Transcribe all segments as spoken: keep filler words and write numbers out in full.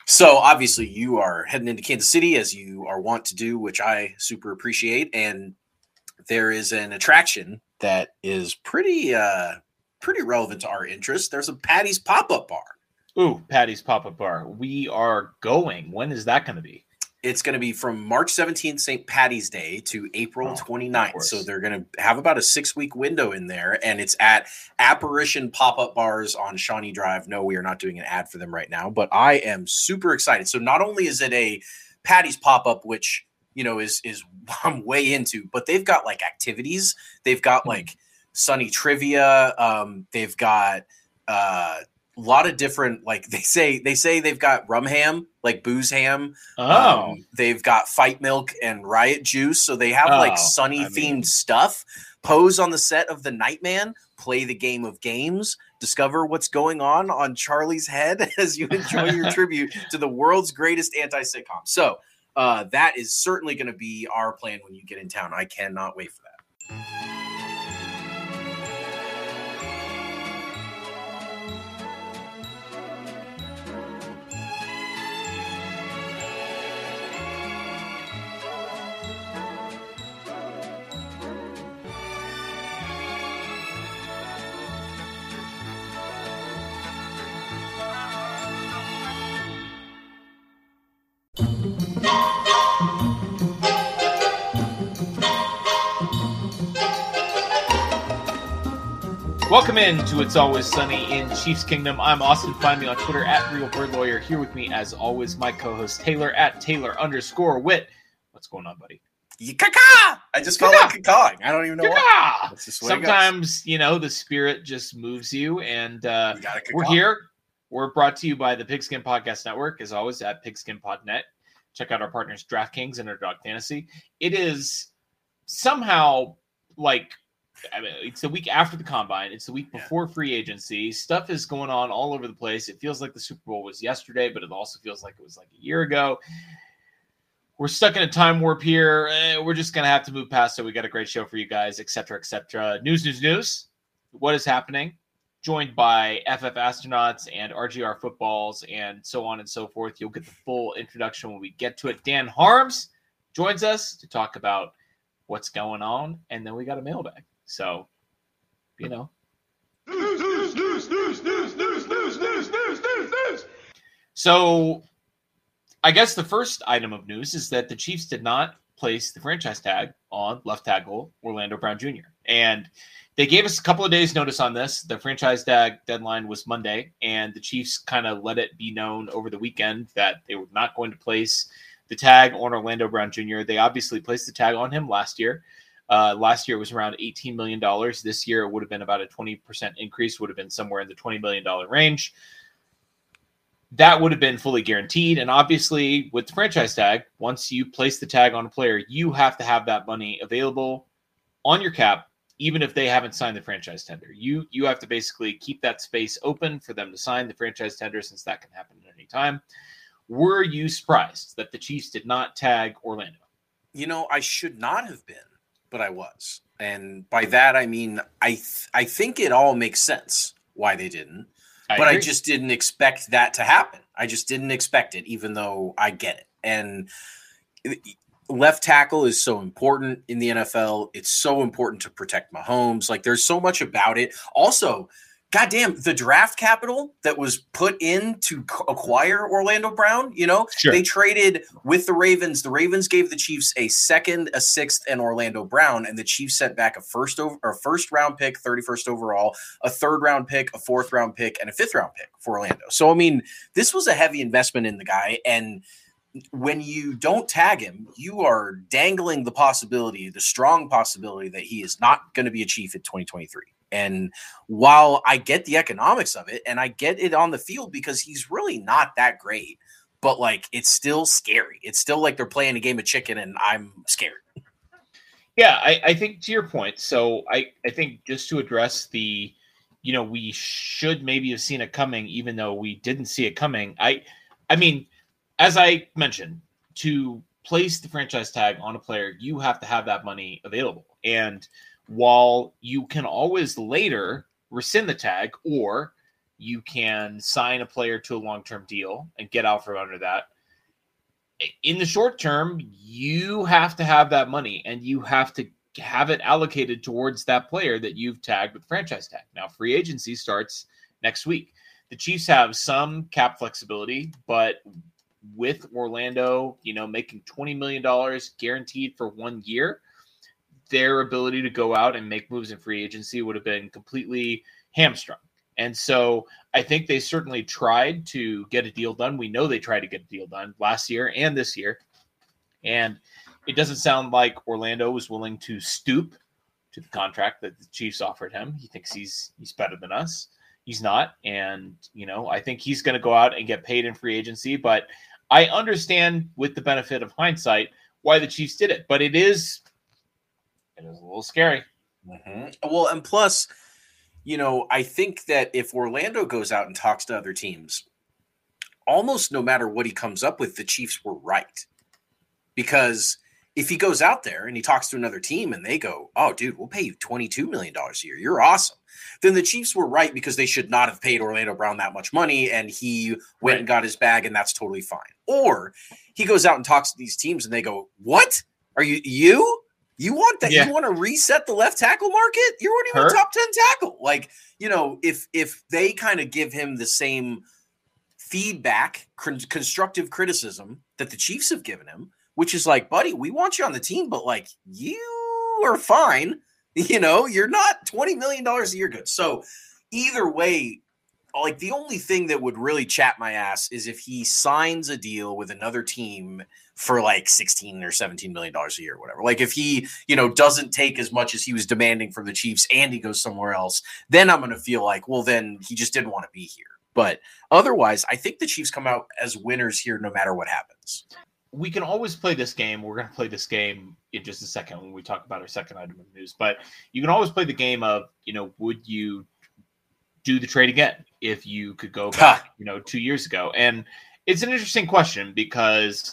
So obviously you are heading into Kansas City as you are wont to do, which I super appreciate. And there is an attraction that is pretty uh, pretty relevant to our interest. There's a Patty's Pop-Up Bar. Ooh, Patty's Pop-Up Bar. We are going. When is that going to be? It's going to be from March seventeenth, Saint Patty's Day, to April twenty-ninth. So they're going to have about a six-week window in there, and it's at Apparition Pop-Up Bars on Shawnee Drive. No, we are not doing an ad for them right now, but I am super excited. So not only is it a Patty's Pop-Up, which, you know, is is I'm way into, but they've got, like, activities. They've got, like, Sunny Trivia. Um, they've got uh, – a lot of different, like they say, they say they've got rum ham, like booze ham. Oh, um, they've got fight milk and riot juice. So they have oh, like Sunny I themed mean... stuff. Pose on the set of The Nightman, play the game of games, discover what's going on on Charlie's head as you enjoy your tribute to the world's greatest anti-sitcom. So uh, that is certainly going to be our plan when you get in town. I cannot wait for that. Welcome in to It's Always Sunny in Chiefs Kingdom. I'm Austin. Find me on Twitter at Real Bird Lawyer. Here with me, as always, my co-host Taylor at Taylor underscore Wit. What's going on, buddy? Caca! I just felt like cacawing. I don't even know why. Sometimes, you know, the spirit just moves you, and uh, you we're here. We're brought to you by the Pigskin Podcast Network, as always, at pigskin pod dot net. Check out our partners, DraftKings and Underdog Fantasy. It is somehow like... I mean, it's the week after the combine. It's the week before yeah. free agency. Stuff is going on all over the place. It feels like the Super Bowl was yesterday, but it also feels like it was like a year ago. We're stuck in a time warp here. Eh, we're just going to have to move past it. We got a great show for you guys, et cetera, et cetera. News, news, news. What is happening? Joined by F F Astronauts and R G R Footballs and so on and so forth. You'll get the full introduction when we get to it. Dan Harms joins us to talk about what's going on, and then we got a mailbag. So, you know. News, news, news, news, news, news, news, news, news, news, news. So, I guess the first item of news is that the Chiefs did not place the franchise tag on left tackle Orlando Brown Junior And they gave us a couple of days notice on this. The franchise tag deadline was Monday, and the Chiefs kind of let it be known over the weekend that they were not going to place the tag on Orlando Brown Junior They obviously placed the tag on him last year. Uh, last year it was around eighteen million dollars. This year it would have been about a twenty percent increase, would have been somewhere in the twenty million dollars range. That would have been fully guaranteed. And obviously with the franchise tag, once you place the tag on a player, you have to have that money available on your cap, even if they haven't signed the franchise tender. You, you have to basically keep that space open for them to sign the franchise tender, since that can happen at any time. Were you surprised that the Chiefs did not tag Orlando? You know, I should not have been. But I was. And by that, I mean, I th- I think it all makes sense why they didn't. I but agree. I just didn't expect that to happen. I just didn't expect it, even though I get it. And left tackle is so important in the N F L. It's so important to protect Mahomes. Like, there's so much about it. Also, goddamn, the draft capital that was put in to acquire Orlando Brown, you know, sure. They traded with the Ravens. The Ravens gave the Chiefs a second, a sixth, and Orlando Brown, and the Chiefs sent back a first over, or first round pick, thirty-first overall, a third round pick, a fourth round pick, and a fifth round pick for Orlando. So, I mean, this was a heavy investment in the guy, and when you don't tag him, you are dangling the possibility, the strong possibility that he is not going to be a Chief in twenty twenty-three. And while I get the economics of it, and I get it on the field because he's really not that great, but like, it's still scary. It's still like they're playing a game of chicken and I'm scared. Yeah, I, I think to your point. So I, I think just to address the, you know, we should maybe have seen it coming, even though we didn't see it coming. I, I mean, as I mentioned, to place the franchise tag on a player, you have to have that money available. And while you can always later rescind the tag or You can sign a player to a long-term deal and get out from under that. In the short term, you have to have that money and you have to have it allocated towards that player that you've tagged with franchise tag. Now, free agency starts next week. The Chiefs have some cap flexibility, but with Orlando, you know, making twenty million dollars guaranteed for one year, their ability to go out and make moves in free agency would have been completely hamstrung. And so I think they certainly tried to get a deal done. We know they tried to get a deal done last year and this year. And it doesn't sound like Orlando was willing to stoop to the contract that the Chiefs offered him. He thinks he's he's better than us. He's not. And, you know, I think he's going to go out and get paid in free agency. But I understand, with the benefit of hindsight, why the Chiefs did it. But it is, it is a little scary. Mm-hmm. Well, and plus, you know, I think that if Orlando goes out and talks to other teams, almost no matter what he comes up with, the Chiefs were right. Because if he goes out there and he talks to another team and they go, oh, dude, we'll pay you twenty-two million dollars a year. You're awesome. Then the Chiefs were right, because they should not have paid Orlando Brown that much money, and he went right. and got his bag, and that's totally fine. Or he goes out and talks to these teams and they go, what? Are you you? You want that? Yeah. You want to reset the left tackle market? You weren't even Her? top ten tackle. Like, you know, if if they kind of give him the same feedback, con- constructive criticism that the Chiefs have given him, which is like, buddy, we want you on the team, but like, you are fine. You know, you're not twenty million dollars a year good. So either way, like, the only thing that would really chap my ass is if he signs a deal with another team for like sixteen or seventeen million dollars a year or whatever. Like, if he, you know, doesn't take as much as he was demanding from the Chiefs and he goes somewhere else, then I'm going to feel like, well, then he just didn't want to be here. But otherwise, I think the Chiefs come out as winners here no matter what happens. We can always play this game. We're going to play this game in just a second when we talk about our second item of news. But you can always play the game of, you know, would you do the trade again if you could go back, you know, two years ago? And it's an interesting question because,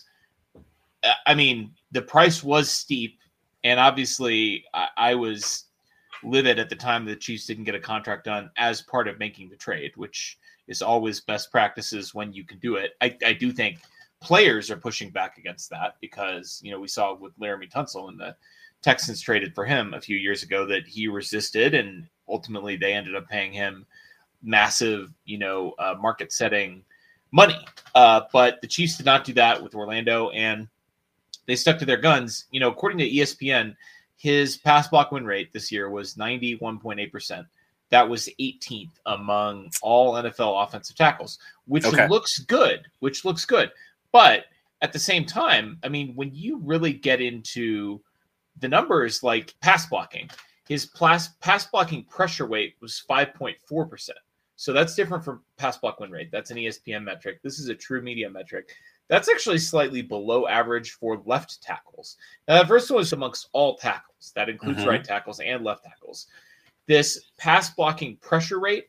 I mean, the price was steep. And obviously, I, I was livid at the time the Chiefs didn't get a contract done as part of making the trade, which is always best practices when you can do it. I, I do think players are pushing back against that because, you know, we saw with Laramie Tunsil when the Texans traded for him a few years ago that he resisted, and ultimately they ended up paying him massive, you know, uh, market setting money. Uh, but the Chiefs did not do that with Orlando, and they stuck to their guns. You know, according to E S P N, his pass block win rate this year was ninety-one point eight percent. That was eighteenth among all N F L offensive tackles, which okay. looks good, which looks good. But at the same time, I mean, when you really get into the numbers like pass blocking, his pass, pass blocking pressure weight was five point four percent. So that's different from pass block win rate. That's an E S P N metric. This is a true media metric. That's actually slightly below average for left tackles. Now, the first one is amongst all tackles. That includes mm-hmm. right tackles and left tackles. This pass blocking pressure rate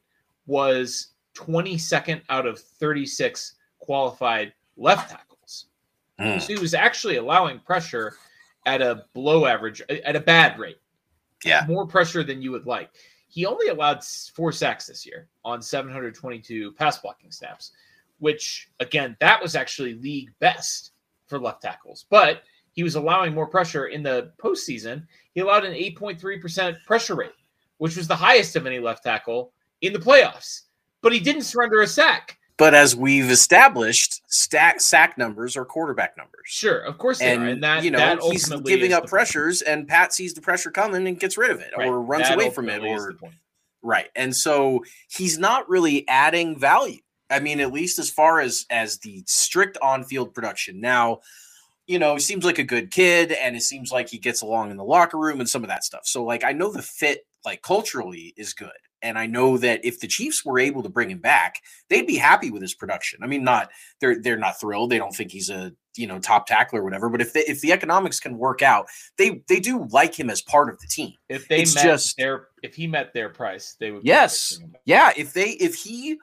was twenty-second out of thirty-six qualified left tackles. Mm. So he was actually allowing pressure at a below average, at a bad rate. Yeah. More pressure than you would like. He only allowed four sacks this year on seven hundred twenty-two pass blocking snaps, which, again, that was actually league best for left tackles. But he was allowing more pressure in the postseason. He allowed an eight point three percent pressure rate, which was the highest of any left tackle in the playoffs. But he didn't surrender a sack. But as we've established, stack sack numbers are quarterback numbers. Sure, of course they and, are. And that, you know, that he's giving up pressures, point. and Pat sees the pressure coming and gets rid of it, right. or runs that away from it, or right. And so he's not really adding value. I mean, at least as far as as the strict on-field production. Now, you know, he seems like a good kid, and it seems like he gets along in the locker room and some of that stuff. So, like, I know the fit, like, culturally is good. And I know that if the Chiefs were able to bring him back, they'd be happy with his production. I mean, not they're they're not thrilled. They don't think he's a, you know, top tackler or whatever. But if they, if the economics can work out, they they do like him as part of the team. If they it's met just, their if he met their price, they would. Yes, yeah. If they if he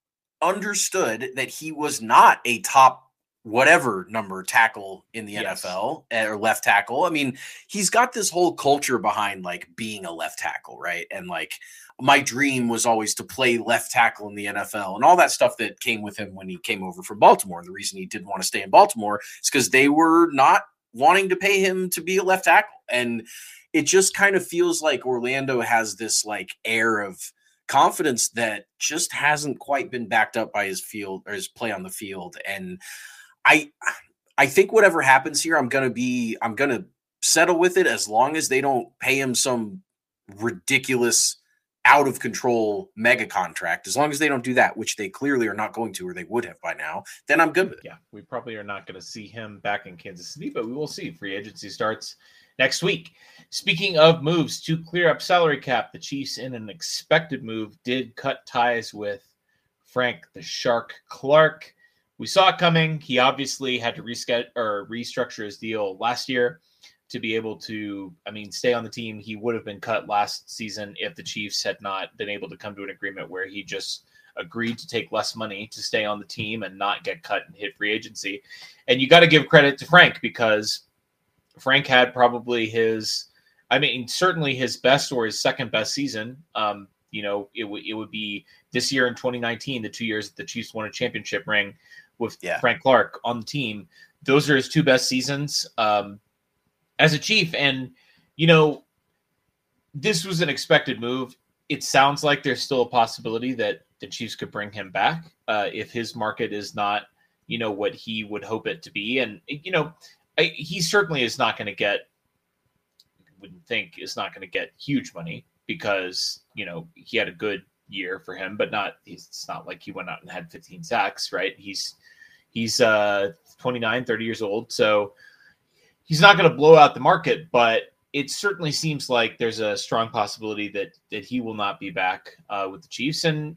understood that he was not a top whatever number tackle in the yes. N F L or left tackle. I mean, he's got this whole culture behind like being a left tackle, right? And like, my dream was always to play left tackle in the N F L and all that stuff that came with him when he came over from Baltimore. And the reason he didn't want to stay in Baltimore is because they were not wanting to pay him to be a left tackle. And it just kind of feels like Orlando has this like air of confidence that just hasn't quite been backed up by his field or his play on the field. And I, I think whatever happens here, I'm going to be, I'm going to settle with it as long as they don't pay him some ridiculous out of control mega contract. As long as they don't do that, which they clearly are not going to, or they would have by now, then I'm good with it. Yeah, we probably are not going to see him back in Kansas City, but we will see. Free agency starts next week. Speaking of moves to clear up salary cap, the Chiefs, in an expected move, did cut ties with Frank the Shark Clark. We saw it coming. He obviously had to reschedule or restructure his deal last year to be able to, I mean, stay on the team. He would have been cut last season if the Chiefs had not been able to come to an agreement where he just agreed to take less money to stay on the team and not get cut and hit free agency. And you got to give credit to Frank, because Frank had probably his, I mean, certainly his best or his second best season. Um, you know, it would it would be this year in twenty nineteen, the two years that the Chiefs won a championship ring with yeah. Frank Clark on the team. Those are his two best seasons um, as a Chief. And, you know, this was an expected move. It sounds like there's still a possibility that the Chiefs could bring him back uh, if his market is not, you know, what he would hope it to be. And, you know, I, he certainly is not going to get, wouldn't think is not going to get huge money, because, you know, he had a good year for him, but not, he's, it's not like he went out and had fifteen sacks, right? He's, he's uh, twenty-nine, thirty years old. So he's not going to blow out the market, but it certainly seems like there's a strong possibility that, that he will not be back uh, with the Chiefs. And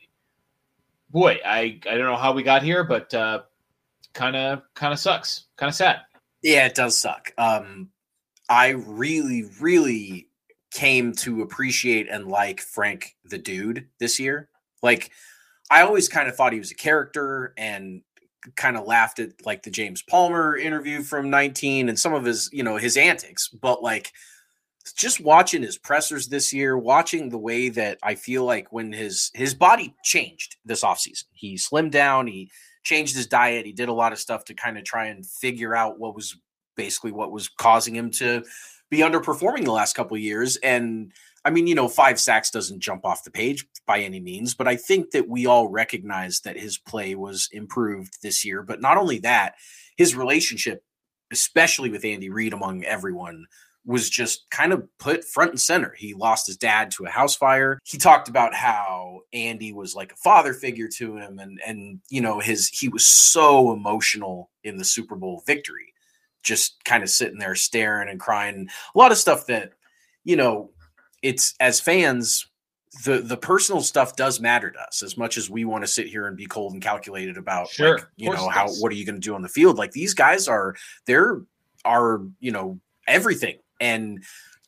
boy, I, I don't know how we got here, but kind of, kind of sucks. Kind of sad. Yeah, it does suck. Um, I really, really came to appreciate and like Frank the Dude this year. Like, I always kind of thought he was a character and kind of laughed at like the James Palmer interview from nineteen and some of his, you know, his antics. But like, just watching his pressers this year, watching the way that I feel like when his his body changed this offseason, he slimmed down, he changed his diet, he did a lot of stuff to kind of try and figure out what was basically what was causing him to be underperforming the last couple of years. And I mean, you know, five sacks doesn't jump off the page by any means, but I think that we all recognize that his play was improved this year. But not only that, his relationship, especially with Andy Reid among everyone, was just kind of put front and center. He lost his dad to a house fire. He talked about how Andy was like a father figure to him. And, and, you know, his, he was so emotional in the Super Bowl victory, just kind of sitting there staring and crying. A lot of stuff that, you know, it's, as fans, the, the personal stuff does matter to us as much as we want to sit here and be cold and calculated about, sure, like, you know, how, what are you going to do on the field? Like, these guys are, they're, are, you know, everything. And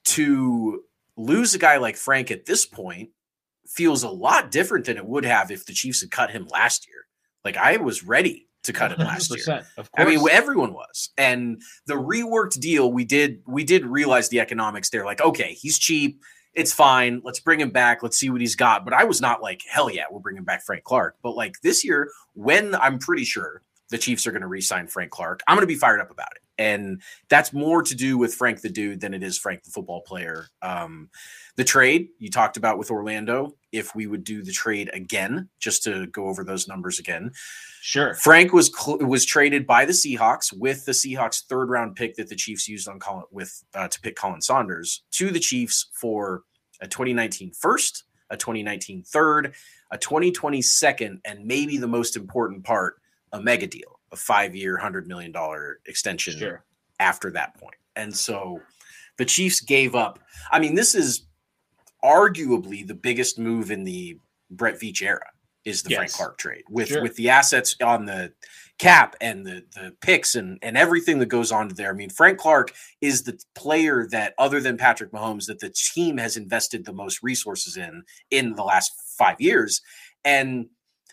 to lose a guy like Frank at this point feels a lot different than it would have if the Chiefs had cut him last year. Like, I was ready to cut him last year. Of course. I mean, everyone was. And the reworked deal, we did we did realize the economics there. Like, okay, he's cheap. It's fine. Let's bring him back. Let's see what he's got. But I was not like, hell yeah, we're bringing back Frank Clark. But like this year, when I'm pretty sure the Chiefs are going to re-sign Frank Clark, I'm going to be fired up about it. And that's more to do with Frank the Dude than it is Frank the football player. Um, the trade you talked about with Orlando, if we would do the trade again, just to go over those numbers again. Sure. Frank was cl- was traded by the Seahawks with the Seahawks third round pick that the Chiefs used on Colin, with uh, to pick Colin Saunders to the Chiefs for a twenty nineteen first, a twenty nineteen third, a twenty twenty second, and maybe the most important part, a mega deal, a five-year, one hundred million dollars extension sure. after that point. And so the Chiefs gave up. I mean, this is arguably the biggest move in the Brett Veach era, is the yes. Frank Clark trade with, sure. with the assets on the cap and the, the picks and, and everything that goes on there. I mean, Frank Clark is the player that, other than Patrick Mahomes, that the team has invested the most resources in, in the last five years. And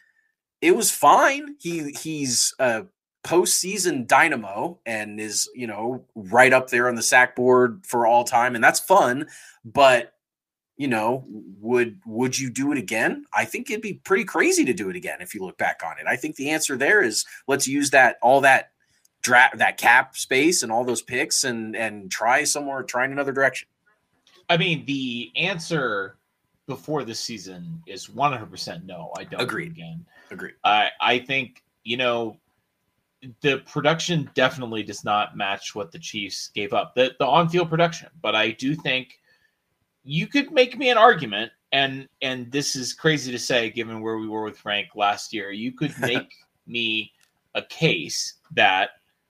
it was fine. He he's a postseason dynamo and is, you know, right up there on the sack board for all time. And that's fun. But, you know, would would you do it again? I think it'd be pretty crazy to do it again if you look back on it. I think the answer there is let's use that all that draft that cap space and all those picks and and try somewhere, try in another direction. I mean, the answer before this season is one hundred percent no. I don't agree again. Agree. I I think, you know, the production definitely does not match what the Chiefs gave up, the the on-field production. But I do think you could make me an argument, and and this is crazy to say given where we were with Frank last year. You could make me a case that,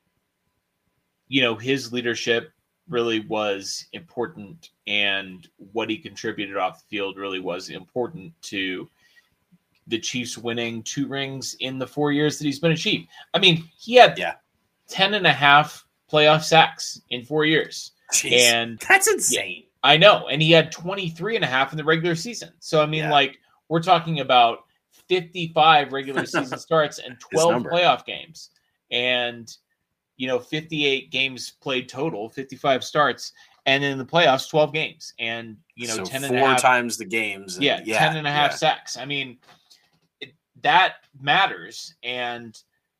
you know, his leadership really was important and what he contributed off the field really was important to the Chiefs winning two rings in the four years that he's been a Chief. I mean, he had yeah. ten and a half playoff sacks in four years. Jeez, and that's insane. Yeah, I know. And he had twenty-three and a half in the regular season. So, I mean, yeah. like, we're talking about fifty-five regular season starts and twelve playoff games. And, you know, fifty-eight games played total, fifty-five starts. And in the playoffs, twelve games. And, you know, so ten four and a half times the games. And, yeah, yeah, ten and a half yeah. sacks. I mean, it, that matters. And,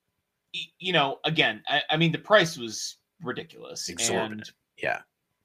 you know, again, I, I mean, the price was ridiculous. Exorbitant. And yeah.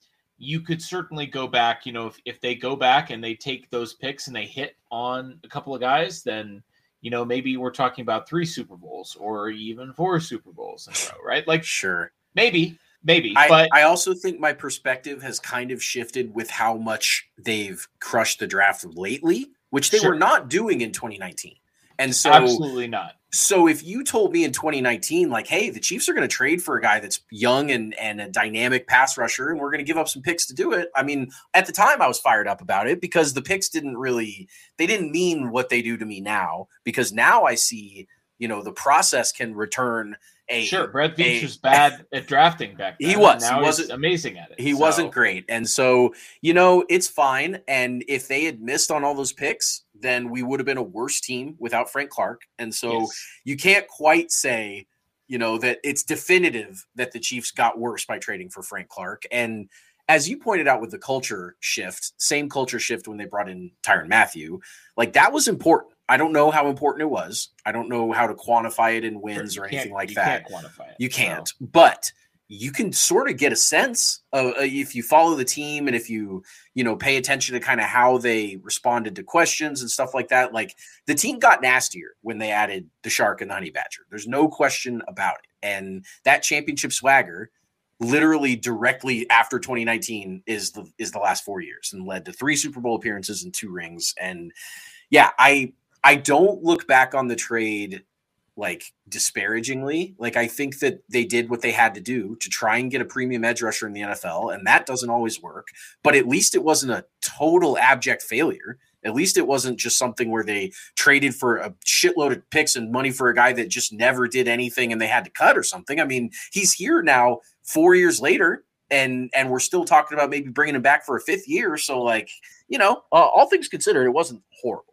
You could certainly go back, you know, if, if they go back and they take those picks and they hit on a couple of guys, then, you know, maybe we're talking about three Super Bowls or even four Super Bowls in a row, right? Like, sure. Maybe, maybe. I, but I also think my perspective has kind of shifted with how much they've crushed the draft lately, which they sure. were not doing in twenty nineteen. And so absolutely not. So if you told me in twenty nineteen, like, hey, the Chiefs are going to trade for a guy that's young and, and a dynamic pass rusher, and we're going to give up some picks to do it. I mean, at the time I was fired up about it because the picks didn't really, they didn't mean what they do to me now, because now I see, you know, the process can return a. Sure. Brett Veach was bad at drafting back then. He was. Now he wasn't he's amazing at it. He so. wasn't great. And so, you know, it's fine. And if they had missed on all those picks, then we would have been a worse team without Frank Clark. And so yes. you can't quite say, you know, that it's definitive that the Chiefs got worse by trading for Frank Clark. And as you pointed out with the culture shift, same culture shift when they brought in Tyrann Mathieu, like that was important. I don't know how important it was. I don't know how to quantify it in wins or anything like you that. You can't quantify it. You can't. No. But you can sort of get a sense of uh, if you follow the team and if you, you know, pay attention to kind of how they responded to questions and stuff like that. Like the team got nastier when they added the Shark and the Honey Badger. There's no question about it. And that championship swagger literally directly after twenty nineteen is the, is the last four years and led to three Super Bowl appearances and two rings. And yeah, I, I don't look back on the trade like disparagingly. Like I think that they did what they had to do to try and get a premium edge rusher in the N F L. And that doesn't always work, but at least it wasn't a total abject failure. At least it wasn't just something where they traded for a shitload of picks and money for a guy that just never did anything and they had to cut or something. I mean, he's here now four years later and, and we're still talking about maybe bringing him back for a fifth year. So like, you know, uh, all things considered, it wasn't horrible.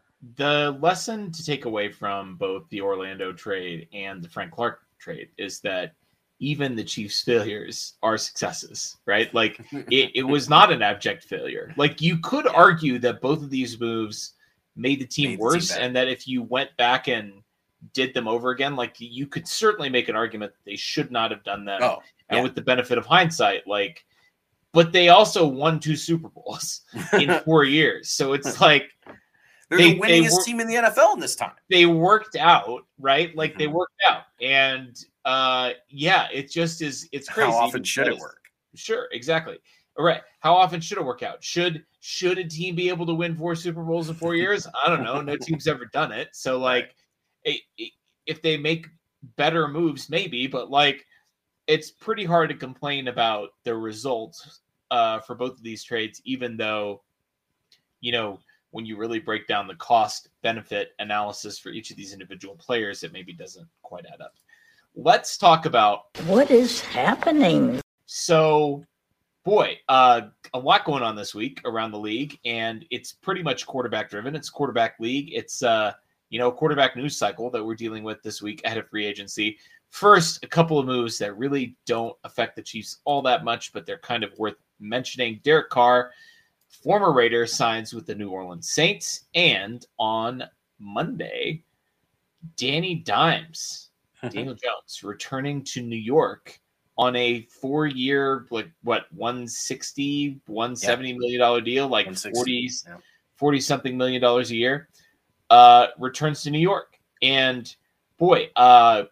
The lesson to take away from both the Orlando trade and the Frank Clark trade is that even the Chiefs' failures are successes, right? Like it, it was not an abject failure. Like you could argue that both of these moves made the team made worse the team and that if you went back and did them over again, like you could certainly make an argument that they should not have done them. Oh, and yeah. with the benefit of hindsight, like, but they also won two Super Bowls in four years. So it's like, They're they, the winningest wor- team in the N F L in this time. They worked out, right? Like mm-hmm. they worked out. And uh, yeah, it just is, it's crazy. How often should it work? Sure, exactly. All right. How often should it work out? Should should a team be able to win four Super Bowls in four years? I don't know. No team's ever done it. So like it, it, if they make better moves, maybe, but like it's pretty hard to complain about the results uh, for both of these trades, even though, you know, when you really break down the cost benefit analysis for each of these individual players, it maybe doesn't quite add up. Let's talk about what is happening. So, boy, uh, a lot going on this week around the league, and it's pretty much quarterback driven. It's quarterback league. It's, uh, you know, quarterback news cycle that we're dealing with this week ahead of free agency. First, a couple of moves that really don't affect the Chiefs all that much, but they're kind of worth mentioning. Derek Carr former Raider, signs with the New Orleans Saints. And on Monday, Danny Dimes, Daniel Jones, returning to New York on a four-year, like, what, one sixty, one seventy yep. million dollar deal, like forty, yep. forty-something million dollars a year, uh, returns to New York. And, boy, uh,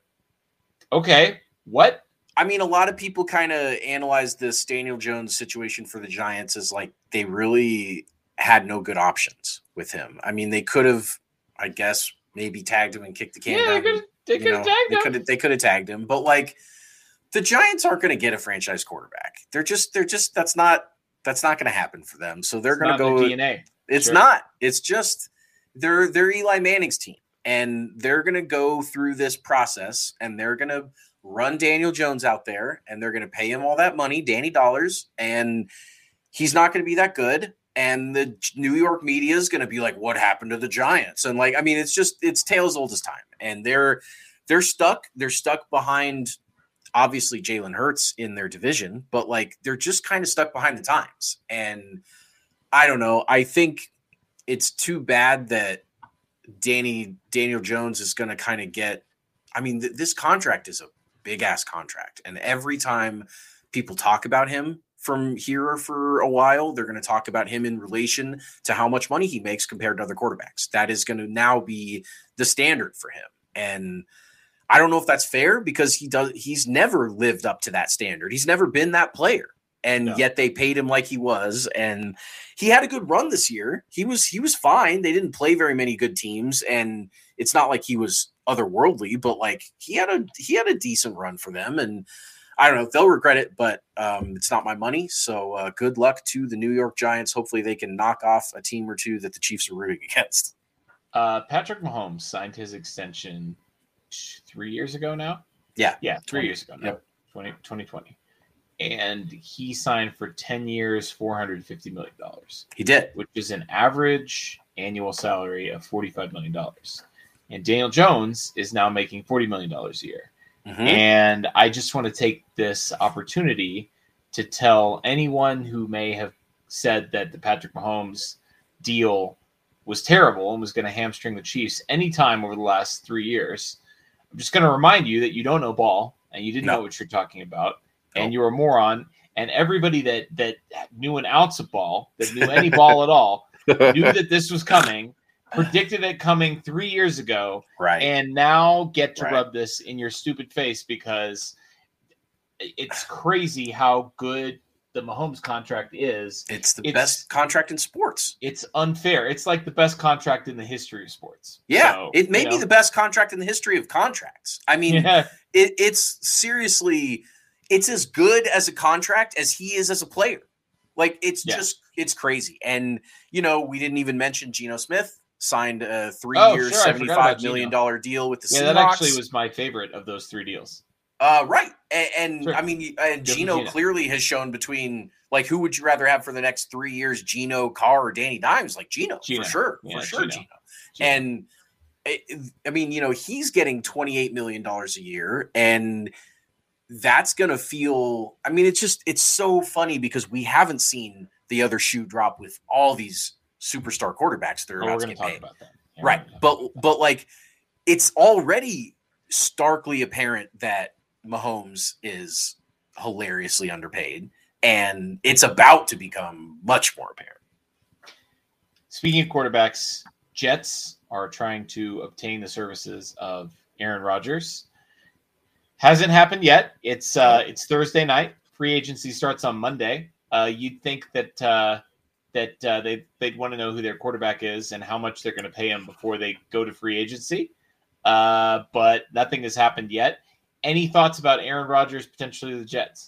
okay, what? I mean, a lot of people kind of analyze this Daniel Jones situation for the Giants as, like, they really had no good options with him. I mean, they could have, I guess, maybe tagged him and kicked the can yeah, down. They could have tagged they him. Could've, they could have tagged him. But, like, the Giants aren't going to get a franchise quarterback. They're just, they're just, that's not, that's not going to happen for them. So they're going to go. D N A. It's sure. not. It's just, they're, they're Eli Manning's team. And they're going to go through this process and they're going to run Daniel Jones out there and they're going to pay him all that money, Danny dollars, and he's not going to be that good. And the New York media is going to be like, what happened to the Giants? And like, I mean, it's just, it's tale as old as time. And they're, they're stuck. They're stuck behind, obviously, Jalen Hurts in their division, but like, they're just kind of stuck behind the times. And I don't know. I think it's too bad that Danny, Daniel Jones is going to kind of get, I mean, th- this contract is a big ass contract. And every time people talk about him from here for a while, they're going to talk about him in relation to how much money he makes compared to other quarterbacks. That is going to now be the standard for him. And I don't know if that's fair because he does, he's never lived up to that standard. He's never been that player. And no. yet they paid him like he was. And he had a good run this year. He was, he was fine. They didn't play very many good teams. And it's not like he was otherworldly, but like he had a, he had a decent run for them. And I don't know, they'll regret it, but um, it's not my money. So uh, good luck to the New York Giants. Hopefully they can knock off a team or two that the Chiefs are rooting against. Uh, Patrick Mahomes signed his extension three years ago now. Yeah. Yeah. Three twenty years ago now, yep. twenty twenty. And he signed for ten years, four hundred fifty million dollars. He did. Which is an average annual salary of forty-five million dollars. And Daniel Jones is now making forty million dollars a year. Mm-hmm. And I just want to take this opportunity to tell anyone who may have said that the Patrick Mahomes deal was terrible and was going to hamstring the Chiefs anytime over the last three years. I'm just going to remind you that you don't know ball and you didn't no. know what you're talking about. And you're a moron, and everybody that that knew an ounce of ball, that knew any ball at all, knew that this was coming, predicted it coming three years ago, right? And now get to right. rub this in your stupid face because it's crazy how good the Mahomes contract is. It's the it's, best contract in sports. It's unfair. It's like the best contract in the history of sports. Yeah, so, it may you know. be the best contract in the history of contracts. I mean, yeah. it, it's seriously... It's as good as a contract as he is as a player. Like, it's yeah. just, it's crazy. And, you know, we didn't even mention Geno Smith signed a three-year, oh, sure. seventy-five million dollars deal with the yeah, Seahawks. Yeah, that actually was my favorite of those three deals. Uh, right. And, and sure. I mean, and Good Geno clearly has shown between, like, who would you rather have for the next three years, Geno, Carr, or Danny Dimes? Like, Geno, Geno. for sure. Yeah, for sure, Geno. Geno. Geno. And, I mean, you know, he's getting twenty-eight million dollars a year, and that's going to feel, I mean, it's just, it's so funny because we haven't seen the other shoe drop with all these superstar quarterbacks that are oh, about to get talk paid. About that. Yeah, right. But, but like, it's already starkly apparent that Mahomes is hilariously underpaid, and it's about to become much more apparent. Speaking of quarterbacks, Jets are trying to obtain the services of Aaron Rodgers. Hasn't happened yet. It's uh, it's Thursday night. Free agency starts on Monday. Uh, you'd think that uh, that uh, they they'd want to know who their quarterback is and how much they're going to pay him before they go to free agency. Uh, but nothing has happened yet. Any thoughts about Aaron Rodgers potentially the Jets?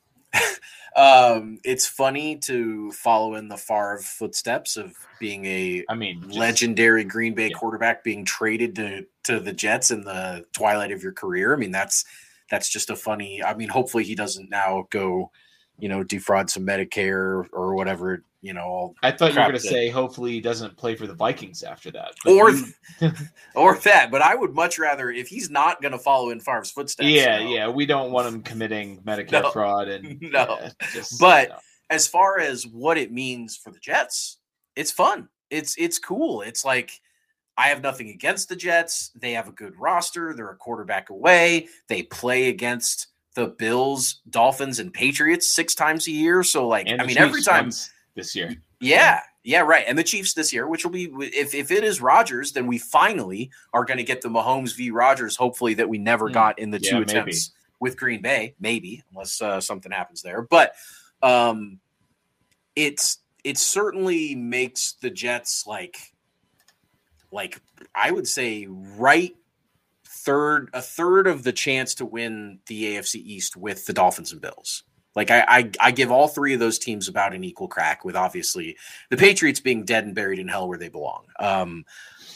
um, it's funny to follow in the Favre footsteps of being a I mean just, legendary Green Bay yeah. quarterback being traded to to the Jets in the twilight of your career. I mean, that's that's just a funny. I mean, hopefully he doesn't now go, you know, defraud some Medicare or whatever. You know, all I thought you were going to say hopefully he doesn't play for the Vikings after that, or you... or that. But I would much rather if he's not going to follow in Favre's footsteps. Yeah, you know, yeah, we don't want him committing Medicare no, fraud and no. yeah, just, but no. as far as what it means for the Jets, it's fun. It's it's cool. It's like, I have nothing against the Jets. They have a good roster. They're a quarterback away. They play against the Bills, Dolphins, and Patriots six times a year. So, like, I mean, Chiefs every time this year. Yeah, yeah, right. And the Chiefs this year, which will be, if, if it is Rodgers, then we finally are going to get the Mahomes v. Rodgers, hopefully, that we never mm, got in the yeah, two attempts maybe. with Green Bay, maybe, unless uh, something happens there. But um, it's it certainly makes the Jets like, like I would say, right third, a third of the chance to win the A F C East with the Dolphins and Bills. Like I, I, I give all three of those teams about an equal crack, with obviously the Patriots being dead and buried in hell where they belong. Um,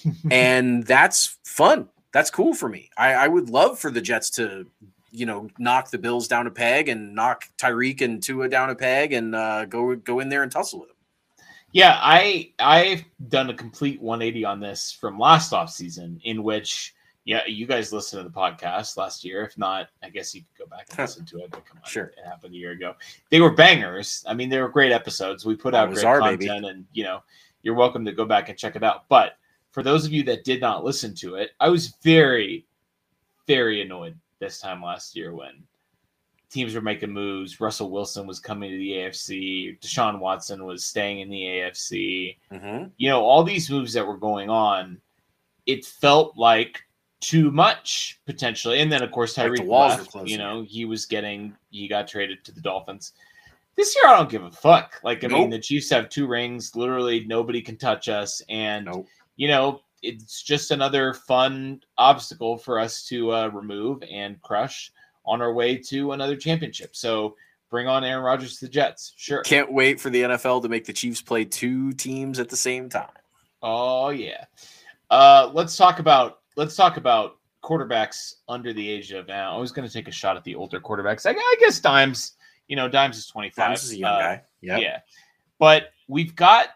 and that's fun. That's cool for me. I, I would love for the Jets to, you know, knock the Bills down a peg and knock Tyreek and Tua down a peg and uh, go go in there and tussle with them. Yeah, I I've done a complete one eighty on this from last offseason, in which, yeah, you guys listened to the podcast last year. If not, I guess you could go back and listen to it. But come on, sure. It happened a year ago. They were bangers. I mean, they were great episodes. We put out great our, content, baby. and, you know, you're welcome to go back and check it out. But for those of you that did not listen to it, I was very, very annoyed this time last year when teams were making moves. Russell Wilson was coming to the A F C. Deshaun Watson was staying in the A F C. Mm-hmm. You know, all these moves that were going on, it felt like too much potentially. And then, of course, Tyreek like left. You know, he was getting, he got traded to the Dolphins. This year, I don't give a fuck. Like, I nope. mean, the Chiefs have two rings. Literally, nobody can touch us. And, nope. you know, it's just another fun obstacle for us to uh, remove and crush on our way to another championship. So bring on Aaron Rodgers to the Jets. Sure. Can't wait for the N F L to make the Chiefs play two teams at the same time. Oh, yeah. Uh, let's talk about let's talk about quarterbacks under the age of now. I was going to take a shot at the older quarterbacks. I, I guess Dimes, you know, Dimes is twenty-five. Dimes is a young uh, guy. Yep. Yeah. But we've got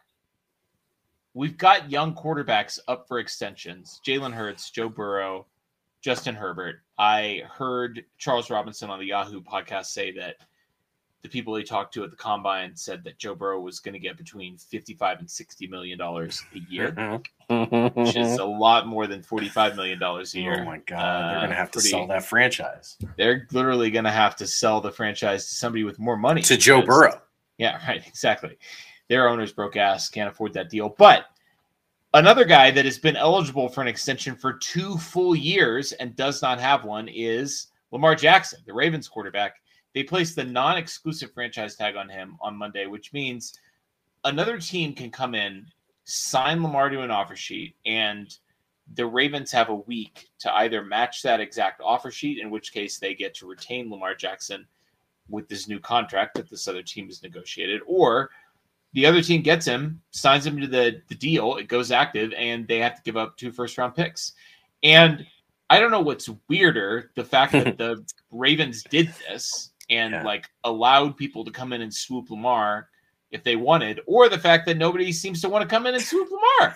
we've got young quarterbacks up for extensions. Jalen Hurts, Joe Burrow, Justin Herbert. I heard Charles Robinson on the Yahoo podcast say that the people he talked to at the Combine said that Joe Burrow was going to get between fifty-five and sixty million dollars a year, which is a lot more than forty-five million dollars a year. Oh my God. Uh, they're going to have pretty, to sell that franchise. They're literally going to have to sell the franchise to somebody with more money. To Joe Burrow. Yeah, right. Exactly. Their owners broke ass, can't afford that deal. But another guy that has been eligible for an extension for two full years and does not have one is Lamar Jackson, the Ravens quarterback. They placed the non-exclusive franchise tag on him on Monday, which means another team can come in, sign Lamar to an offer sheet, and the Ravens have a week to either match that exact offer sheet, in which case they get to retain Lamar Jackson with this new contract that this other team has negotiated, or the other team gets him, signs him to the, the deal, it goes active, and they have to give up two first-round picks. And I don't know what's weirder, the fact that the Ravens did this and yeah. like allowed people to come in and swoop Lamar if they wanted, or the fact that nobody seems to want to come in and swoop Lamar.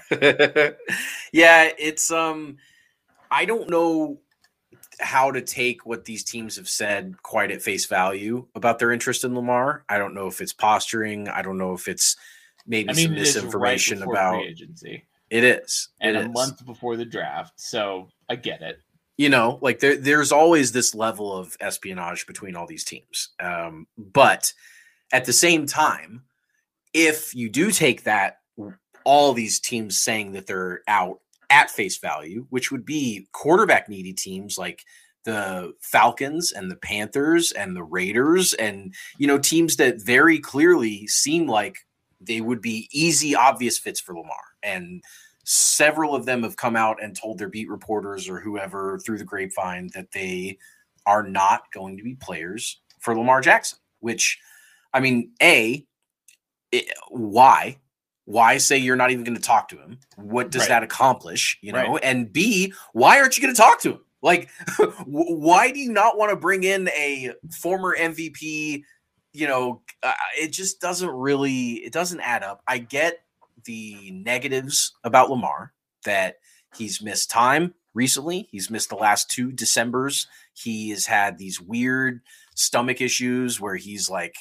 yeah, it's um, I don't know how to take what these teams have said quite at face value about their interest in Lamar. I don't know if it's posturing. I don't know if it's maybe I mean, some misinformation right about free agency. It is, and it a is. month before the draft. So I get it. You know, like there, there's always this level of espionage between all these teams. Um, but at the same time, if you do take that, all these teams saying that they're out at face value, which would be quarterback needy teams like the Falcons and the Panthers and the Raiders, and, you know, teams that very clearly seem like they would be easy, obvious fits for Lamar. And several of them have come out and told their beat reporters or whoever through the grapevine that they are not going to be players for Lamar Jackson, which, I mean, A, it, why? Why say you're not even going to talk to him? What does right. that accomplish? You know, right. And B, why aren't you going to talk to him? Like, why do you not want to bring in a former M V P? You know, uh, it just doesn't really, it doesn't add up. I get the negatives about Lamar, that he's missed time recently. He's missed the last two Decembers. He has had these weird stomach issues where he's like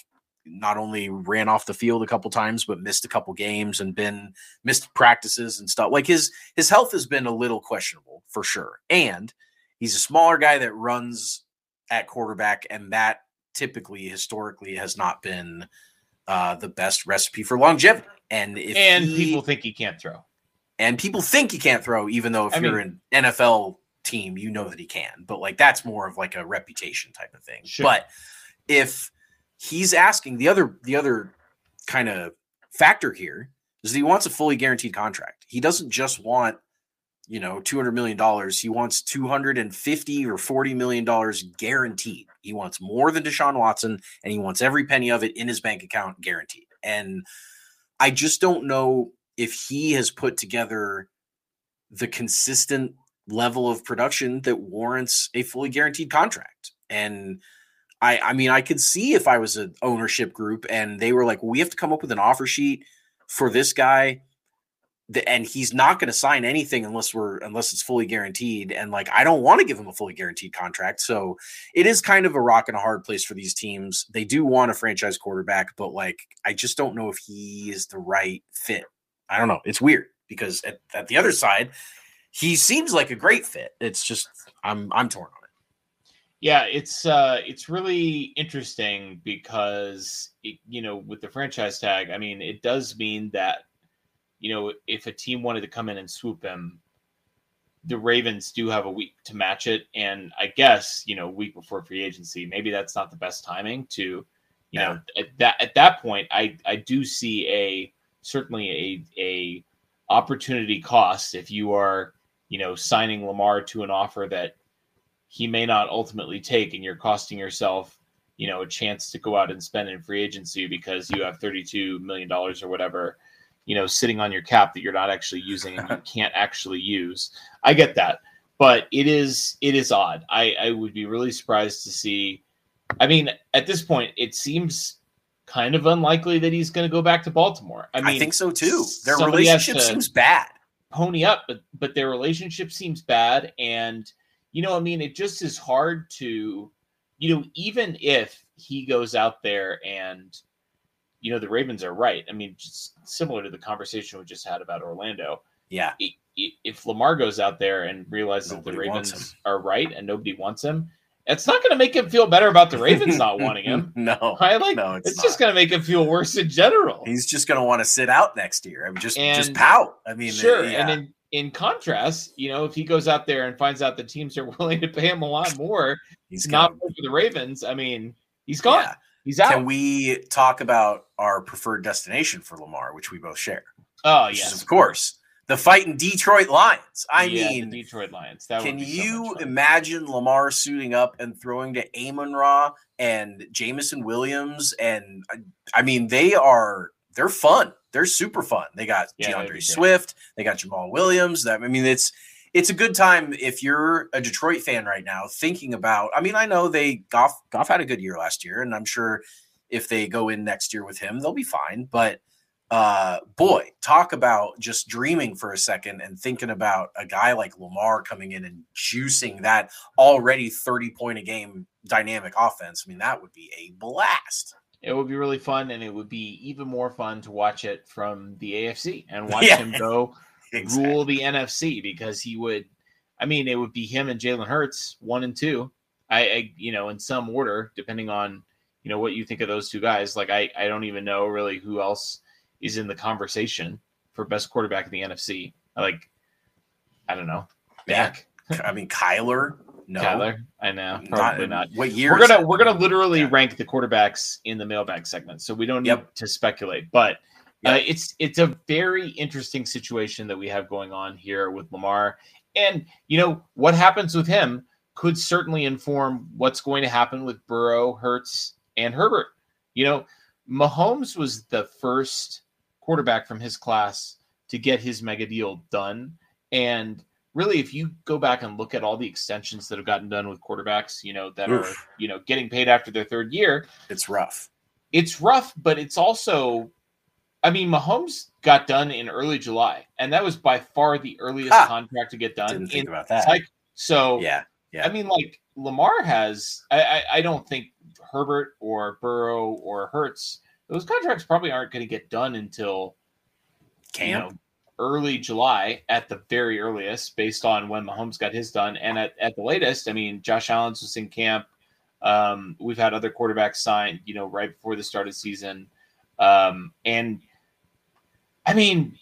not only ran off the field a couple times, but missed a couple games and been missed practices and stuff. Like his his health has been a little questionable for sure. And he's a smaller guy that runs at quarterback, and that typically historically has not been uh, the best recipe for longevity. And if and he, people think he can't throw. And people think he can't throw, even though if I you're mean, an N F L team, you know that he can. But like that's more of like a reputation type of thing. Sure. But if he's asking the other the other kind of factor here is that he wants a fully guaranteed contract. He doesn't just want, you know, two hundred million dollars. He wants two hundred fifty or forty million dollars guaranteed. He wants more than Deshaun Watson, and he wants every penny of it in his bank account guaranteed. And I just don't know if he has put together the consistent level of production that warrants a fully guaranteed contract. And I, I mean, I could see if I was an ownership group and they were like, well, we have to come up with an offer sheet for this guy, and he's not going to sign anything unless we're unless it's fully guaranteed. And like, I don't want to give him a fully guaranteed contract. So it is kind of a rock and a hard place for these teams. They do want a franchise quarterback, but like, I just don't know if he is the right fit. I don't know. It's weird because at, at the other side, he seems like a great fit. It's just, I'm, I'm torn on it. Yeah, it's uh, it's really interesting because, it, you know, with the franchise tag, I mean, it does mean that, you know, if a team wanted to come in and swoop him, the Ravens do have a week to match it. And I guess, you know, a week before free agency, maybe that's not the best timing to, you yeah. know, at that at that point, I, I do see a certainly a a opportunity cost if you are, you know, signing Lamar to an offer that he may not ultimately take, and you're costing yourself, you know, a chance to go out and spend in free agency because you have thirty-two million dollars or whatever, you know, sitting on your cap that you're not actually using and you can't actually use. I get that, but it is, it is odd. I, I would be really surprised to see, I mean, at this point, it seems kind of unlikely that he's going to go back to Baltimore. I mean, I think so too. Their relationship seems bad. Pony up, but, but their relationship seems bad. And, you know, I mean, it just is hard to, you know, even if he goes out there and, you know, the Ravens are right. I mean, just similar to the conversation we just had about Orlando. Yeah. If Lamar goes out there and realizes nobody that the Ravens are right and nobody wants him, it's not going to make him feel better about the Ravens not wanting him. No, right? Like, no, it's, it's just going to make him feel worse in general. He's just going to want to sit out next year. I mean, just, and, just pout. I mean, sure. Uh, yeah. And in, in contrast, you know, if he goes out there and finds out the teams are willing to pay him a lot more, he's not for the Ravens. I mean, he's gone. Yeah. He's out. Can we talk about our preferred destination for Lamar, which we both share? Oh, yes. Is, of course, the fighting Detroit Lions. I yeah, mean, the Detroit Lions. That can would be you so imagine Lamar suiting up and throwing to Amon-Ra and Jameson Williams? And I mean, they are they're fun. They're super fun. They got yeah, DeAndre Swift. They got Jamal Williams. That I mean, it's it's a good time if you're a Detroit fan right now thinking about. I mean, I know they Goff Goff had a good year last year, and I'm sure if they go in next year with him, they'll be fine. But uh, boy, talk about just dreaming for a second and thinking about a guy like Lamar coming in and juicing that already thirty point a game dynamic offense. I mean, that would be a blast. It would be really fun, and it would be even more fun to watch it from the A F C and watch yeah, him go exactly. rule the N F C, because he would, I mean, it would be him and Jalen Hurts, one and two. I, I, you know, in some order, depending on, you know, what you think of those two guys. Like, I, I don't even know really who else is in the conversation for best quarterback in the N F C. Like, I don't know. Yeah. I mean, Kyler. No, Kyler. I know. Probably not. not. What year? We're gonna we're gonna literally yeah. rank the quarterbacks in the mailbag segment, so we don't need yep. to speculate. But yep. uh, it's it's a very interesting situation that we have going on here with Lamar, and you know what happens with him could certainly inform what's going to happen with Burrow, Hurts, and Herbert. You know, Mahomes was the first quarterback from his class to get his mega deal done, and really, if you go back and look at all the extensions that have gotten done with quarterbacks, you know, that Oof. are, you know, getting paid after their third year. It's rough. It's rough, but it's also, I mean, Mahomes got done in early July, and that was by far the earliest ah, contract to get done. Didn't think in about that. Like, so, yeah, yeah. I mean, like, Lamar has. I, I, I don't think Herbert or Burrow or Hurts. Those contracts probably aren't going to get done until camp. You know, early July at the very earliest, based on when Mahomes got his done, and at, at the latest, I mean, Josh Allen's was in camp. Um, we've had other quarterbacks signed, you know, right before the start of the season, um, and I mean.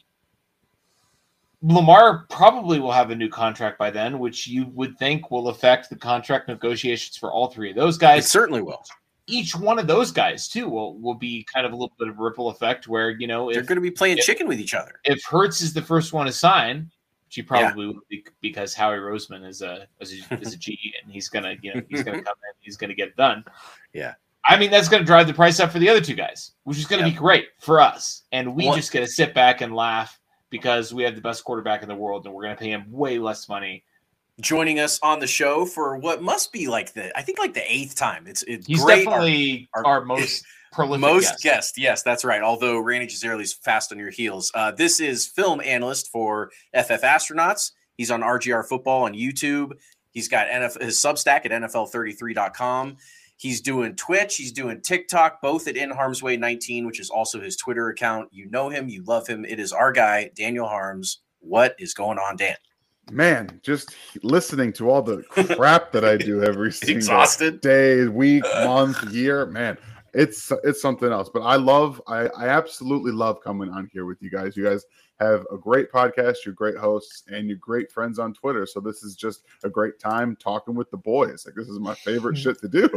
Lamar probably will have a new contract by then, which you would think will affect the contract negotiations for all three of those guys. It certainly will. Each one of those guys, too, will, will be kind of a little bit of a ripple effect where, you know, if, they're going to be playing if, chicken with each other. If Hurts is the first one to sign, which he probably yeah. will be because Howie Roseman is a is a, is a G and he's going to, you know, he's going to come in, he's going to get it done. Yeah. I mean, that's going to drive the price up for the other two guys, which is going to yeah. be great for us. And we well, just get to sit back and laugh because we have the best quarterback in the world and we're going to pay him way less money. Joining us on the show for what must be like the, I think like the eighth time. It's it's He's great. definitely our, our, our most prolific most guest. guest. Yes, that's right. Although Randy Gisarelli's fast on your heels. Uh, this is film analyst for F F Astronauts. He's on R G R Football on YouTube. He's got N F L, his Substack at N F L thirty-three dot com. He's doing Twitch. He's doing TikTok, both at In Harm's Way nineteen, which is also his Twitter account. You know him. You love him. It is our guy, Daniel Harms. What is going on, Dan? Man, just listening to all the crap that I do every single Exhausted. day, week, month, year, man, it's it's something else. But I love, I, I absolutely love coming on here with you guys. You guys have a great podcast, you're great hosts, and you're great friends on Twitter. So this is just a great time talking with the boys. Like this is my favorite shit to do.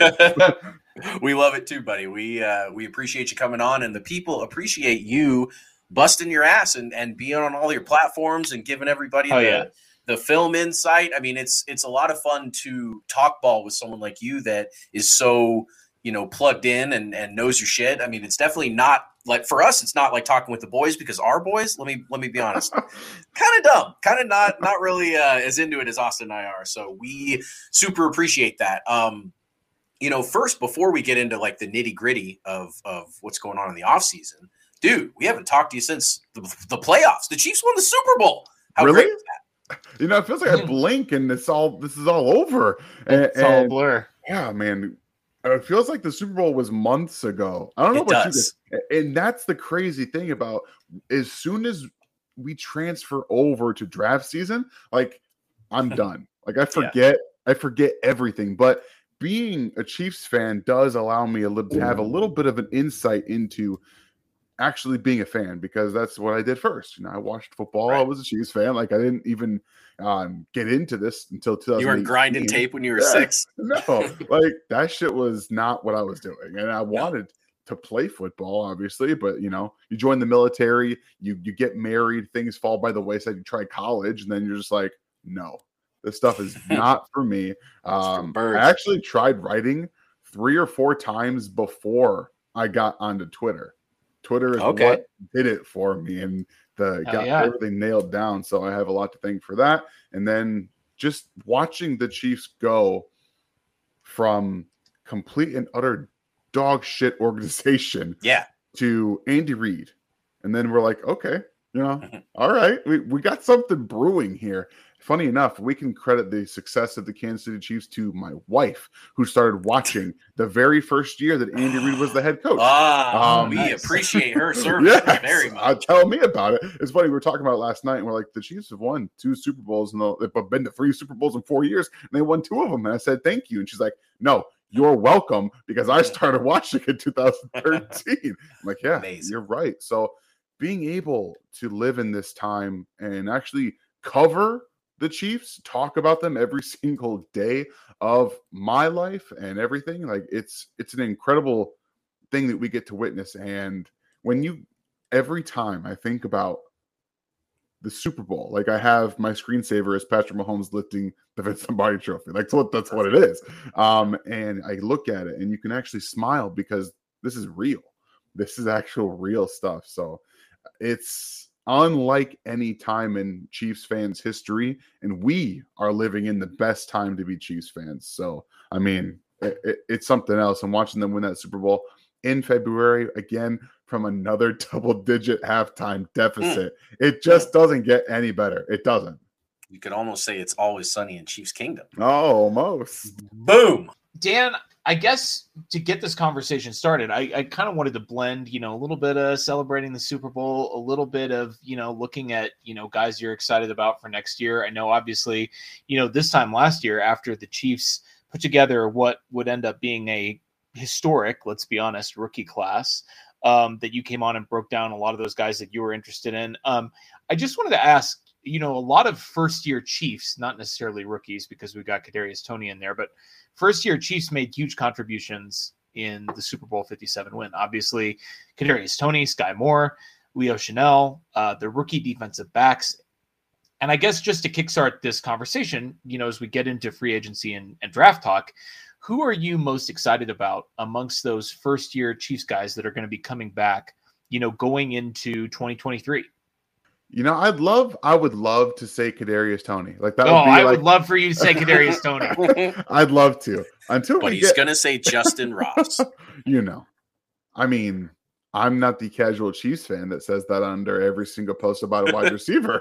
We love it too, buddy. We uh, we appreciate you coming on, and the people appreciate you busting your ass and, and being on all your platforms and giving everybody oh, the, yeah. the film insight. I mean, it's it's a lot of fun to talk ball with someone like you that is so, you know, plugged in and, and knows your shit. I mean, it's definitely not like for us, it's not like talking with the boys because our boys, let me let me be honest, kind of dumb, kind of not not really uh, as into it as Austin and I are. So we super appreciate that. Um, you know, first, before we get into like the nitty gritty of of what's going on in the off season. Dude, we haven't talked to you since the, the playoffs. The Chiefs won the Super Bowl. How really? great is that? You know, it feels like I blink and it's all this is all over. And, it's all a blur. Yeah, man. It feels like the Super Bowl was months ago. I don't know it what does. you guys, and that's the crazy thing about as soon as we transfer over to draft season, like I'm done. Like I forget, yeah. I forget everything. But being a Chiefs fan does allow me a little to have a little bit of an insight into actually being a fan because that's what I did first. You know, I watched football. Right. I was a Chiefs fan. Like I didn't even um, get into this until two thousand eighteen. You weren't grinding tape when you were yeah. six. No, like that shit was not what I was doing. And I wanted no. to play football, obviously, but you know, you join the military, you you get married, things fall by the wayside. You try college, and then you're just like, no, this stuff is not for me. Um, I actually tried writing three or four times before I got onto Twitter. Twitter is okay. what did it for me and the Hell got yeah. everything nailed down. So I have a lot to thank for that. And then just watching the Chiefs go from complete and utter dog shit organization yeah. to Andy Reid. And then we're like, okay, you know, all right, we, we got something brewing here. Funny enough, we can credit the success of the Kansas City Chiefs to my wife, who started watching the very first year that Andy Reid was the head coach. Ah, um, we nice. appreciate her service yes, very much. Uh, tell me about it. It's funny. We were talking about it last night, and we're like, the Chiefs have won two Super Bowls, and they've been to three Super Bowls in four years, and they won two of them. And I said, thank you. And she's like, no, you're welcome, because I started watching in two thousand thirteen. I'm like, yeah, Amazing. You're right. So being able to live in this time and actually cover the Chiefs, talk about them every single day of my life and everything. Like it's, it's an incredible thing that we get to witness. And when you, every time I think about the Super Bowl, like I have my screensaver as Patrick Mahomes lifting the Vince Lombardi trophy. Like that's what, that's what it is. Um, and I look at it and you can actually smile because this is real. This is actual real stuff. So it's, unlike any time in Chiefs fans history, and we are living in the best time to be Chiefs fans. So, I mean, it, it, it's something else. I'm watching them win that Super Bowl in February again from another double-digit halftime deficit. Mm. It just doesn't get any better. It doesn't. You could almost say it's always sunny in Chiefs Kingdom. Oh, almost. Boom. Dan, I guess to get this conversation started, I, I kind of wanted to blend, you know, a little bit of celebrating the Super Bowl, a little bit of, you know, looking at, you know, guys you're excited about for next year. I know, obviously, you know, this time last year after the Chiefs put together what would end up being a historic, let's be honest, rookie class, um, that you came on and broke down a lot of those guys that you were interested in. Um, I just wanted to ask, you know, a lot of first-year Chiefs, not necessarily rookies because we got Kadarius Toney in there, but first-year Chiefs made huge contributions in the Super Bowl fifty-seven win. Obviously, Kadarius Toney, Sky Moore, Leo Chanel, uh, the rookie defensive backs. And I guess just to kickstart this conversation, you know, as we get into free agency and, and draft talk, who are you most excited about amongst those first-year Chiefs guys that are going to be coming back, you know, going into twenty twenty-three? You know, I'd love, I would love to say Kadarius Toney. Like that. Oh, would be I like, would love for you to say Kadarius Toney. I'd love to. Until but we he's get, gonna say Justin Ross. You know, I mean, I'm not the casual Chiefs fan that says that under every single post about a wide receiver.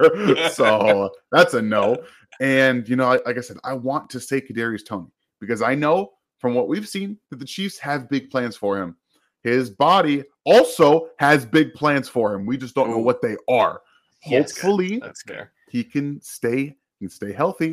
So that's a no. And you know, like, like I said, I want to say Kadarius Toney because I know from what we've seen that the Chiefs have big plans for him. His body also has big plans for him. We just don't Ooh. know what they are. Yes, Hopefully that's fair. He can stay he can stay healthy.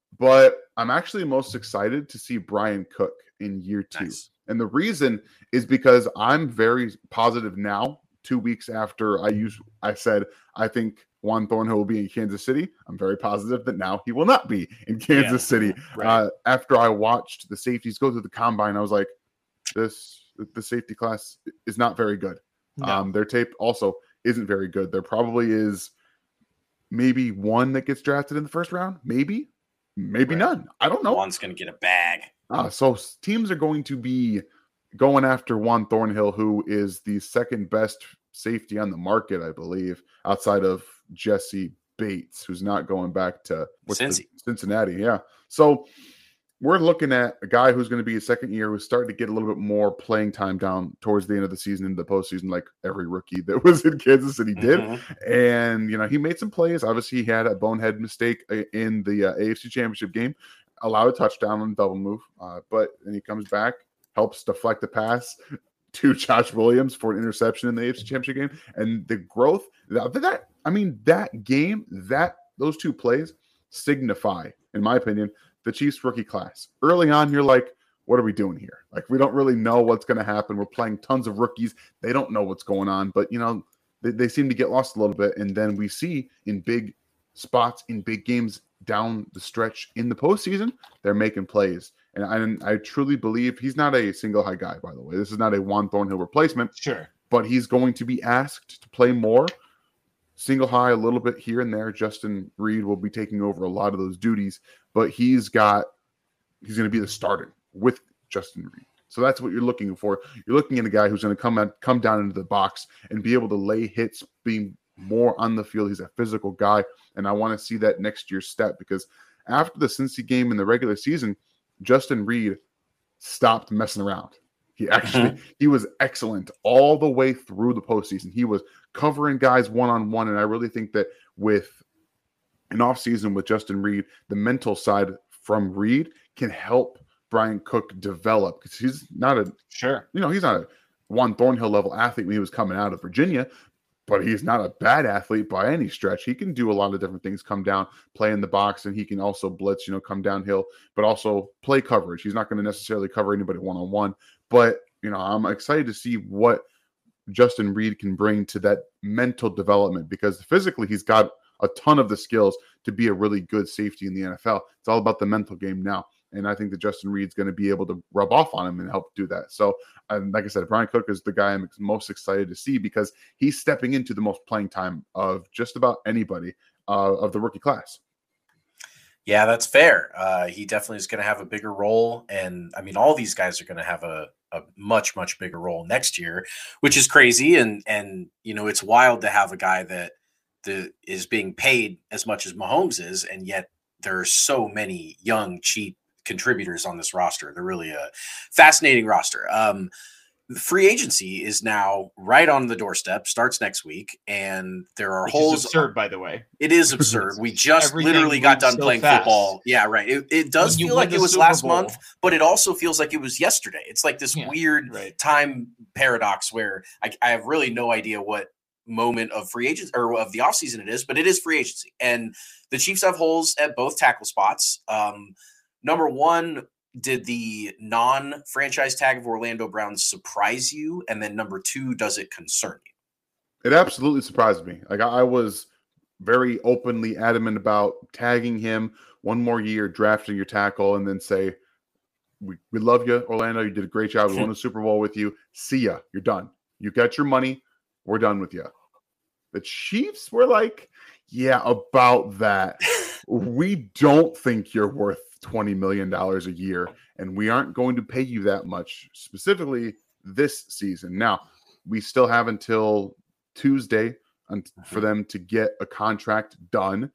But I'm actually most excited to see Brian Cook in year two. Nice. And the reason is because I'm very positive now, two weeks after I use I said I think Juan Thornhill will be in Kansas City. I'm very positive that now he will not be in Kansas yeah, City. Right. Uh, after I watched the safeties go through the combine, I was like, this the safety class is not very good. No. Um, their tape also isn't very good. There probably is maybe one that gets drafted in the first round. Maybe, maybe right. none. I don't know. One's going to get a bag. Uh, so teams are going to be going after Juan Thornhill, who is the second best safety on the market, I believe, outside of Jesse Bates, who's not going back to Cincy. Cincinnati. Yeah. So we're looking at a guy who's going to be a second year, who's starting to get a little bit more playing time down towards the end of the season, into the postseason, like every rookie that was in Kansas City did. Mm-hmm. And, you know, he made some plays. Obviously, he had a bonehead mistake in the uh, A F C Championship game, allowed a touchdown on a double move. Uh, but then he comes back, helps deflect the pass to Josh Williams for an interception in the A F C Championship game. And the growth that, that I mean, that game, that those two plays signify, in my opinion, the Chiefs rookie class. Early on, you're like, what are we doing here? Like, we don't really know what's going to happen. We're playing tons of rookies. They don't know what's going on, but, you know, they, they seem to get lost a little bit. And then we see in big spots, in big games down the stretch in the postseason, they're making plays. And I, I truly believe he's not a single high guy, by the way. This is not a Juan Thornhill replacement. Sure. But he's going to be asked to play more. Single high a little bit here and there. Justin Reid will be taking over a lot of those duties, but he's got he's going to be the starter with Justin Reid. So that's what you're looking for. You're looking at a guy who's going to come out, come down into the box and be able to lay hits, being more on the field. He's a physical guy, and I want to see that next year's step because after the Cincy game in the regular season, Justin Reid stopped messing around. He actually mm-hmm. he was excellent all the way through the postseason. He was covering guys one-on-one, and I really think that with an offseason with Justin Reid, the mental side from Reid can help Brian Cook develop because he's not a sure, you know, he's not a Juan Thornhill level athlete when he was coming out of Virginia, but he's not a bad athlete by any stretch. He can do a lot of different things, come down, play in the box, and he can also blitz, you know, come downhill, but also play coverage. He's not going to necessarily cover anybody one-on-one, but, you know, I'm excited to see what Justin Reid can bring to that mental development because physically he's got a ton of the skills to be a really good safety in the N F L. It's all about the mental game now. And I think that Justin Reid's going to be able to rub off on him and help do that. So, um, like I said, Brian Cook is the guy I'm most excited to see because he's stepping into the most playing time of just about anybody uh, of the rookie class. Yeah, that's fair. Uh, he definitely is going to have a bigger role. And I mean, all these guys are going to have a, a much, much bigger role next year, which is crazy. And, and, you know, it's wild to have a guy that the, is being paid as much as Mahomes is. And yet there are so many young, cheap contributors on this roster. They're really a fascinating roster. Um, free agency is now right on the doorstep, starts next week, and there are Which holes. Is absurd, by the way. It is absurd. We just Everything literally got done so playing fast. football. Yeah, right. It, it does feel like it was Super last Bowl. month, but it also feels like it was yesterday. It's like this Yeah, weird right. time paradox where I, I have really no idea what moment of free agency or of the offseason it is, but it is free agency. And the Chiefs have holes at both tackle spots. Um, number one, did the non-franchise tag of Orlando Brown surprise you? And then number two, does it concern you? It absolutely surprised me. Like I, I was very openly adamant about tagging him one more year, drafting your tackle, and then say, we, we love you, Orlando. You did a great job. We won the Super Bowl with you. See ya. You're done. You got your money. We're done with you. The Chiefs were like, yeah, about that. We don't think you're worth twenty million dollars a year, and we aren't going to pay you that much, specifically this season. Now, we still have until Tuesday for them to get a contract done.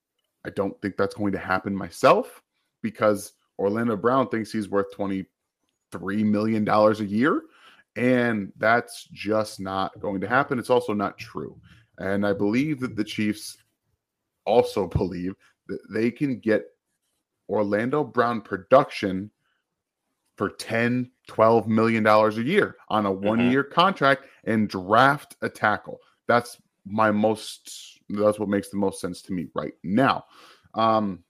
I don't think that's going to happen myself because Orlando Brown thinks he's worth twenty-three million dollars a year, and that's just not going to happen. It's also not true. And I believe that the Chiefs also believe that they can get Orlando Brown production for ten, twelve million dollars a year on a one-year mm-hmm. contract and draft a tackle. That's my most, that's what makes the most sense to me right now. Um,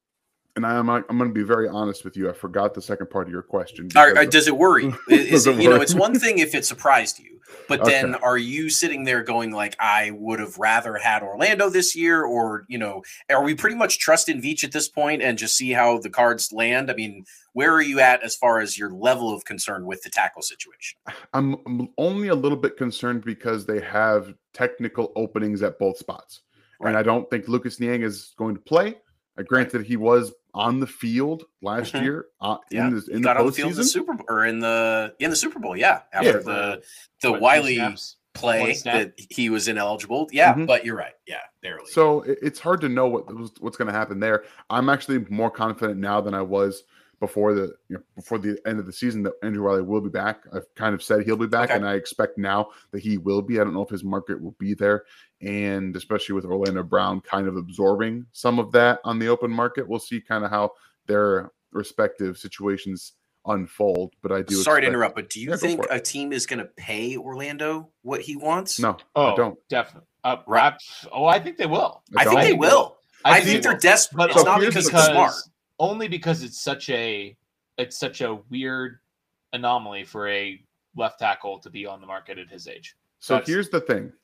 and I'm I'm going to be very honest with you. I forgot the second part of your question. Are, are, does it worry you? Is it, it you worry? know, it's one thing if it surprised you, but then okay. are you sitting there going like, I would have rather had Orlando this year, or, you know, are we pretty much trusting Veach at this point and just see how the cards land? I mean, where are you at as far as your level of concern with the tackle situation? I'm, I'm only a little bit concerned because they have technical openings at both spots. Right. And I don't think Lucas Niang is going to play. Uh, granted, right. he was on the field last mm-hmm. year uh, yeah. in the in he the got postseason. on the field in the Super Bowl or in the in the Super Bowl, yeah. After yeah. the the what, Wiley play that he was ineligible, yeah. Mm-hmm. But you're right, yeah, barely. So it's hard to know what what's going to happen there. I'm actually more confident now than I was before the you know, before the end of the season that Andrew Wiley will be back. I've kind of said he'll be back, okay. and I expect now that he will be. I don't know if his market will be there, and especially with Orlando Brown kind of absorbing some of that on the open market, we'll see kind of how their respective situations unfold. But I do. Sorry expect, to interrupt, but do you yeah, think a team is going to pay Orlando what he wants? No, oh, I don't. Definitely. Uh, right. Oh, I think they will. I, I think they will. I, I think, think they're desperate. But it's so not because it's smart. Only because it's such a it's such a weird anomaly for a left tackle to be on the market at his age. So That's, here's the thing.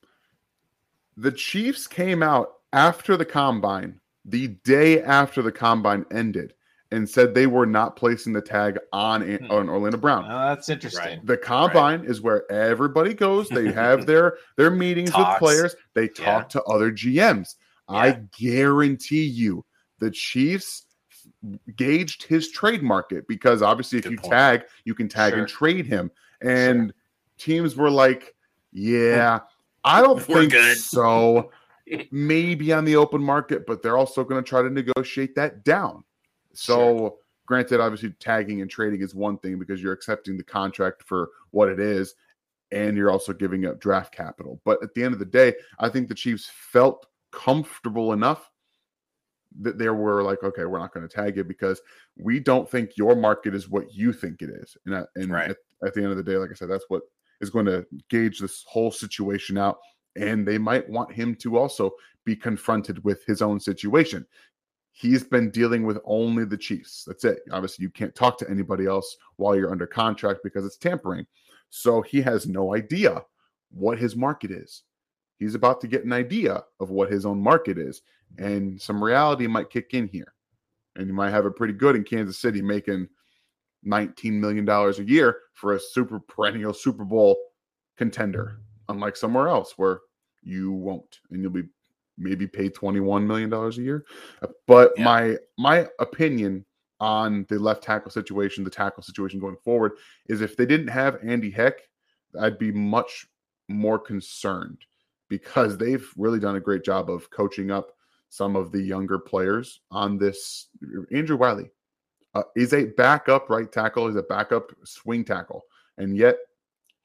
The Chiefs came out after the combine, the day after the combine ended, and said they were not placing the tag on, hmm. on Orlando Brown. Oh, that's interesting. Right. The combine right. is where everybody goes. They have their, their meetings Talks. with players. They talk yeah. to other G Ms. Yeah. I guarantee you the Chiefs gauged his trade market because obviously if Good you point. tag, you can tag sure. and trade him. And sure. teams were like, yeah, I don't we're think good. so. Maybe on the open market, but they're also going to try to negotiate that down. So sure. granted, obviously tagging and trading is one thing because you're accepting the contract for what it is and you're also giving up draft capital. But at the end of the day, I think the Chiefs felt comfortable enough that they were like, okay, we're not going to tag it because we don't think your market is what you think it is. And, and right. at, at the end of the day, like I said, that's what is going to gauge this whole situation out. And they might want him to also be confronted with his own situation. He's been dealing with only the Chiefs. That's it. Obviously, you can't talk to anybody else while you're under contract because it's tampering. So he has no idea what his market is. He's about to get an idea of what his own market is. And some reality might kick in here. And you might have it pretty good in Kansas City making nineteen million dollars a year for a super perennial Super Bowl contender. Unlike somewhere else where you won't. And you'll be maybe paid twenty-one million dollars a year. But yeah. my my opinion on the left tackle situation, the tackle situation going forward, is if they didn't have Andy Heck, I'd be much more concerned because they've really done a great job of coaching up some of the younger players on this. Andrew Wiley uh, is a backup right tackle, is a backup swing tackle, and yet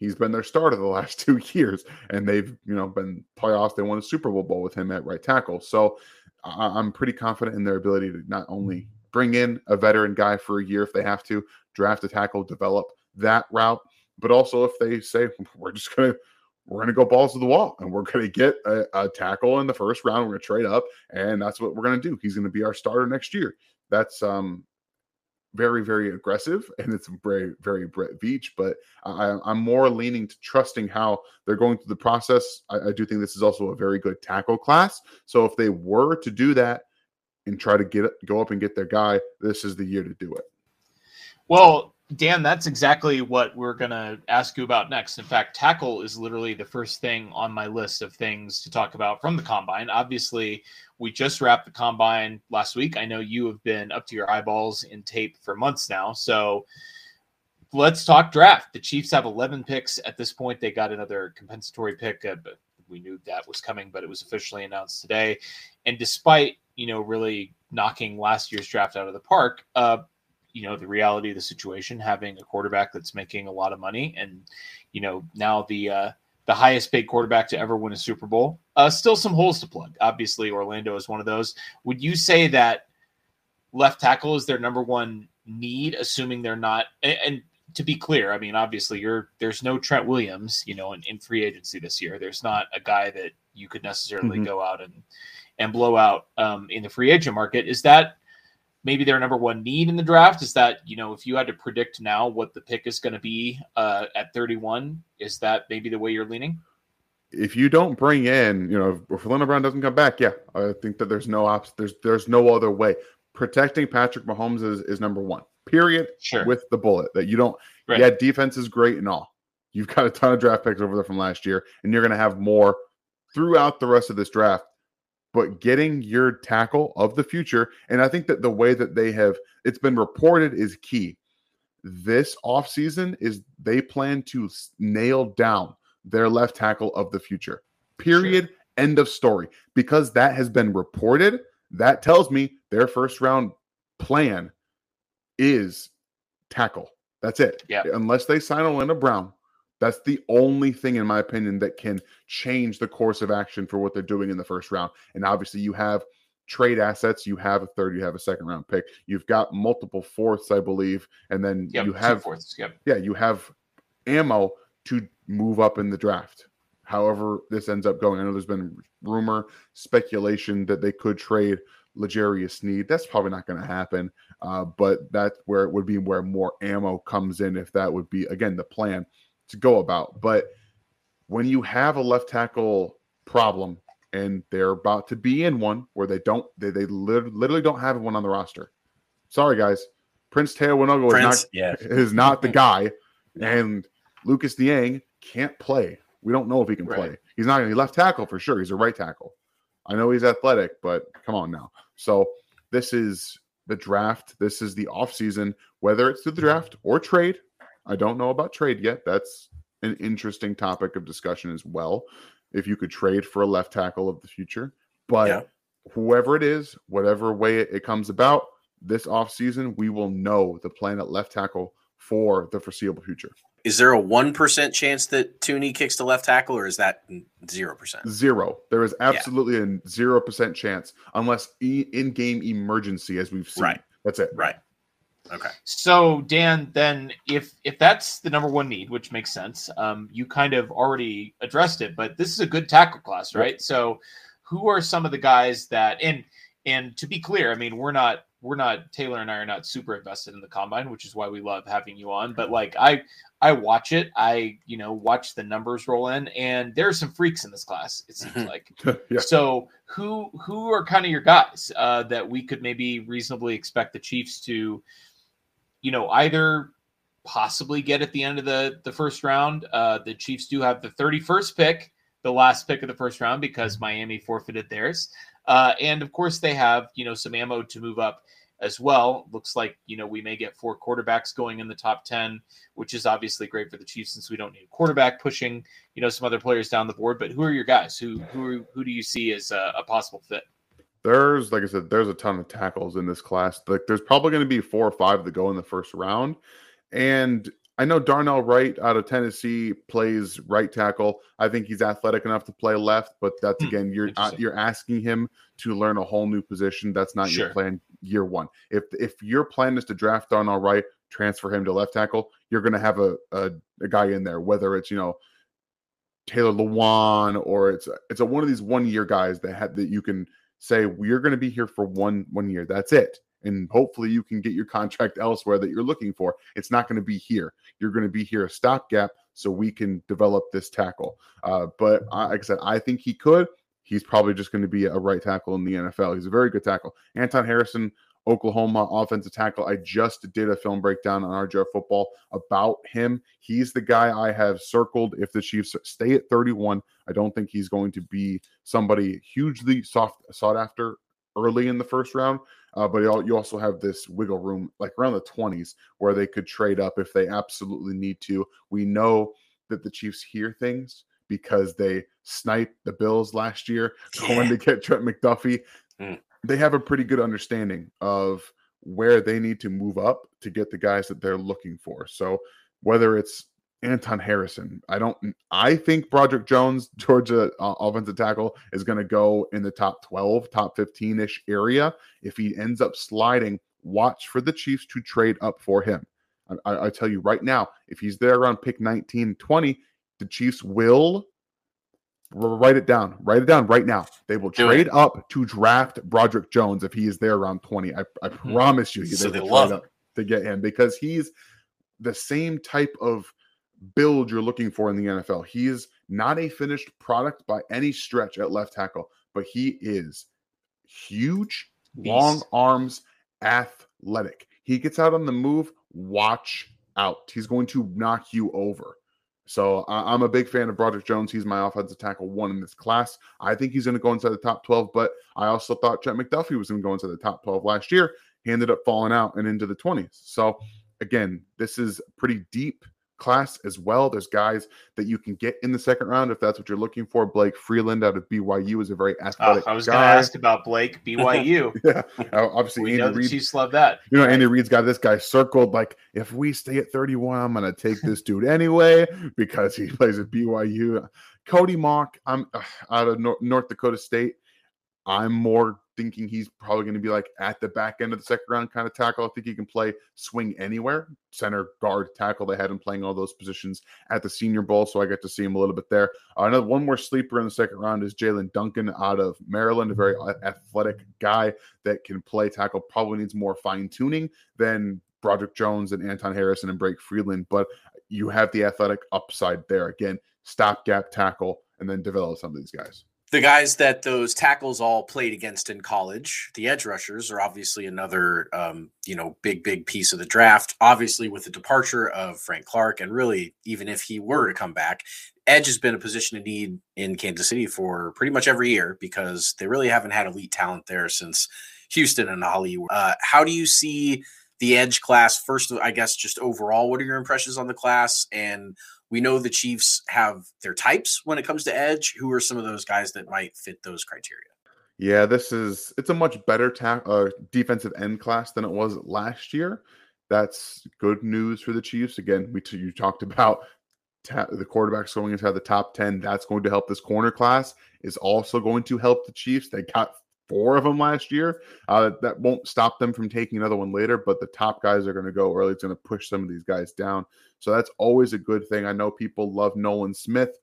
He's been their starter the last two years, and they've, you know, been playoffs. They won a Super Bowl with him at right tackle. So I- I'm pretty confident in their ability to not only bring in a veteran guy for a year if they have to, draft a tackle, develop that route, but also if they say we're just gonna we're gonna go balls to the wall and we're gonna get a, a tackle in the first round, we're gonna trade up, and that's what we're gonna do. He's gonna be our starter next year. That's um very, very aggressive, and it's very, very Brett Veach, but I, I'm more leaning to trusting how they're going through the process. I, I do think this is also a very good tackle class. So if they were to do that and try to get it, go up and get their guy, this is the year to do it. Well, Dan, that's exactly what we're going to ask you about next. In fact, tackle is literally the first thing on my list of things to talk about from the combine. Obviously, we just wrapped the combine last week. I know you have been up to your eyeballs in tape for months now. So let's talk draft. The Chiefs have eleven picks at this point. They got another compensatory pick, uh, but we knew that was coming, but it was officially announced today. And despite, you know, really knocking last year's draft out of the park, uh, you know, the reality of the situation, having a quarterback that's making a lot of money, and, you know, now the uh, the highest paid quarterback to ever win a Super Bowl, uh, still some holes to plug. Obviously, Orlando is one of those. Would you say that left tackle is their number one need, assuming they're not, and, and to be clear, I mean, obviously you're, there's no Trent Williams, you know, in, in free agency this year. There's not a guy that you could necessarily mm-hmm. go out and, and blow out um, in the free agent market. Is that maybe their number one need in the draft? Is that, you know, if you had to predict now what the pick is going to be uh, at thirty-one, is that maybe the way you're leaning? If you don't bring in, you know, if, if Orlando Brown doesn't come back, yeah, I think that there's no ops. There's there's no other way. Protecting Patrick Mahomes is, is number one. Period. Sure. With the bullet that you don't. Right. Yeah, defense is great and all. You've got a ton of draft picks over there from last year, and you're going to have more throughout the rest of this draft. But getting your tackle of the future, and I think that the way that they have, it's been reported, is key. This offseason is they plan to nail down their left tackle of the future. Period. Sure. End of story. Because that has been reported, that tells me their first round plan is tackle. That's it. Yeah. Unless they sign Orlando Brown, that's the only thing, in my opinion, that can change the course of action for what they're doing in the first round. And obviously, you have trade assets. You have a third. You have a second round pick. You've got multiple fourths, I believe, and then yep, you have fourths. Yep. Yeah, you have ammo to move up in the draft. However, this ends up going. I know there's been rumor, speculation that they could trade L'Jarius Sneed. That's probably not going to happen. Uh, but that's where it would be where more ammo comes in, if that would be, again, the plan to go about. But when you have a left tackle problem, and they're about to be in one where they don't, they, they literally don't have one on the roster. Sorry, guys. Prince Teo Winogo Prince, is not, yeah. is not the guy. And Lucas Niang can't play. We don't know if he can right. play. He's not going to be left tackle for sure. He's a right tackle. I know he's athletic, but come on now. So this is the draft. This is the offseason, whether it's through the draft or trade. I don't know about trade yet. That's an interesting topic of discussion as well. If you could trade for a left tackle of the future. But yeah. whoever it is, whatever way it, it comes about, this offseason, we will know the plan at left tackle for the foreseeable future. Is there a one percent chance that Tooney kicks to left tackle, or is that zero percent? Zero. There is absolutely yeah. a zero percent chance unless e- in-game emergency, as we've seen. Right. That's it. Right. Okay. So, Dan, then if if that's the number one need, which makes sense, um, you kind of already addressed it, but this is a good tackle class, right? Yep. So who are some of the guys that, and and to be clear, I mean, we're not, we're not, Taylor and I are not super invested in the combine, which is why we love having you on. But like, I, I watch it, I, you know, watch the numbers roll in, and there are some freaks in this class, it seems like. yeah. So who, who are kind of your guys uh, that we could maybe reasonably expect the Chiefs to, you know, either possibly get at the end of the, the first round? Uh, the Chiefs do have the thirty-first pick, the last pick of the first round, because Miami forfeited theirs. Uh, and of course they have, you know, some ammo to move up as well. Looks like, you know, we may get four quarterbacks going in the top ten, which is obviously great for the Chiefs since we don't need a quarterback pushing, you know, some other players down the board. But who are your guys? Who, who, are, who do you see as a, a possible fit? There's, like I said, there's a ton of tackles in this class. Like, there's probably going to be four or five that go in the first round. And I know Darnell Wright out of Tennessee plays right tackle. I think he's athletic enough to play left, but that's, again, you're uh, you're asking him to learn a whole new position. That's not sure. your plan year one. If if your plan is to draft Darnell Wright, transfer him to left tackle, you're going to have a, a a guy in there, whether it's, you know, Taylor Lewan or it's it's a one of these one year guys that had that you can say, we're going to be here for one one year. That's it. And hopefully you can get your contract elsewhere that you're looking for. It's not going to be here. You're going to be here a stopgap so we can develop this tackle. Uh, but uh, like I said, I think he could. He's probably just going to be a right tackle in the N F L. He's a very good tackle. Anton Harrison, Oklahoma offensive tackle. I just did a film breakdown on R J R Football about him. He's the guy I have circled. If the Chiefs stay at thirty-one, I don't think he's going to be somebody hugely soft, sought after early in the first round. Uh, but you also have this wiggle room, like around the twenties, where they could trade up if they absolutely need to. We know that the Chiefs hear things because they sniped the Bills last year, yeah. going to get Trent McDuffie. Mm. They have a pretty good understanding of where they need to move up to get the guys that they're looking for. So whether it's Anton Harrison, I don't. I think Broderick Jones, Georgia uh, offensive tackle, is going to go in the top twelve, top fifteen-ish area. If he ends up sliding, watch for the Chiefs to trade up for him. I, I tell you right now, if he's there around pick nineteen, twenty, the Chiefs will write it down. Write it down right now. They will Do trade it. up to draft Broderick Jones if he is there around twenty. I, I mm-hmm. promise you, so they, they will love trade up to get him because he's the same type of build you're looking for in the N F L. He is not a finished product by any stretch at left tackle, but he is huge, Beast. long arms, athletic. He gets out on the move. Watch out. He's going to knock you over. So uh, I'm a big fan of Broderick Jones. He's my offensive tackle one in this class. I think he's going to go inside the top twelve, but I also thought Trent McDuffie was going to go inside the top twelve last year. He ended up falling out and into the twenties. So again, this is pretty deep class as well. There's guys that you can get in the second round if that's what you're looking for. Blake Freeland out of B Y U is a very athletic uh, I was guy. going to ask about Blake, B Y U. yeah, obviously we Andy know the Reid. Chiefs love that. You know, Andy Reid's got this guy circled. Like, if we stay at thirty-one, I'm going to take this dude anyway because he plays at B Y U. Cody Mock, I'm uh, out of North, North Dakota State. I'm more thinking he's probably going to be like at the back end of the second round kind of tackle. I think he can play swing anywhere, center, guard, tackle. They had him playing all those positions at the Senior Bowl, so I got to see him a little bit there. Uh, another one more sleeper in the second round is Jalen Duncan out of Maryland, a very athletic guy that can play tackle. Probably needs more fine tuning than Broderick Jones and Anton Harrison and Blake Freeland, but you have the athletic upside there. Again, stopgap tackle and then develop some of these guys. The guys that those tackles all played against in college, the edge rushers, are obviously another, um, you know, big, big piece of the draft. Obviously, with the departure of Frank Clark, and really, even if he were to come back, edge has been a position of need in Kansas City for pretty much every year because they really haven't had elite talent there since Houston and Hollywood. Uh, how do you see the edge class? First, I guess, just overall, what are your impressions on the class? And we know the Chiefs have their types when it comes to edge. Who are some of those guys that might fit those criteria? Yeah, this is it's a much better ta- uh, defensive end class than it was last year. That's good news for the Chiefs. Again, we t- you talked about ta- the quarterbacks going inside the top ten. That's going to help this corner class. Is also going to help the Chiefs. They got four of them last year. Uh, that won't stop them from taking another one later, but the top guys are going to go early. It's going to push some of these guys down. So that's always a good thing. I know people love Nolan Smith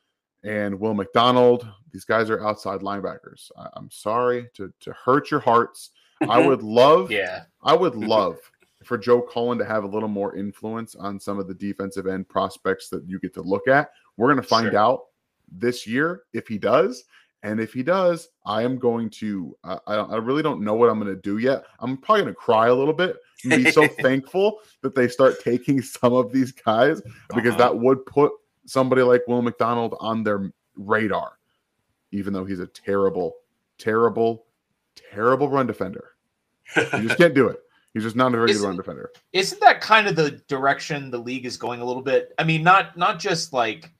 and Will McDonald. These guys are outside linebackers. I, I'm sorry to, to hurt your hearts. I would love, yeah, I would love for Joe Cullen to have a little more influence on some of the defensive end prospects that you get to look at. We're going to find sure. out this year if he does. And if he does, I am going to, uh, I, I really don't know what I'm going to do yet. I'm probably going to cry a little bit and be so thankful that they start taking some of these guys because uh-huh. that would put somebody like Will McDonald on their radar, even though he's a terrible, terrible, terrible run defender. You just can't do it. He's just not a very isn't, good run defender. Isn't that kind of the direction the league is going a little bit? I mean, not not just like,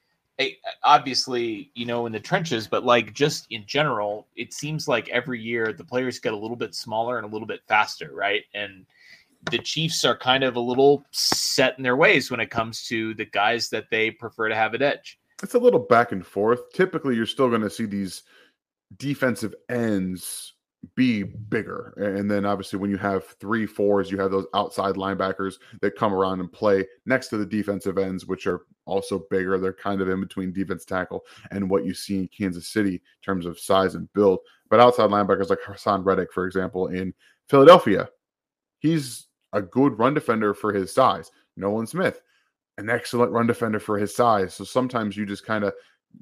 obviously, you know, in the trenches, but like just in general, it seems like every year the players get a little bit smaller and a little bit faster, right? And the Chiefs are kind of a little set in their ways when it comes to the guys that they prefer to have at edge. It's a little back and forth. Typically, you're still going to see these defensive ends be bigger. And then obviously when you have three fours, you have those outside linebackers that come around and play next to the defensive ends, which are also bigger. They're kind of in between defense tackle and what you see in Kansas City in terms of size and build. But outside linebackers like Hassan Reddick, for example, in Philadelphia, he's a good run defender for his size. Nolan Smith, an excellent run defender for his size. So sometimes you just kind of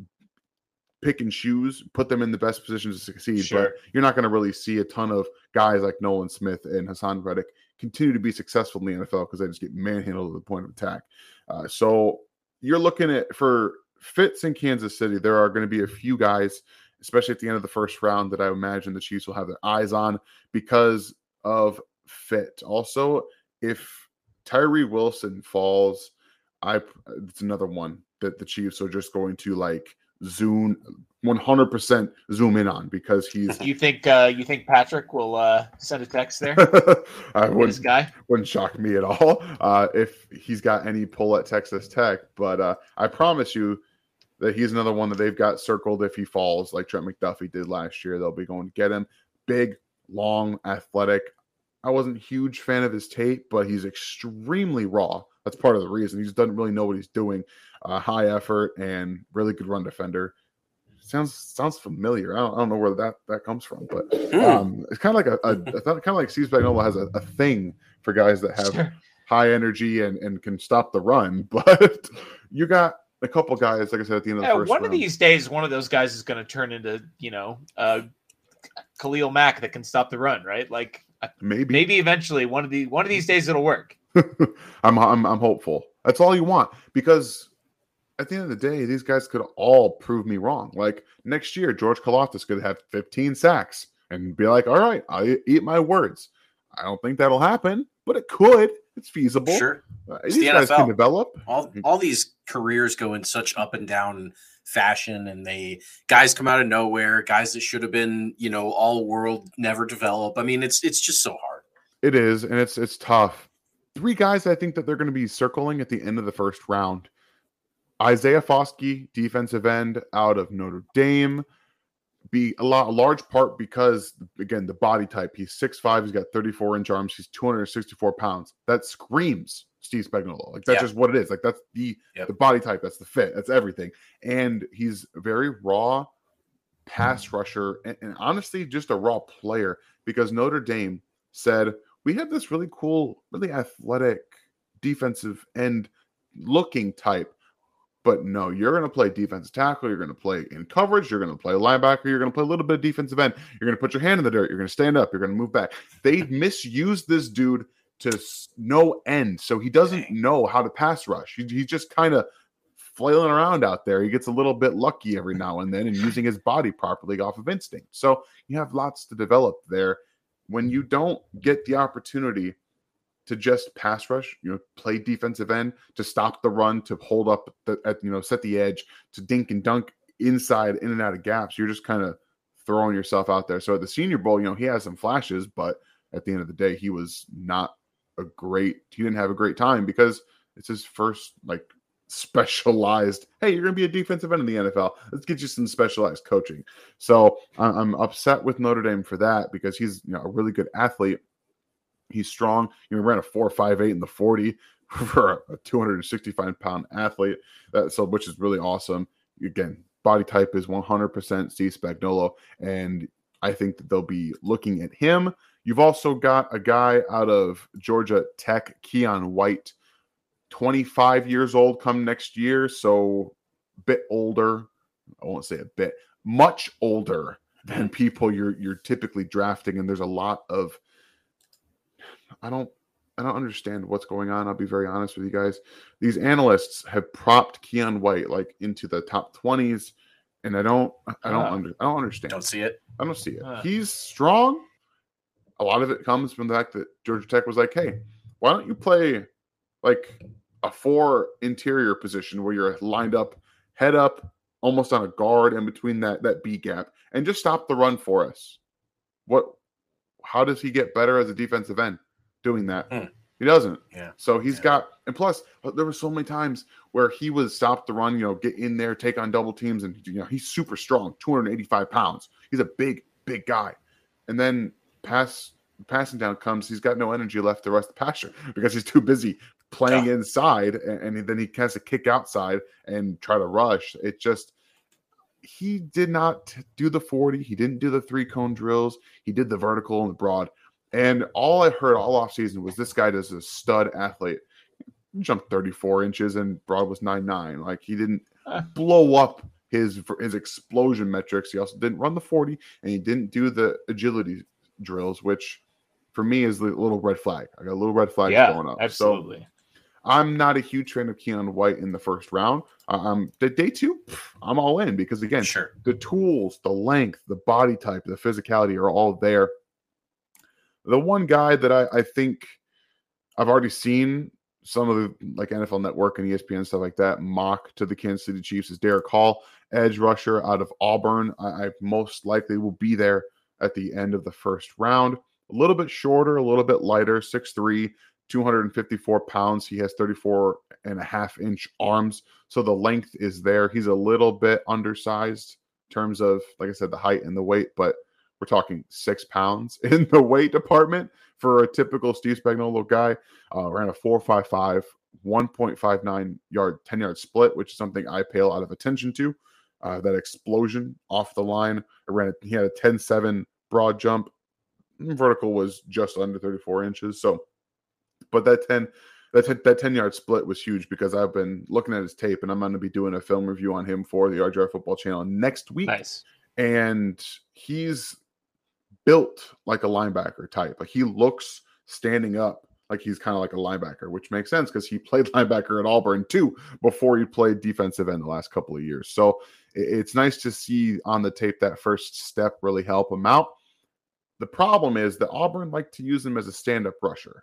pick and choose, put them in the best position to succeed. Sure. But you're not going to really see a ton of guys like Nolan Smith and Hassan Reddick continue to be successful in the N F L because they just get manhandled at the point of attack. Uh, so you're looking at, for fits in Kansas City, there are going to be a few guys, especially at the end of the first round, that I imagine the Chiefs will have their eyes on because of fit. Also, if Tyree Wilson falls, I it's another one that the Chiefs are just going to like zoom one hundred percent zoom in on because he's. You think uh, you think Patrick will uh, send a text there? I wouldn't, this guy wouldn't shock me at all uh, if he's got any pull at Texas Tech. But uh, I promise you that he's another one that they've got circled if he falls, like Trent McDuffie did last year. They'll be going to get him. Big, long, athletic. I wasn't a huge fan of his tape, but he's extremely raw. That's part of the reason. He just doesn't really know what he's doing. Uh, high effort and really good run defender. Sounds sounds familiar. I don't, I don't know where that, that comes from, but um, it's kind of like a, a I thought kind of like Steve Spagnuolo has a, a thing for guys that have Sure. high energy and, and can stop the run. But you got a couple guys, like I said, at the end of yeah, the first one round. of these days, one of those guys is going to turn into, you know, uh, Khalil Mack that can stop the run, right? Like maybe maybe eventually one of the one of these days it'll work. I'm, I'm I'm hopeful. That's all you want, because at the end of the day, these guys could all prove me wrong. Like next year, George Karlaftis could have fifteen sacks and be like, all right, I eat my words. I don't think that'll happen, but it could. It's feasible. Sure. Uh, It's these the guys N F L. can develop. All all these careers go in such up and down fashion, and they guys come out of nowhere, guys that should have been, you know, all world never develop. I mean, it's it's just so hard. It is, and it's it's tough. Three guys I think that they're going to be circling at the end of the first round. Isaiah Foskey, defensive end out of Notre Dame, be a lot a large part because, again, the body type. He's six five, he's got thirty-four inch arms, he's two hundred sixty-four pounds. That screams Steve Spagnuolo. Like that's Yeah. just what it is. Like that's the Yep. the body type, that's the fit, that's everything. And he's very raw pass rusher and, and honestly just a raw player, because Notre Dame said, we have this really cool, really athletic defensive end looking type. But no, you're going to play defensive tackle. You're going to play in coverage. You're going to play linebacker. You're going to play a little bit of defensive end. You're going to put your hand in the dirt. You're going to stand up. You're going to move back. They misused this dude to no end. So he doesn't Dang. know how to pass rush. He, he's just kind of flailing around out there. He gets a little bit lucky every now and then and using his body properly off of instinct. So you have lots to develop there. When you don't get the opportunity to just pass rush, you know, play defensive end, to stop the run, to hold up the, at, you know, set the edge, to dink and dunk inside, in and out of gaps, you're just kind of throwing yourself out there. So at the Senior Bowl, you know, he has some flashes, but at the end of the day, he was not a great, he didn't have a great time because it's his first like specialized, hey, you're going to be a defensive end in the N F L. Let's get you some specialized coaching. So I'm, I'm upset with Notre Dame for that, because he's, you know, a really good athlete. He's strong. You know, he ran a four five eight in the forty for a two hundred sixty-five pound athlete. That so, which is really awesome. Again, body type is one hundred percent Steve Spagnuolo, and I think that they'll be looking at him. You've also got a guy out of Georgia Tech, Keon White, twenty-five years old come next year, so a bit older. I won't say a bit, much older than people you're you're typically drafting, and there's a lot of I don't I don't understand what's going on. I'll be very honest with you guys. These analysts have propped Keon White like into the top twenties, and I don't I don't Uh, under, I don't understand. Don't see it. I don't see it. Uh. He's strong. A lot of it comes from the fact that Georgia Tech was like, hey, why don't you play like a four interior position where you're lined up, head up, almost on a guard in between that that B gap, and just stop the run for us. What? How does he get better as a defensive end? doing that. Mm. He doesn't. Yeah. So he's yeah. got, and plus there were so many times where he would stop the run, you know, get in there, take on double teams, and you know he's super strong, two hundred eighty-five pounds. He's a big, big guy, and then pass passing down comes. He's got no energy left to rest the pasture because he's too busy playing yeah. inside, and, and then he has to kick outside and try to rush. It just he did not do the forty. He didn't do the three cone drills. He did the vertical and the broad. And all I heard all offseason was this guy is a stud athlete. He jumped thirty-four inches and broad was nine nine. Like he didn't blow up his his explosion metrics. He also didn't run the forty, and he didn't do the agility drills, which for me is a little red flag. I got a little red flag yeah, going up. Absolutely. So I'm not a huge fan of Keon White in the first round. Um, the day two, I'm all in because again, sure. the tools, the length, the body type, the physicality are all there. The one guy that I, I think I've already seen some of the like N F L Network and E S P N and stuff like that mock to the Kansas City Chiefs is Derek Hall, edge rusher out of Auburn. I, I most likely will be there at the end of the first round. A little bit shorter, a little bit lighter, six three, two hundred fifty-four pounds. He has thirty-four and a half inch arms. So the length is there. He's a little bit undersized in terms of, like I said, the height and the weight, but we're talking six pounds in the weight department for a typical Steve Spagnuolo guy. Uh, ran a four five five, one point five nine yard, ten yard split, which is something I pay a lot of attention to. Uh, that explosion off the line. I ran. A, he had a ten seven broad jump. Vertical was just under thirty-four inches. So, but that ten that that ten yard split was huge because I've been looking at his tape and I'm going to be doing a film review on him for the R J R Football Channel next week. Nice. And he's built like a linebacker type. Like he looks standing up like he's kind of like a linebacker, which makes sense because he played linebacker at Auburn too before he played defensive end the last couple of years. So it's nice to see on the tape that first step really help him out. The problem is that Auburn like to use him as a stand-up rusher.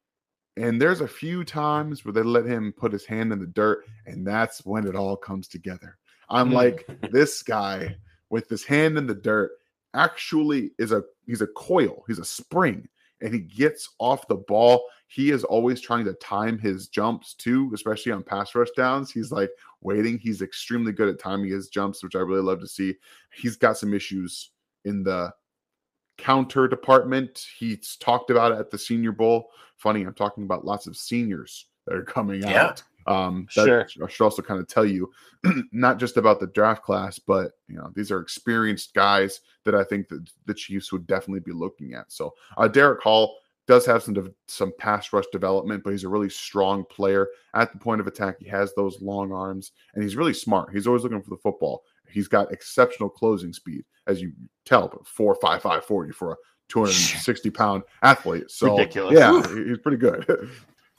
And there's a few times where they let him put his hand in the dirt, and that's when it all comes together. I'm like, this guy with his hand in the dirt actually is a he's a coil, he's a spring, and he gets off the ball. He is always trying to time his jumps too, especially on pass rush downs. He's like waiting. He's extremely good at timing his jumps, which I really love to see. He's got some issues in the counter department. He's talked about it at the Senior Bowl. Funny, I'm talking about lots of seniors that are coming yeah. out. Um, that sure. I should also kind of tell you, not just about the draft class, but you know, these are experienced guys that I think that the Chiefs would definitely be looking at. So uh, Derek Hall does have some de- some pass rush development, but he's a really strong player at the point of attack. He has those long arms, and he's really smart. He's always looking for the football. He's got exceptional closing speed, as you tell, but four five five forty for a two hundred sixty pound athlete. So ridiculous. Yeah, Oof. He's pretty good.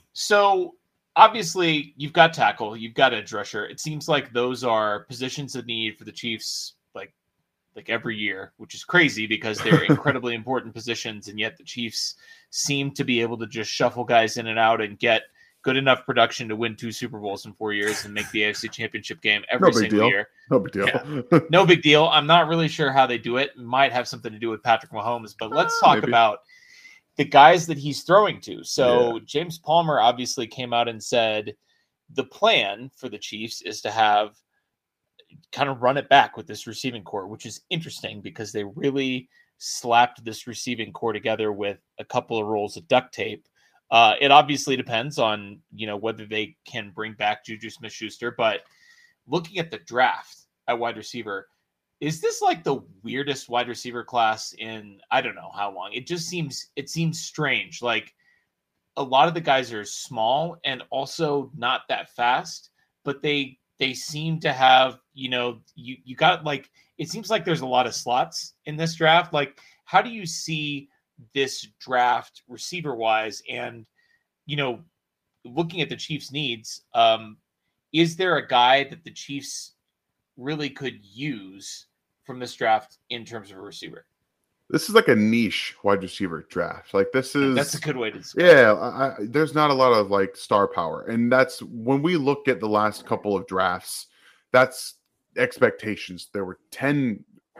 So obviously, you've got tackle, you've got edge rusher. It seems like those are positions of need for the Chiefs, like like every year, which is crazy because they're incredibly important positions, and yet the Chiefs seem to be able to just shuffle guys in and out and get good enough production to win two Super Bowls in four years and make the A F C Championship game every no big single deal. year. No big deal. Yeah. No big deal. I'm not really sure how they do it. It might have something to do with Patrick Mahomes, but let's uh, talk maybe. about the guys that he's throwing to. So Yeah. James Palmer obviously came out and said the plan for the Chiefs is to have kind of run it back with this receiving core, which is interesting because they really slapped this receiving core together with a couple of rolls of duct tape. Uh, it obviously depends on, you know, whether they can bring back Juju Smith-Schuster, but looking at the draft at wide receiver, is this like the weirdest wide receiver class in, I don't know how long. It just seems, it seems strange. Like a lot of the guys are small and also not that fast, but they, they seem to have, you know, you, you got like, it seems like there's a lot of slots in this draft. Like, how do you see this draft receiver wise? And, you know, looking at the Chiefs needs, um, is there a guy that the Chiefs really could use from this draft in terms of a receiver? This is like a niche wide receiver draft. Like this is that's a good way to describe yeah. I, I, there's not a lot of like star power, and that's when we look at the last couple of drafts. That's expectations. There were ten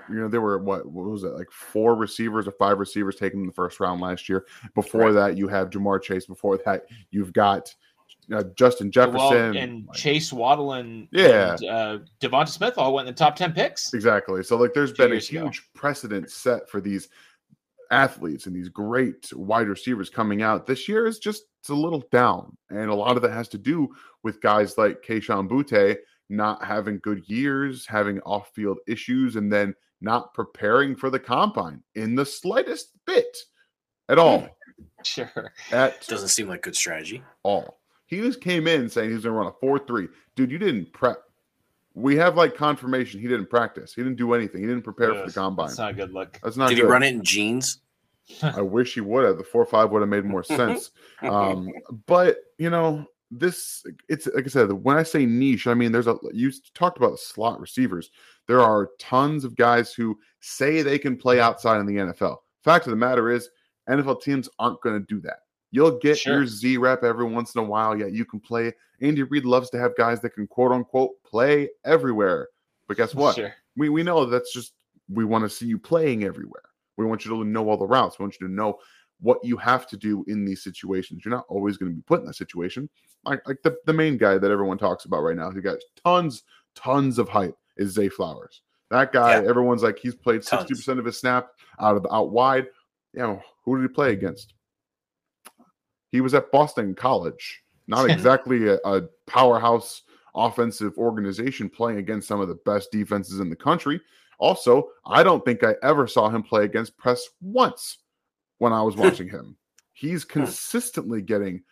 You know, there were what, what was it, like four receivers or five receivers taken in the first round last year. Before right. that, you have Jamar Chase. Before that, you've got uh, Justin Jefferson well, and like, Chase Waddle and yeah, and, uh, Devonta Smith all went in the top ten picks. Exactly. So like, there's been a huge ago. precedent set for these athletes and these great wide receivers coming out. This year is just it's a little down, and a lot of that has to do with guys like Kayshon Boutte not having good years, having off-field issues, and then not preparing for the combine in the slightest bit at all. Sure. That doesn't seem like good strategy. All. He just came in saying he was going to run a four three. Dude, you didn't prep. We have like confirmation he didn't practice. He didn't do anything. He didn't prepare yes, for the combine. That's not a good look. That's not Did good. he run it in jeans? I wish he would have. The four five would have made more sense. Um, but, you know, this, it's like I said, when I say niche, I mean, there's a, you talked about slot receivers. There are tons of guys who say they can play outside in the N F L. Fact of the matter is, N F L teams aren't going to do that. You'll get sure. your Z rep every once in a while. Yeah, you can play. Andy Reid loves to have guys that can quote unquote play everywhere. But guess what? Sure. We we know that's just, we want to see you playing everywhere. We want you to know all the routes. We want you to know what you have to do in these situations. You're not always going to be put in that situation. Like, like the, the main guy that everyone talks about right now, who got tons, tons of hype, is Zay Flowers. That guy, yeah. everyone's like, he's played tons. sixty percent of his snap out of the out wide. You know, who did he play against? He was at Boston College. Not exactly a, a powerhouse offensive organization playing against some of the best defenses in the country. Also, I don't think I ever saw him play against press once when I was watching him. He's consistently getting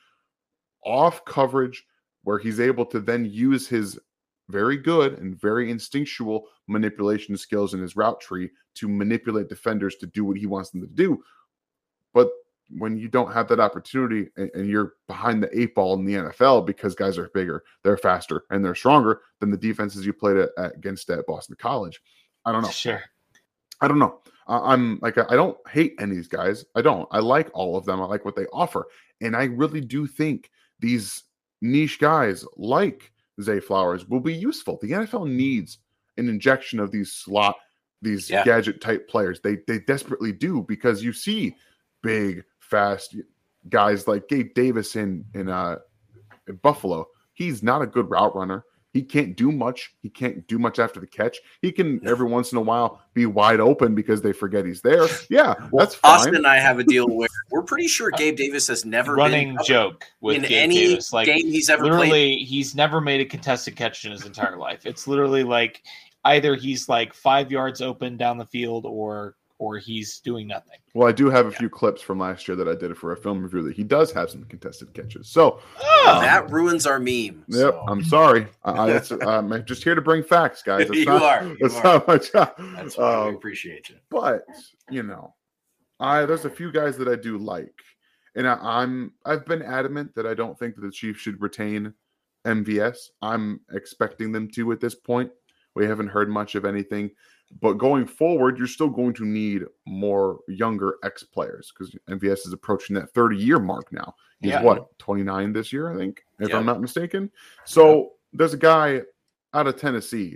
off coverage where he's able to then use his very good and very instinctual manipulation skills in his route tree to manipulate defenders to do what he wants them to do. But when you don't have that opportunity and, and you're behind the eight ball in the N F L because guys are bigger, they're faster, and they're stronger than the defenses you played at, at, against at Boston College, I don't know. Sure. I don't know. Uh, I'm like, I don't hate any of these guys. I don't. I like all of them. I like what they offer. And I really do think these niche guys like Zay Flowers will be useful. The N F L needs an injection of these slot, these yeah. gadget type players. They they desperately do, because you see big, fast guys like Gabe Davis in in, uh, in Buffalo. He's not a good route runner. He can't do much. He can't do much after the catch. He can every once in a while be wide open because they forget he's there. Yeah, well, that's fine. Austin and I have a deal where we're pretty sure Gabe Davis has never running been joke with in Gabe any Davis. Like, game he's ever literally, played. He's never made a contested catch in his entire life. It's literally like either he's like five yards open down the field, or or he's doing nothing. Well, I do have a yeah. few clips from last year that I did for a film review that he does have some contested catches. So oh, um, that ruins our meme. Yep, so. I'm sorry. I, that's, I'm just here to bring facts, guys. That's you not, are. You that's are. not my job. That's why um, we appreciate you. But you know, I there's a few guys that I do like, and I, I'm I've been adamant that I don't think that the Chiefs should retain M V S. I'm expecting them to at this point. We haven't heard much of anything. But going forward, you're still going to need more younger X players, because M V S is approaching that thirty-year mark now. He's yeah. what, twenty-nine this year, I think, if yeah. I'm not mistaken. So yeah. there's a guy out of Tennessee,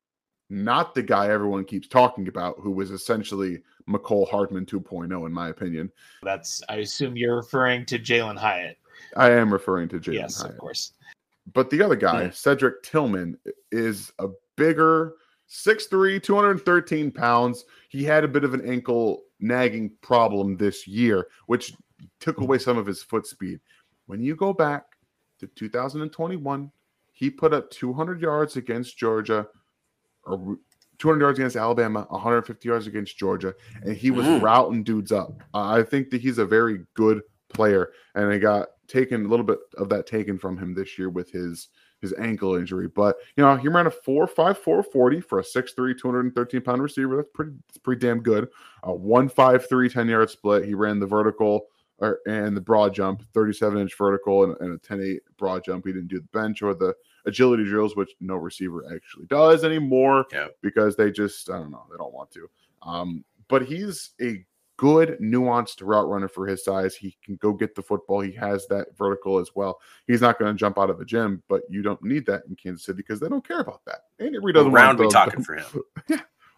not the guy everyone keeps talking about, who was essentially Mecole Hardman two point oh, in my opinion. That's, I assume you're referring to Jalen Hyatt. I am referring to Jalen yes, Hyatt. Yes, of course. But the other guy, yeah. Cedric Tillman, is a bigger six three, two hundred thirteen pounds. He had a bit of an ankle nagging problem this year, which took away some of his foot speed. When you go back to two thousand twenty-one, he put up two hundred yards against Georgia, or two hundred yards against Alabama, one hundred fifty yards against Georgia, and he was mm. routing dudes up. Uh, I think that he's a very good player, and I got taken a little bit of that taken from him this year with his his ankle injury. But, you know, he ran a four five, four forty for a six three, two hundred thirteen pound receiver. That's pretty, that's pretty damn good. A one five three, ten-yard split. He ran the vertical or, and the broad jump, thirty-seven inch vertical and, and a ten eight broad jump. He didn't do the bench or the agility drills, which no receiver actually does anymore yeah. because they just, I don't know, they don't want to. Um, but he's a good, nuanced route runner for his size. He can go get the football. He has that vertical as well. He's not going to jump out of a gym, but you don't need that in Kansas City because they don't care about that. Andy Reid doesn't round want we talking for him. Yeah.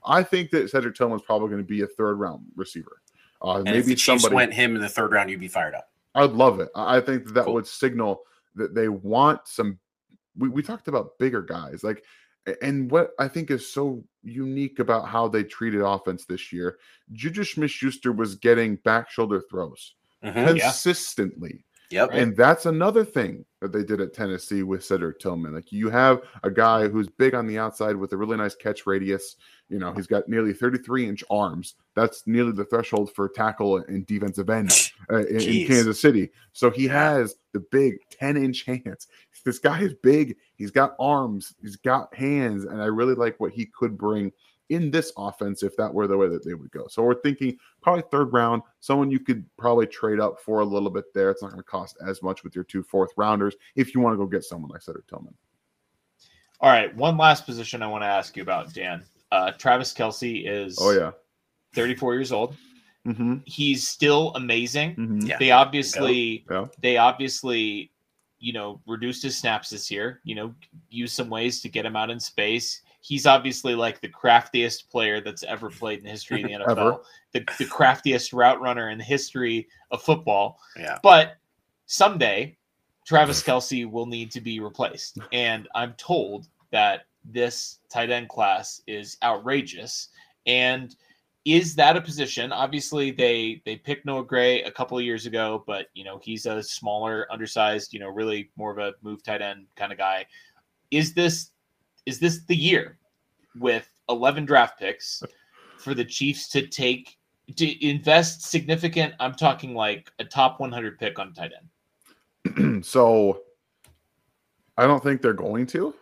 I think that Cedric Tillman's probably going to be a third round receiver. Uh, and maybe if the Chiefs somebody went him in the third round, you'd be fired up. I'd love it. I think that, that cool. would signal that they want some. We, we talked about bigger guys, like, and what I think is so unique about how they treated offense this year. Juju Smith-Schuster was getting back shoulder throws mm-hmm, consistently. Yeah. Yep. And that's another thing that they did at Tennessee with Cedric Tillman. Like, you have a guy who's big on the outside with a really nice catch radius. You know, he's got nearly thirty-three inch arms. That's nearly the threshold for tackle and defensive end uh, in, in Kansas City. So he has the big ten inch hands. This guy is big. He's got arms. He's got hands. And I really like what he could bring in this offense if that were the way that they would go. So we're thinking probably third round, someone you could probably trade up for a little bit there. It's not going to cost as much with your two fourth rounders if you want to go get someone like Cedric Tillman. All right, one last position I want to ask you about, Dan. Uh, Travis Kelce is oh yeah, thirty-four years old. Mm-hmm. He's still amazing. Mm-hmm. Yeah. They obviously, yeah. they obviously, you know, reduced his snaps this year. You know, use some ways to get him out in space. He's obviously like the craftiest player that's ever played in the history of the N F L, the, the craftiest route runner in the history of football. Yeah. But someday, Travis Kelce will need to be replaced. And I'm told that this tight end class is outrageous. And is that a position? Obviously, they they picked Noah Gray a couple of years ago, but, you know, he's a smaller, undersized, you know, really more of a move tight end kind of guy. Is this Is this the year with eleven draft picks for the Chiefs to take to invest significant? I'm talking like a top one hundred pick on tight end. So I don't think they're going to.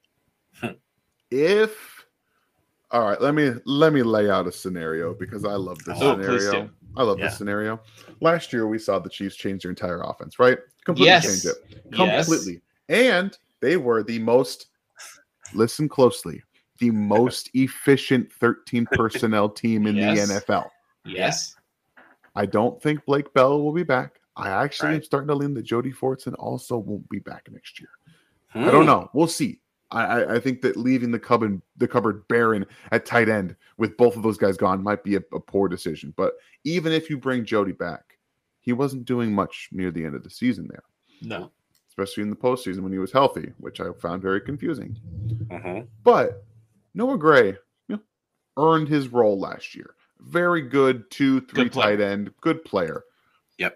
If all right, let me let me lay out a scenario because I love this oh, scenario. I love yeah. this scenario. Last year we saw the Chiefs change their entire offense, right? Completely yes. change it. Completely. Yes. And they were the most listen closely, the most efficient thirteen personnel team in yes. the N F L. Yes. I don't think Blake Bell will be back. I actually right. am starting to lean that Jody Fortson also won't be back next year. Hmm. I don't know. We'll see. I, I, I think that leaving the cupboard, the cupboard barren at tight end with both of those guys gone might be a, a poor decision. But even if you bring Jody back, he wasn't doing much near the end of the season there. No. Especially in the postseason when he was healthy, which I found very confusing. Uh-huh. But Noah Gray you know, earned his role last year. Very good two, three good tight end, good player. Yep.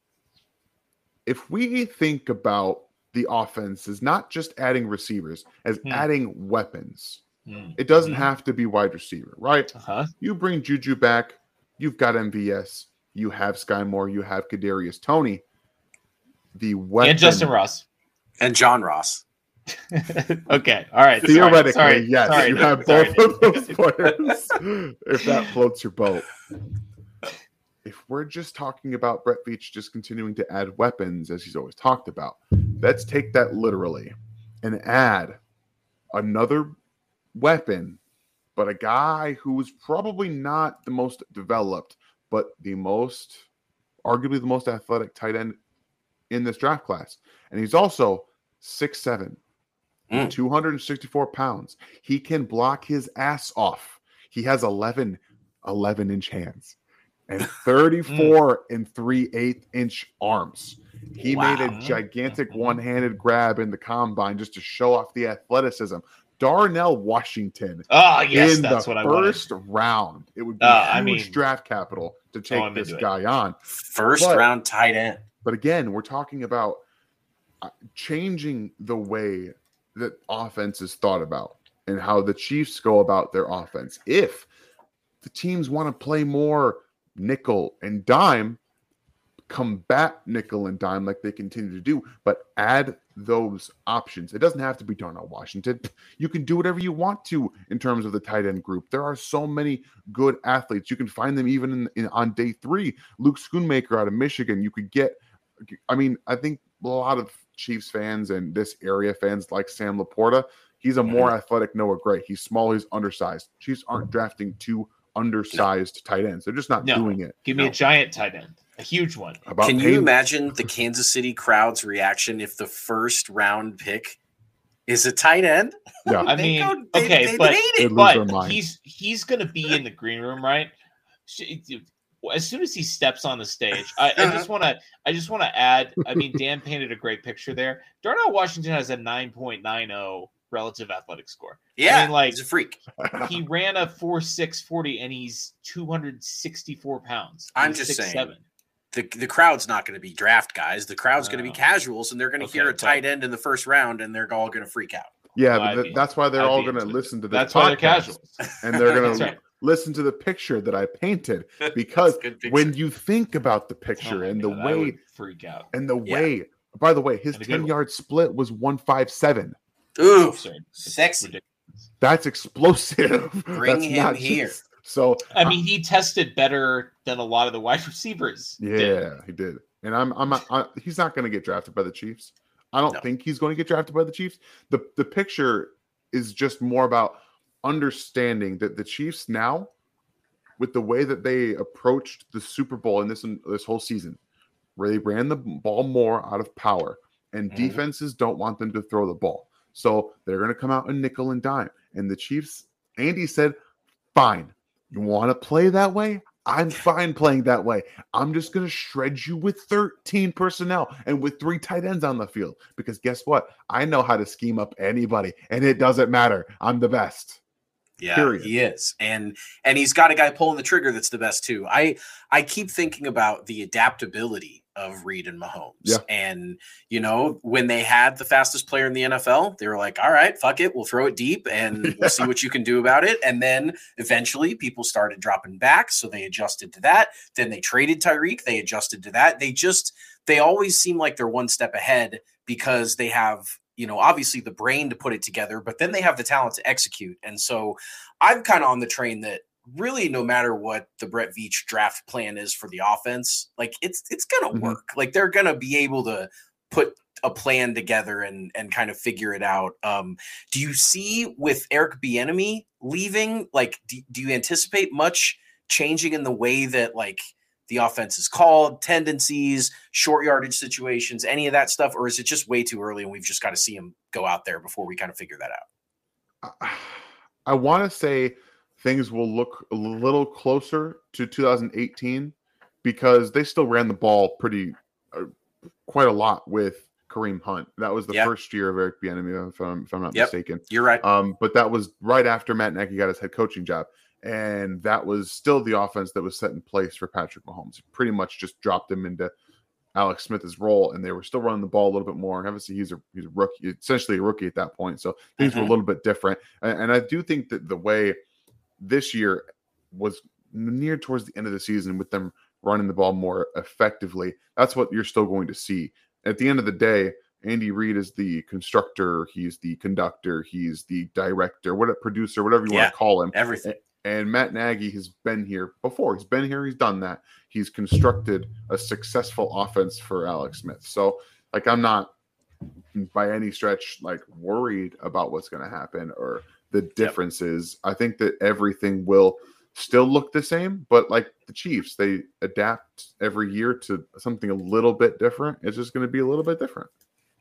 If we think about the offense as not just adding receivers, as hmm. adding weapons, hmm. it doesn't hmm. have to be wide receiver, right? Uh-huh. You bring Juju back, you've got M V S, you have Sky Moore, you have Kadarius Toney. The weapon, and Justin Ross and John Ross. Okay, all right. Theoretically, sorry. yes, sorry. you have sorry. both of those players. If that floats your boat. If we're just talking about Brett Veach just continuing to add weapons as he's always talked about, let's take that literally and add another weapon, but a guy who's probably not the most developed, but the most, arguably the most athletic tight end in this draft class. And he's also six seven, mm. two hundred sixty-four pounds. He can block his ass off. He has eleven, eleven inch hands and thirty-four mm. and three eighths inch arms. He wow. made a gigantic one-handed grab in the combine just to show off the athleticism. Darnell Washington. Oh, yes, in that's the what I first wanted. round. It would be uh, a huge I mean, draft capital to take oh, this guy on. First but, round tight end. But again, we're talking about changing the way that offense is thought about and how the Chiefs go about their offense. If the teams want to play more nickel and dime, combat nickel and dime like they continue to do, but add those options. It doesn't have to be Darnell Washington. You can do whatever you want to in terms of the tight end group. There are so many good athletes. You can find them even in, in on day three. Luke Schoonmaker out of Michigan. You could get, I mean, I think a lot of Chiefs fans and this area fans like Sam Laporta. He's a more mm-hmm. athletic Noah Gray. He's small. He's undersized. Chiefs aren't drafting two undersized no. tight ends. They're just not no. doing it. Give me no. a giant tight end. A huge one. About Can you imagine the Kansas City crowd's reaction if the first round pick is a tight end. Yeah, I mean, go, they, okay, they, but, they but he's he's going to be in the green room, right? As soon as he steps on the stage, I, I just want to I just want to add. I mean, Dan painted a great picture there. Darnell Washington has a nine point nine oh relative athletic score. Yeah, I mean, like he's a freak. He ran a four six forty, and he's two hundred sixty-four pounds. I'm just saying. Seven. The, the crowd's not going to be draft guys. The crowd's oh. going to be casuals, and they're going to okay, hear a tight end in the first round, and they're all going to freak out. Yeah, but th- that's why they're I'd all going to listen to this That's podcast, why they're casuals. And they're going right. to listen to the picture that I painted. Because when you think about the picture oh and God, the way freak out and the yeah. way, by the way, his ten-yard split was one five seven. Ooh, sexy. That's explosive. Bring that's him here. Just, so I mean, he tested better than a lot of the wide receivers. Yeah, did. he did. And I'm, I'm, I, he's not going to get drafted by the Chiefs. I don't no. think he's going to get drafted by the Chiefs. The, the picture is just more about understanding that the Chiefs now, with the way that they approached the Super Bowl in this this whole season, where they ran the ball more out of power, and mm-hmm. defenses don't want them to throw the ball, so they're going to come out and nickel and dime. And the Chiefs, Andy said, "Fine, you want to play that way? I'm fine playing that way. I'm just going to shred you with thirteen personnel and with three tight ends on the field, because guess what? I know how to scheme up anybody, and it doesn't matter. I'm the best." Yeah, Period. He is. And and he's got a guy pulling the trigger that's the best too. I I keep thinking about the adaptability of Reed and Mahomes. Yeah. And, you know, when they had the fastest player in the N F L, they were like, all right, fuck it. We'll throw it deep and yeah. we'll see what you can do about it. And then eventually people started dropping back. So they adjusted to that. Then they traded Tyreek. They adjusted to that. They just, they always seem like they're one step ahead because they have, you know, obviously the brain to put it together, but then they have the talent to execute. And so I'm kind of on the train that really no matter what the Brett Veach draft plan is for the offense, like it's it's going to mm-hmm. work. Like they're going to be able to put a plan together and and kind of figure it out. Um, do you see with Eric Bieniemy leaving, like do, do you anticipate much changing in the way that like the offense is called, tendencies, short yardage situations, any of that stuff? Or is it just way too early and we've just got to see him go out there before we kind of figure that out? I, I want to say things will look a little closer to two thousand eighteen because they still ran the ball pretty, uh, quite a lot with Kareem Hunt. That was the yep. first year of Eric Bieniemy, if I'm, if I'm not yep. mistaken. You're right. Um, but that was right after Matt Nagy got his head coaching job. And that was still the offense that was set in place for Patrick Mahomes. He pretty much just dropped him into Alex Smith's role, and they were still running the ball a little bit more. Obviously, he's a he's a rookie, essentially a rookie at that point. So things mm-hmm. were a little bit different. And, and I do think that the way this year was near towards the end of the season with them running the ball more effectively, that's what you're still going to see. At the end of the day, Andy Reid is the constructor, he's the conductor, he's the director, what a producer, whatever you yeah, want to call him. Everything. And Matt Nagy has been here before. He's been here. He's done that. He's constructed a successful offense for Alex Smith. So, like, I'm not by any stretch, like, worried about what's going to happen or the differences. Yep. I think that everything will still look the same. But, like the Chiefs, they adapt every year to something a little bit different. It's just going to be a little bit different.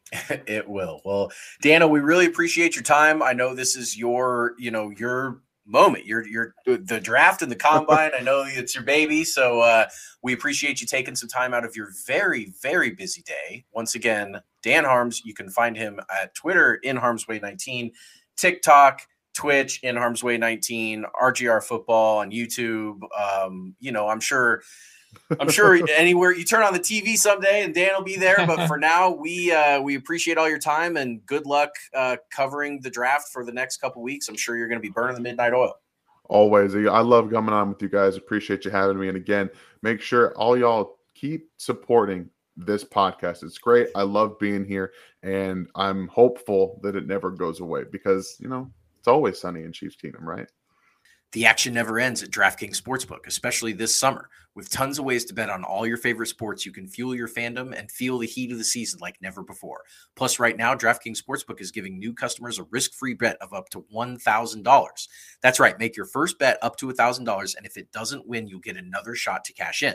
It will. Well, Dana, we really appreciate your time. I know this is your, you know, your moment. You're you're the draft and the combine. I know it's your baby, so uh, we appreciate you taking some time out of your very very busy day. Once again, Dan Harms. You can find him at Twitter in Harms Way nineteen, TikTok, Twitch in Harms Way nineteen, R G R Football on YouTube. Um, you know, I'm sure. I'm sure anywhere you turn on the T V someday and Dan will be there. But for now, we uh, we appreciate all your time and good luck uh, covering the draft for the next couple weeks. I'm sure you're going to be burning the midnight oil. Always. I love coming on with you guys. Appreciate you having me. And again, make sure all y'all keep supporting this podcast. It's great. I love being here. And I'm hopeful that it never goes away because, you know, it's always sunny in Chiefs Kingdom, right? The action never ends at DraftKings Sportsbook, especially this summer. With tons of ways to bet on all your favorite sports, you can fuel your fandom and feel the heat of the season like never before. Plus, right now, DraftKings Sportsbook is giving new customers a risk-free bet of up to one thousand dollars. That's right. Make your first bet up to one thousand dollars, and if it doesn't win, you'll get another shot to cash in.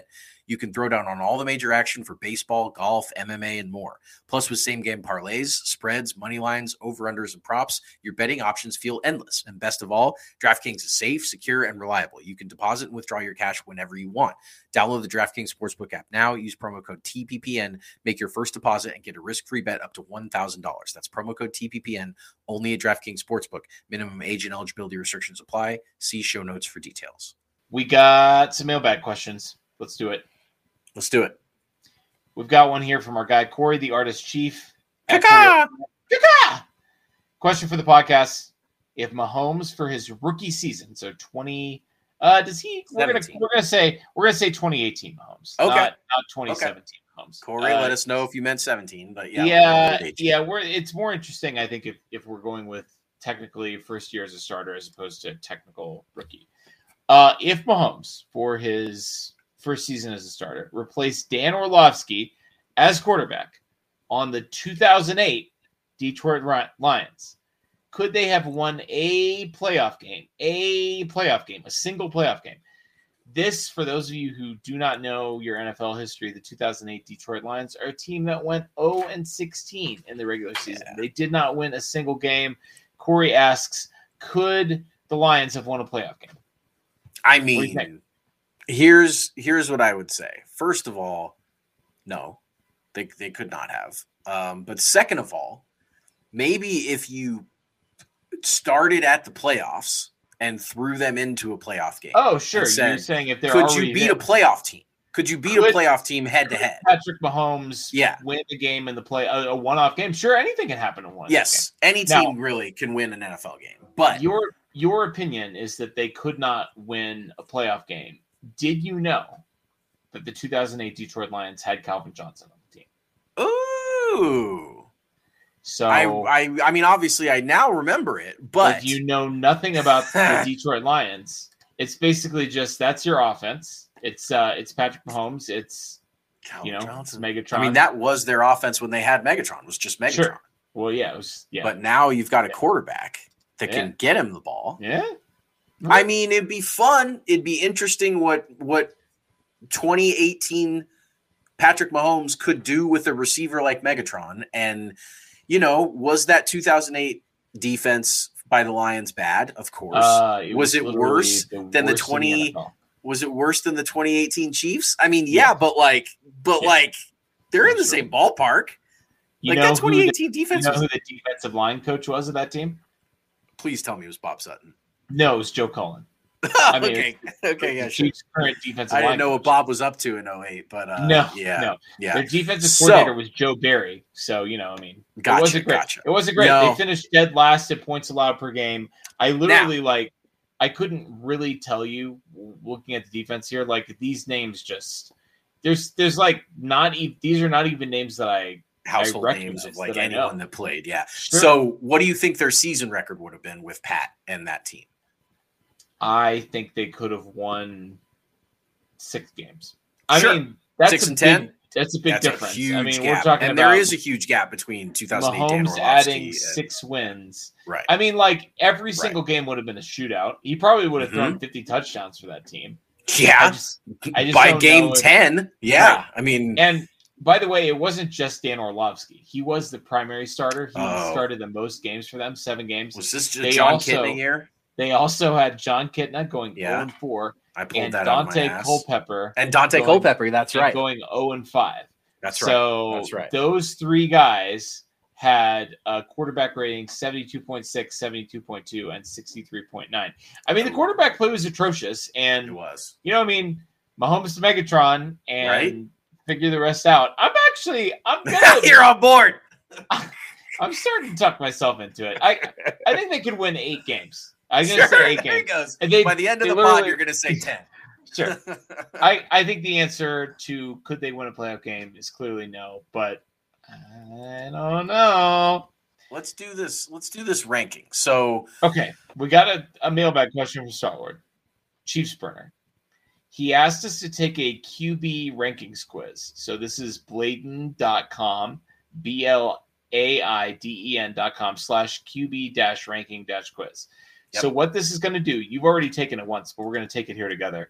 You can throw down on all the major action for baseball, golf, M M A, and more. Plus, with same-game parlays, spreads, money lines, over-unders, and props, your betting options feel endless. And best of all, DraftKings is safe, secure, and reliable. You can deposit and withdraw your cash whenever you want. Download the DraftKings Sportsbook app now. Use promo code T P P N. Make your first deposit and get a risk-free bet up to one thousand dollars. That's promo code T P P N, only at DraftKings Sportsbook. Minimum age and eligibility restrictions apply. See show notes for details. We got some mailbag questions. Let's do it. Let's do it. We've got one here from our guy, Corey, the artist chief. Kaka! Kaka! Question for the podcast. If Mahomes for his rookie season, so twenty, uh, does he, we're going to, we're going to say, we're going to say twenty eighteen Mahomes, okay. not, not twenty seventeen okay. Mahomes. Corey, uh, let us know if you meant seventeen, but yeah. Yeah. Yeah. We're, it's more interesting, I think, if, if we're going with technically first year as a starter, as opposed to technical rookie. Uh, if Mahomes for his first season as a starter replaced Dan Orlovsky as quarterback on the two thousand eight Detroit Lions, could they have won a playoff game, a playoff game, a single playoff game? This, for those of you who do not know your N F L history, the two thousand eight Detroit Lions are a team that went oh and sixteen in the regular season. Yeah. They did not win a single game. Corey asks, could the Lions have won a playoff game? I mean, here's here's what I would say. First of all, no, they they could not have. Um, but second of all, maybe if you started at the playoffs and threw them into a playoff game. Oh, sure. Said, You're saying if they're could you beat there. a playoff team? Could you beat could, a playoff team head to head? Patrick Mahomes yeah. win the game in the play a, a one-off game? Sure, anything can happen in one. Yes, game. Any team now, really can win an N F L game. But your Your opinion is that they could not win a playoff game. Did you know that the two thousand eight Detroit Lions had Calvin Johnson on the team? Ooh. So I, I, I mean, obviously, I now remember it, but if you know nothing about the Detroit Lions, it's basically just that's your offense. It's uh, it's Patrick Mahomes. It's Calvin you know, Johnson. It's Megatron. I mean, that was their offense when they had Megatron. It was just Megatron. Sure. Well, yeah, it was. Yeah. But now you've got a yeah. quarterback that yeah. can get him the ball. Yeah. I mean, it'd be fun. It'd be interesting what what twenty eighteen Patrick Mahomes could do with a receiver like Megatron. And, you know, was that two thousand eight defense by the Lions bad? Of course. Uh, it was, was it worse the than the twenty? The was it worse than the twenty eighteen Chiefs? I mean, yeah, yeah. but like, but yeah. like, they're in the same ballpark. You like that twenty eighteen the, defense. You know was, who the defensive line coach was of that team? Please tell me it was Bob Sutton. No, it was Joe Cullen. I mean, okay, okay, yeah. Chiefs' sure. current defensive I didn't line know coach. what Bob was up to in oh eight, but uh, no, yeah, no, yeah. Their defensive coordinator so, was Joe Barry. So you know, I mean, gotcha, it wasn't great. Gotcha. It wasn't great. No. They finished dead last at points allowed per game. I literally now, like, I couldn't really tell you looking at the defense here. Like these names, just there's there's like not e- these are not even names that I. household I names of like that anyone that played. Yeah. Sure. So what do you think their season record would have been with Pat and that team? I think they could have won six games. I sure. mean, that's six a and big, ten. That's a big that's difference. A huge I mean, gap. we're talking and about there is a huge gap between two thousand eight Mahomes adding and, six wins. Right. I mean, like every right. single game would have been a shootout. He probably would have mm-hmm. thrown fifty touchdowns for that team. Yeah. I just, I just by game if, ten. Yeah. Right. I mean, and by the way, it wasn't just Dan Orlovsky. He was the primary starter. He oh. started the most games for them, seven games. Was this just John Kitna year? They also had John Kitna going yeah. oh and four. I pulled and that Dante out of my ass. Culpepper and Dante going, Culpepper. That's right. Going oh and five. That's right. So that's right. Those three guys had a quarterback rating seventy-two point six, seventy-two point two, and sixty-three point nine. I mean, the quarterback play was atrocious, and it was. You know, what I mean, Mahomes to Megatron, and right? figure the rest out. I'm actually, I'm gonna, you're on board. I'm starting to tuck myself into it. I, I think they could win eight games. I'm going sure, to say eight there games. Goes. And they, By the end of the pod, you're going to say ten. Sure. I, I think the answer to could they win a playoff game is clearly no, but I don't know. Let's do this. Let's do this ranking. So okay, we got a, a mailbag question from Starward. Chiefs burner. He asked us to take a Q B rankings quiz. So this is bladen dot com, B L A I D E N dot com slash Q B dash ranking dash quiz. Yep. So what this is going to do, you've already taken it once, but we're going to take it here together.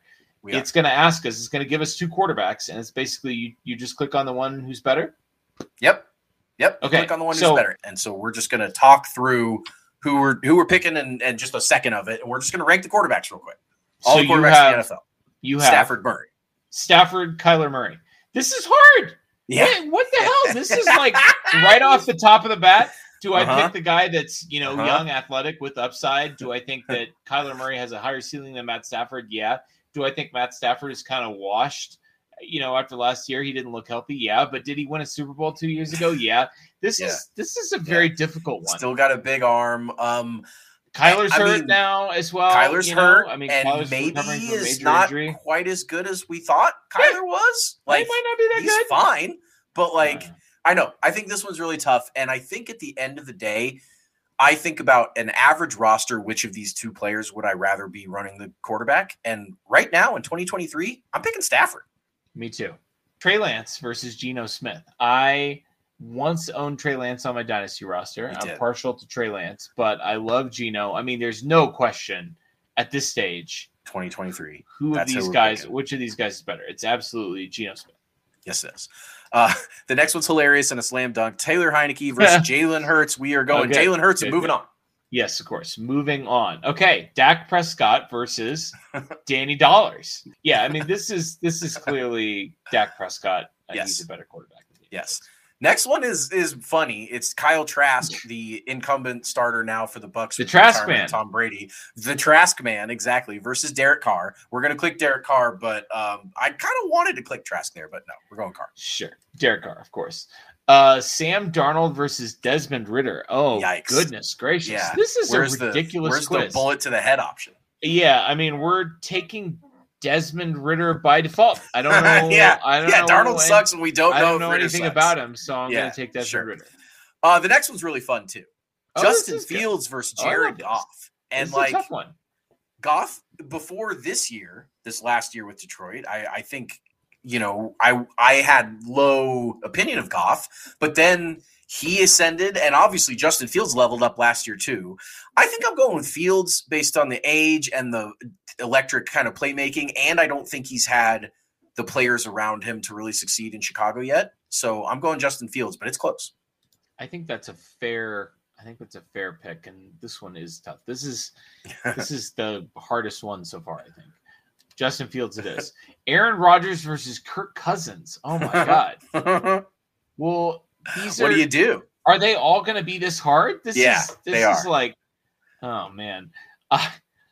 Yeah. It's going to ask us. It's going to give us two quarterbacks, and it's basically you. You just click on the one who's better. Yep. Yep. Okay. Click on the one so, who's better, and so we're just going to talk through who we're who we're picking, and, and just a second of it, and we're just going to rank the quarterbacks real quick. All so the quarterbacks have, in the N F L. You have Stafford, Murray, Stafford, Kyler Murray. This is hard. Yeah. What, what the hell? This is like right off the top of the bat. Do I Uh-huh. pick the guy that's, you know, Uh-huh. young, athletic with upside? Do I think that Kyler Murray has a higher ceiling than Matt Stafford? Yeah. Do I think Matt Stafford is kind of washed? You know, after last year, he didn't look healthy. Yeah. But did he win a Super Bowl two years ago? Yeah. This Yeah. is this is a very Yeah. difficult one. Still got a big arm. Um, Kyler's I hurt mean, now as well. Kyler's you know? hurt. I mean, and Kyler's maybe recovering from a is major not injury. quite as good as we thought Kyler was. Like, Like, he might not be that he's good. fine, but like, Uh, I know. I think this one's really tough, and I think at the end of the day, I think about an average roster. Which of these two players would I rather be running the quarterback? And right now in twenty twenty-three, I'm picking Stafford. Me too. Trey Lance versus Geno Smith. I once owned Trey Lance on my dynasty roster. You I'm did. partial to Trey Lance, but I love Geno. I mean, there's no question at this stage twenty twenty-three. who That's of who these we're guys, picking. which of these guys is better. It's absolutely Geno Smith. Yes, it is. Uh, the next one's hilarious and a slam dunk. Taylor Heineke versus Jalen Hurts. We are going Okay. Jalen Hurts and Good, moving good. on. Yes, of course. Moving on. Okay, Dak Prescott versus Danny Dollars. Yeah, I mean this is this is clearly Dak Prescott. And Yes. He's a better quarterback. Yes. Next one is is funny. It's Kyle Trask, the incumbent starter now for the Bucks. The with Trask retirement man. of Tom Brady. The Trask man, exactly, versus Derek Carr. We're going to click Derek Carr, but um, I kind of wanted to click Trask there, but no, we're going Carr. Sure. Derek Carr, of course. Uh, Sam Darnold versus Desmond Ritter. Oh, Yikes. goodness gracious. Yeah. This is Where's a the ridiculous Where's quiz. the bullet to the head option? Yeah, I mean, we're taking Desmond Ritter by default. I don't know. yeah, I don't yeah. know Darnold any- sucks, and we don't I know, don't if know Ritter anything sucks. about him, so I'm Yeah, going to take Desmond sure. Ritter. Uh, the next one's really fun too. Oh, this Justin is good. Fields versus Oh, I love Jared this. Goff, and This like is a tough one. Goff before this year, this last year with Detroit, I, I think, you know, I I had low opinion of Goff, but then he ascended, and obviously Justin Fields leveled up last year too. I think I'm going with Fields based on the age and the electric kind of playmaking, and I don't think he's had the players around him to really succeed in Chicago yet. So I'm going Justin Fields, but it's close. I think that's a fair. I think that's a fair pick, and this one is tough. This is this is the hardest one so far. I think Justin Fields. It is Aaron Rodgers versus Kirk Cousins. Oh my God. What Well, these are. do you do? Are they all going to be this hard? This Yeah, is this they is are. like, oh man. Uh,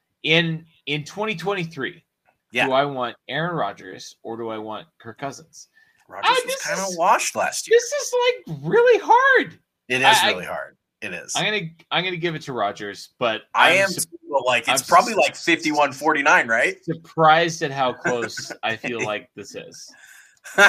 in in twenty twenty-three, Yeah. do I want Aaron Rodgers or do I want Kirk Cousins? Rodgers Ah, was this kind of is- washed last year. This is like really hard. It is I- really hard. It is. I'm gonna I'm gonna give it to Rodgers, but I I'm am su- well, like it's I'm probably s- like fifty-one forty-nine, right? surprised at how close I feel like this is. all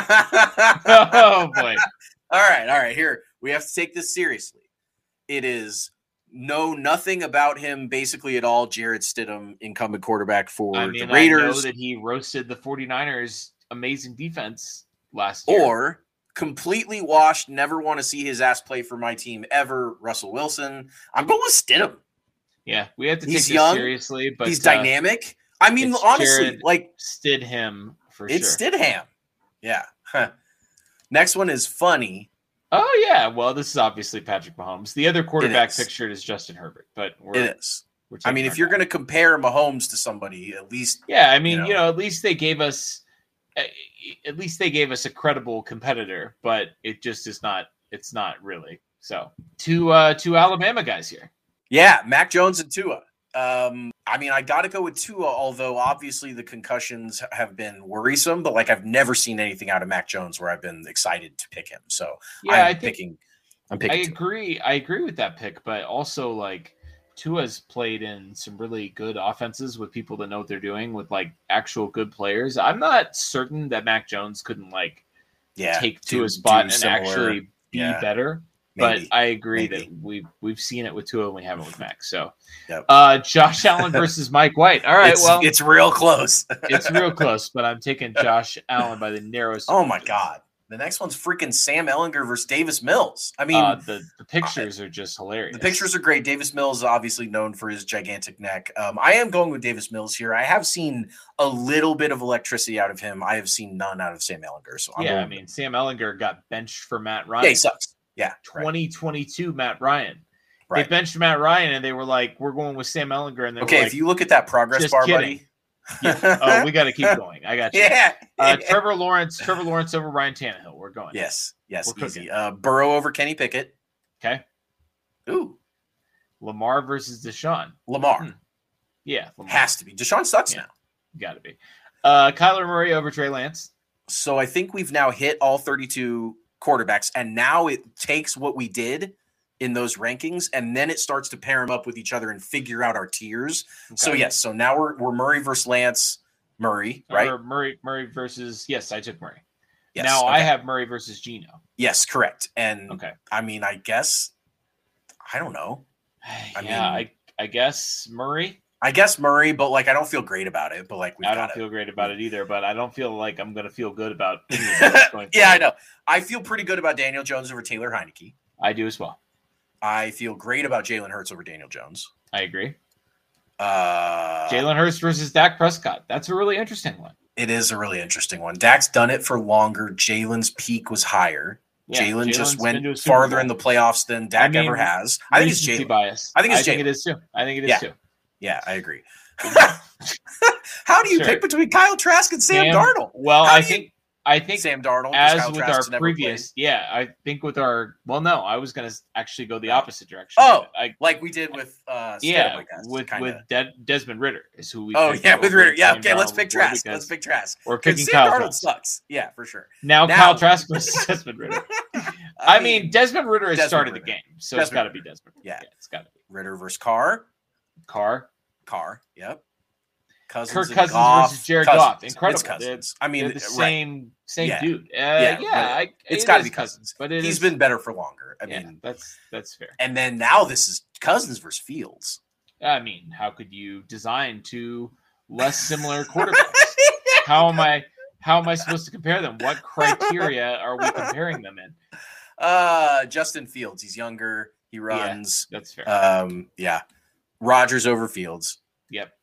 Oh boy. right, all right. Here we have to take this seriously. It is know nothing about him basically at all. Jared Stidham, incumbent quarterback for I mean, the I know Raiders, that he roasted the 49ers amazing defense last year. or completely washed, never want to see his ass play for my team ever. Russell Wilson. I'm going with Stidham. Yeah, we have to take He's this young, seriously, but He's uh, dynamic. I mean, it's honestly, Jared like Stid him for it's sure. Stidham. Yeah. Huh. Next one is funny. Oh yeah, well, this is obviously Patrick Mahomes. The other quarterback is. pictured is Justin Herbert, but we're, It is. we're I mean, taking if our you're guy. going to compare Mahomes to somebody, at least yeah, I mean, you you know. know, at least they gave us, uh, at least they gave us a credible competitor, but it just is not. It's not really. So two uh, two Alabama guys here. yeah, Mac Jones and Tua. Um, I mean, I got to go with Tua, although obviously the concussions have been worrisome. But like, I've never seen anything out of Mac Jones where I've been excited to pick him. So Yeah, I'm I think picking. I'm I picking. Tua. agree. I agree with that pick, but also like Tua's played in some really good offenses with people that know what they're doing with like actual good players. I'm not certain that Mac Jones couldn't like Yeah, take do- Tua's spot do and similar. actually be Yeah, better. maybe, But I agree maybe. that we've we've seen it with Tua and we haven't with Mac. So Yep. uh, Josh Allen versus Mike White. All right, it's, well it's real close. it's real close, but I'm taking Josh Allen by the narrowest. Oh my margin. god, The next one's freaking Sam Ehlinger versus Davis Mills. I mean, uh, the, the pictures are just hilarious. The pictures are great. Davis Mills is obviously known for his gigantic neck. Um, I am going with Davis Mills here. I have seen a little bit of electricity out of him. I have seen none out of Sam Ehlinger. So I'm yeah, I mean, with... Sam Ehlinger got benched for Matt Ryan. Yeah, he sucks. Yeah, twenty twenty-two right. Matt Ryan. Right. They benched Matt Ryan, and they were like, "We're going with Sam Ehlinger." And okay, like, if you look at that progress bar, kidding. buddy. Yeah. Oh, we got to keep going. I got you. Yeah. Uh, Trevor Lawrence. Trevor Lawrence over Ryan Tannehill. We're going. Yes. Yes. We're easy. Uh, Burrow over Kenny Pickett. Okay. Ooh. Lamar versus Deshaun. Lamar. Hmm. Yeah. Lamar. Has to be. Deshaun sucks yeah. now. Got to be. Uh, Kyler Murray over Trey Lance. So I think we've now hit all thirty-two quarterbacks, and now it takes what we did in those rankings, and then it starts to pair them up with each other and figure out our tiers. Okay. So yes, so now we're we're Murray versus Lance. Murray, right? Or Murray Murray versus yes, I took Murray. Yes, now okay. I have Murray versus Geno. Yes, correct. And okay, I mean, I guess I don't know. I yeah, mean, I I guess Murray. I guess Murray, but like I don't feel great about it. But like we, I don't it. feel great about it either. But I don't feel like I'm going to feel good about. Yeah, I know. I feel pretty good about Daniel Jones over Taylor Heineke. I do as well. I feel great about Jalen Hurts over Daniel Jones. I agree. Uh, Jalen Hurts versus Dak Prescott. That's a really interesting one. It is a really interesting one. Dak's done it for longer. Jalen's peak was higher. Yeah, Jalen just went farther in the playoffs than Dak I mean, ever has. I think it's Jalen. Bias. I think it's I think Jalen. it is too. I think it is yeah. too. Yeah, I agree. How do you sure. pick between Kyle Trask and Sam, Sam Darnold? Well, How I think. I think Sam Darnold, as Kyle with Trask our previous, yeah, I think with our, well, no, I was going to actually go the opposite direction. Oh, I, like we did with, uh, yeah, guess, with kinda. with De- Desmond Ritter is who we. Oh yeah, with Ritter, yeah. Okay, let's pick Trask. Let's pick Trask. Or picking Sam Kyle Darnold Trask. sucks. Yeah, for sure. Now, now Kyle Trask versus Desmond Ritter. I, I mean, mean, Desmond Ritter has Desmond started Ritter. the game, so Desmond it's got to Ritter. be Desmond. Yeah. yeah it's got to be Ritter versus Carr. Carr. Carr. Yep. Cousins Kirk and Cousins Goff. versus Jared Cousins. Goff. Incredible. It's Cousins. They're, I mean, they're the same right. same yeah. dude. Uh, yeah, yeah I, it's it got to be Cousins, Cousins. but it he's is, been better for longer. I yeah, mean, that's that's fair. And then now this is Cousins versus Fields. I mean, how could you design two less similar quarterbacks? How am I? How am I supposed to compare them? What criteria are we comparing them in? Uh, Justin Fields. He's younger. He runs. Yeah, that's fair. Um, yeah. Rodgers over Fields. Yep.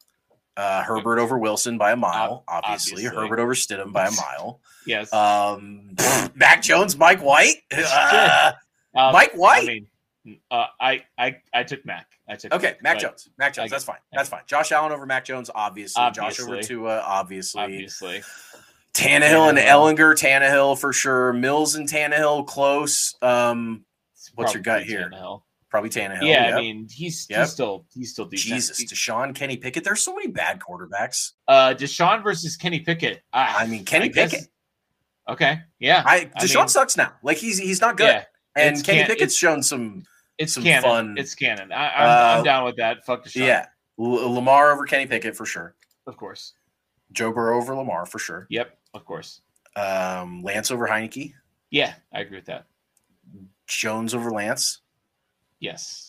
Uh, Herbert over Wilson by a mile, uh, obviously. obviously. Herbert over Stidham by a mile. Yes. Um, Mac Jones, Mike White. Uh, um, Mike White. I mean, uh, I, I, I took Mac. I took okay, Mac, Mac Jones. Mac Jones. I, that's fine. I, that's fine. Josh Allen over Mac Jones, obviously. obviously. Josh over Tua, obviously. Obviously. Tannehill, Tannehill and Ehlinger. Tannehill for sure. Mills and Tannehill close. Um, what's your gut here? Tannehill. Probably Tannehill. Yeah, yep. I mean, he's, yep. he's still he's still decent. Jesus, Deshaun, Kenny Pickett. There's so many bad quarterbacks. Uh, Deshaun versus Kenny Pickett. I, I mean, Kenny I Pickett. Guess, okay, yeah. I Deshaun I mean, sucks now. Like he's he's not good. Yeah, and Kenny can, Pickett's shown some. It's some canon. fun. It's canon. I, I'm, uh, I'm down with that. Fuck Deshaun. Yeah, L- Lamar over Kenny Pickett for sure. Of course. Joe Burrow over Lamar for sure. Yep, of course. Um, Lance over Heineke. Yeah, I agree with that. Jones over Lance. Yes.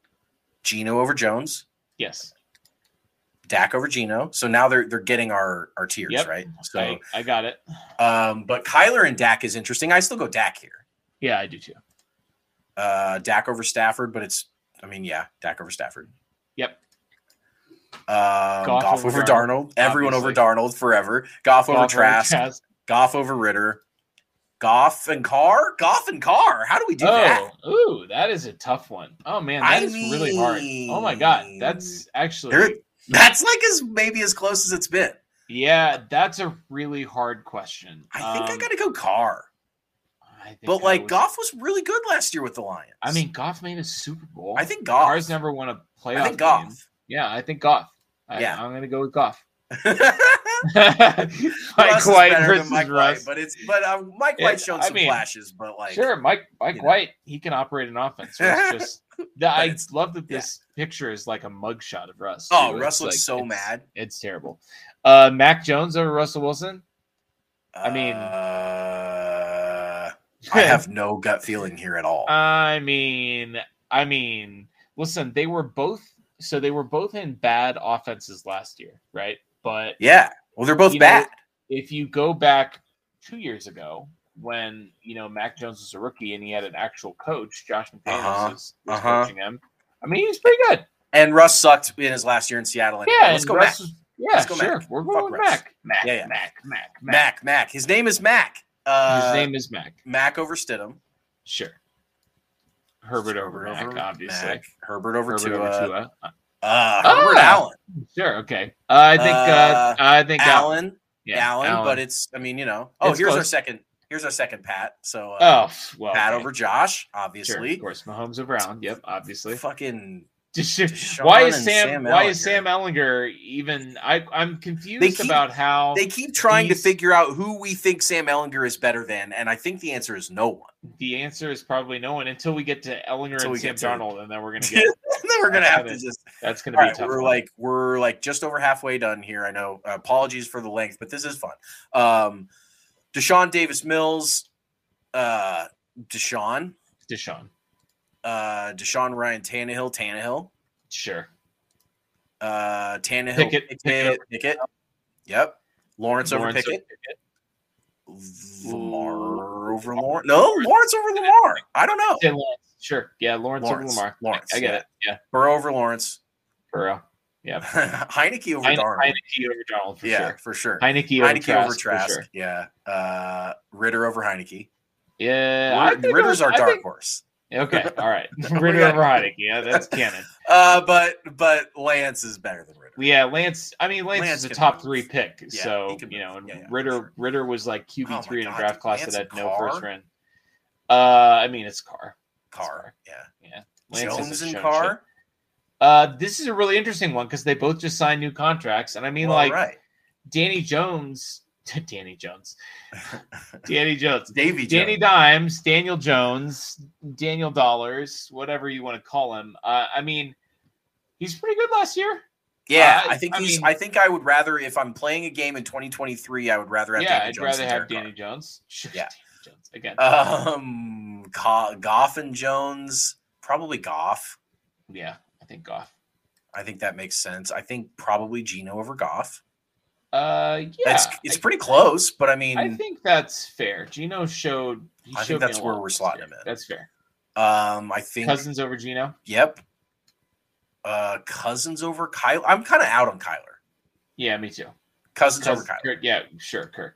Geno over Jones. Yes. Dak over Geno. So now they're they're getting our, our tiers, yep. right? So I, I got it. Um, but Kyler and Dak is interesting. I still go Dak here. Yeah, I do too. Uh, Dak over Stafford, but it's I mean, yeah, Dak over Stafford. Yep. Um, Goff, Goff over, over Darnold. Darnold. Everyone Obviously. over Darnold forever. Goff, Goff over Trask. Over Goff over Ritter. Goff and Carr? Goff and Carr. How do we do oh, that? Ooh, that is a tough one. Oh, man, that I is mean, really hard. Oh, my God. That's actually... That's like as maybe as close as it's been. Yeah, that's a really hard question. I think um, I got to go Carr. I think but, like, was... Goff was really good last year with the Lions. I mean, Goff made a Super Bowl. I think Goff. Carr's never won a playoff I think Goff. Game. Yeah, I think Goff. I, yeah. I'm going to go with Goff. Mike White versus Mike Russ. White, but it's but uh, Mike White's shown I some mean, flashes, but like sure, Mike Mike White, know. he can operate an offense. So it's just I it's, love that this yeah. picture is like a mugshot of Russ. Oh, too. Russ looks like, so it's, mad. It's terrible. Uh, Mac Jones over Russell Wilson. I mean, uh, I have no gut feeling here at all. I mean, I mean, listen, they were both so they were both in bad offenses last year, right? But yeah. Well, they're both bad. Know, if you go back two years ago, when you know Mac Jones was a rookie and he had an actual coach. Josh McDaniels uh-huh. was, was uh-huh. coaching him. I mean, he's pretty good. And Russ sucked in his last year in Seattle. Anyway. Yeah, let's go Russ Mac. Was, yeah, let's go sure. Mac. We're going with Mac. Mac. Yeah, yeah. Mac. Mac. Mac. Mac. Mac. His name is Mac. Uh, his name is Mac. Mac over Stidham. Sure. Herbert over, over Mac, obviously. Mac. Herbert over Herbert Tua. Over Tua. Uh, uh, Herbert ah, Allen. Sure. Okay. Uh, I think. Uh, uh, I think Allen. Allen. Yeah, Allen, Allen. But it's. I mean, you know. Oh, it's here's close. our second. Here's our second Pat. So. Uh, oh well. Pat okay. over Josh, obviously. Sure, of course, Mahomes over Allen. Yep, obviously. Fucking. why is Sam, Sam why is Sam Ehlinger even I I'm confused keep, about how they keep trying to figure out who we think Sam Ehlinger is better than, and I think the answer is no one. The answer is probably no one until we get to Ehlinger until and Sam Darnold, and then we're gonna get then we're gonna have gonna, to just that's gonna be right, tough. We're one. like we're like just over halfway done here. I know. Uh, apologies for the length, but this is fun. Um Deshaun Davis Mills, uh Deshaun. Deshaun. Uh Deshaun Ryan Tannehill, Tannehill. Sure. Uh, Tannehill, Pickett, Pickett, Pickett. Pickett. Yep. Lawrence, Lawrence over Pickett. Over Pickett. Lamar over Lawrence. No, Lawrence over Lamar. I don't know. Yeah, Sure. Yeah, Lawrence, Lawrence over Lamar. Lawrence. I get yeah. it. Yeah. Burrow over Lawrence. Burrow. Yeah. Heineke over Heine, Darnold. Heineke over Darnold for yeah, sure. for sure. Heineke over Heineke Trask. over Trask. For sure. Yeah. Uh, Ritter over Heineke. Yeah. I think Ritter's our dark think, horse. Okay, all right. Ritter over Heineke. Yeah, that's canon. Uh, but but Lance is better than Ritter. Yeah, Lance. I mean, Lance, Lance is a top move. three pick. Yeah, so you know, and yeah, yeah, Ritter sure. Ritter was like Q B three oh in a draft class Lance that had no Carr? first round. Uh, I mean, it's Carr. Carr. Carr. Yeah. Yeah. Lance Jones and Carr. Shit. Uh, this is a really interesting one because they both just signed new contracts, and I mean, well, like right. Danny Jones. Danny Jones, Danny Jones, Davy Danny Jones. Dimes, Daniel Jones, Daniel Dollars, whatever you want to call him. Uh, I mean, he's pretty good last year. Yeah, uh, I think I he's. Mean, I think I would rather, if I'm playing a game in twenty twenty-three, I would rather have. Yeah, Danny I'd Jones rather than have Derek Danny Carr. Jones. Sure, yeah, Danny Jones again. Um, Goff and Jones, probably Goff. Yeah, I think Goff. I think that makes sense. I think probably Geno over Goff. Uh, yeah, that's, it's I, pretty close, but I mean, I think that's fair. Geno showed. He I showed think that's where we're slotting him in. That's fair. Um, I think Cousins over Geno. Yep. Uh, Cousins over Kyle. I'm kind of out on Kyler. Yeah, me too. Cousins, Cousins over Kyler. Kirk, yeah, sure, Kirk.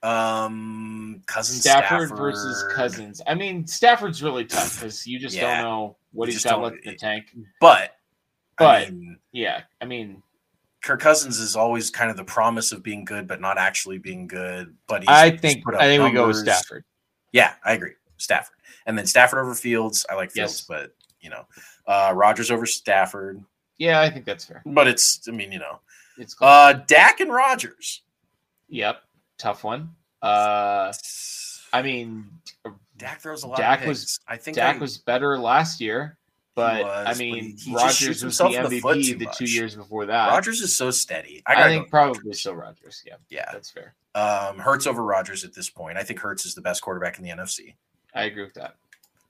Um, Cousins Stafford, Stafford versus Cousins. I mean, Stafford's really tough because you just yeah. don't know what you he's got left in the tank. But, but I mean, yeah, I mean. Kirk Cousins is always kind of the promise of being good, but not actually being good. But he's, I think put I think numbers. we go with Stafford. Yeah, I agree. Stafford, and then Stafford over Fields. I like Fields, yes. but you know, uh, Rodgers over Stafford. Yeah, I think that's fair. But it's, I mean, you know, it's close. uh, Dak and Rodgers. Yep, tough one. Uh, I mean, Dak throws a lot. Dak of was. I think Dak I, was better last year. But was, I mean, but Rodgers was the M V P the, the two years before that. Rodgers is so steady. I, I think probably Rodgers. still Rodgers. Yeah, yeah, that's fair. Um, Hurts over Rodgers at this point. I think Hurts is the best quarterback in the N F C. I agree with that.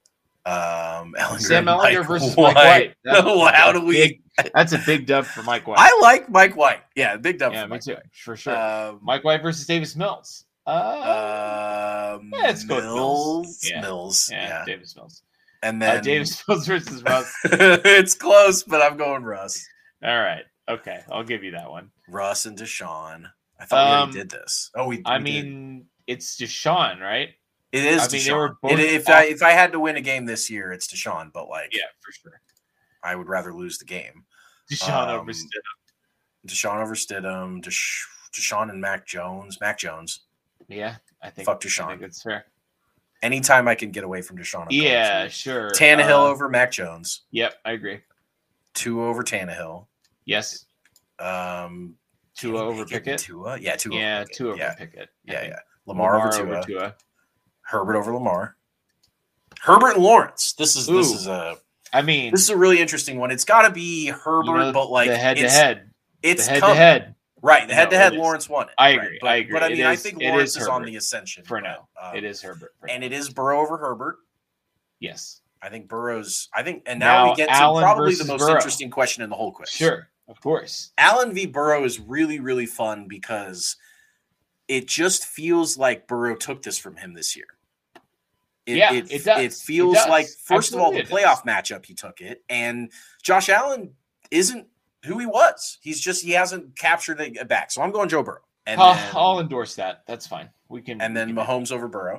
Um, Ehlinger Sam Ehlinger Mike versus White. Mike White. That's, no, how do we? Big, that's a big dub for Mike White. I like Mike White. Yeah, big dub. Yeah, for me Mike too, White. for sure. Um, Mike White versus Davis Mills. Uh, um, yeah, let's go with Mills. Mills. Yeah. Mills. Yeah, Yeah, Davis Mills. And then uh, Davis Mills versus Russ. It's close, but I'm going Russ. All right. Okay. I'll give you that one. Russ and Deshaun. I thought um, we already did this. Oh, we. I we mean, did. It's Deshaun, right? It is I Deshaun. Mean, it, if I if I had to win a game this year, it's Deshaun. But like, yeah, for sure. I would rather lose the game. Deshaun um, over Stidham. Deshaun over Stidham. Desha- Deshaun and Mac Jones. Mac Jones. Yeah, I think. Fuck Deshaun. I think that's fair. Anytime I can get away from Deshaun. I'm yeah, sure. Tannehill uh, over Mac Jones. Yep, I agree. Tua over Tannehill. Yes. Um, Tua over Pickett. Tua, yeah, Tua. Yeah, over Pickett. Tua over yeah. Pickett. Yeah, yeah. Lamar, Lamar over, Tua. over Tua. Herbert over Lamar. Herbert and Lawrence. This is Ooh. this is a. I mean, this is a really interesting one. It's got to be Herbert, you know, but like the head it's, to head. It's the head coming. to head. Right, the head to head. No, Lawrence won it. I right. agree. But, I agree. But I mean, is, I think Lawrence is, is on the ascension for now. Um, it is Herbert, for and now. it is Burrow over Herbert. Yes, I think Burrow's. I think, and now, now we get Allen to probably the most Burrow. interesting question in the whole quiz. Sure, of course. Allen v. Burrow is really, really fun because it just feels like Burrow took this from him this year. It, yeah, it, it does. It feels it does. like, first Absolutely of all, the playoff matchup, he took it. And Josh Allen isn't who he was. He's just, he hasn't captured it back. So I'm going Joe Burrow. And I'll, then, I'll endorse that. That's fine. We can. And then Mahomes over Burrow.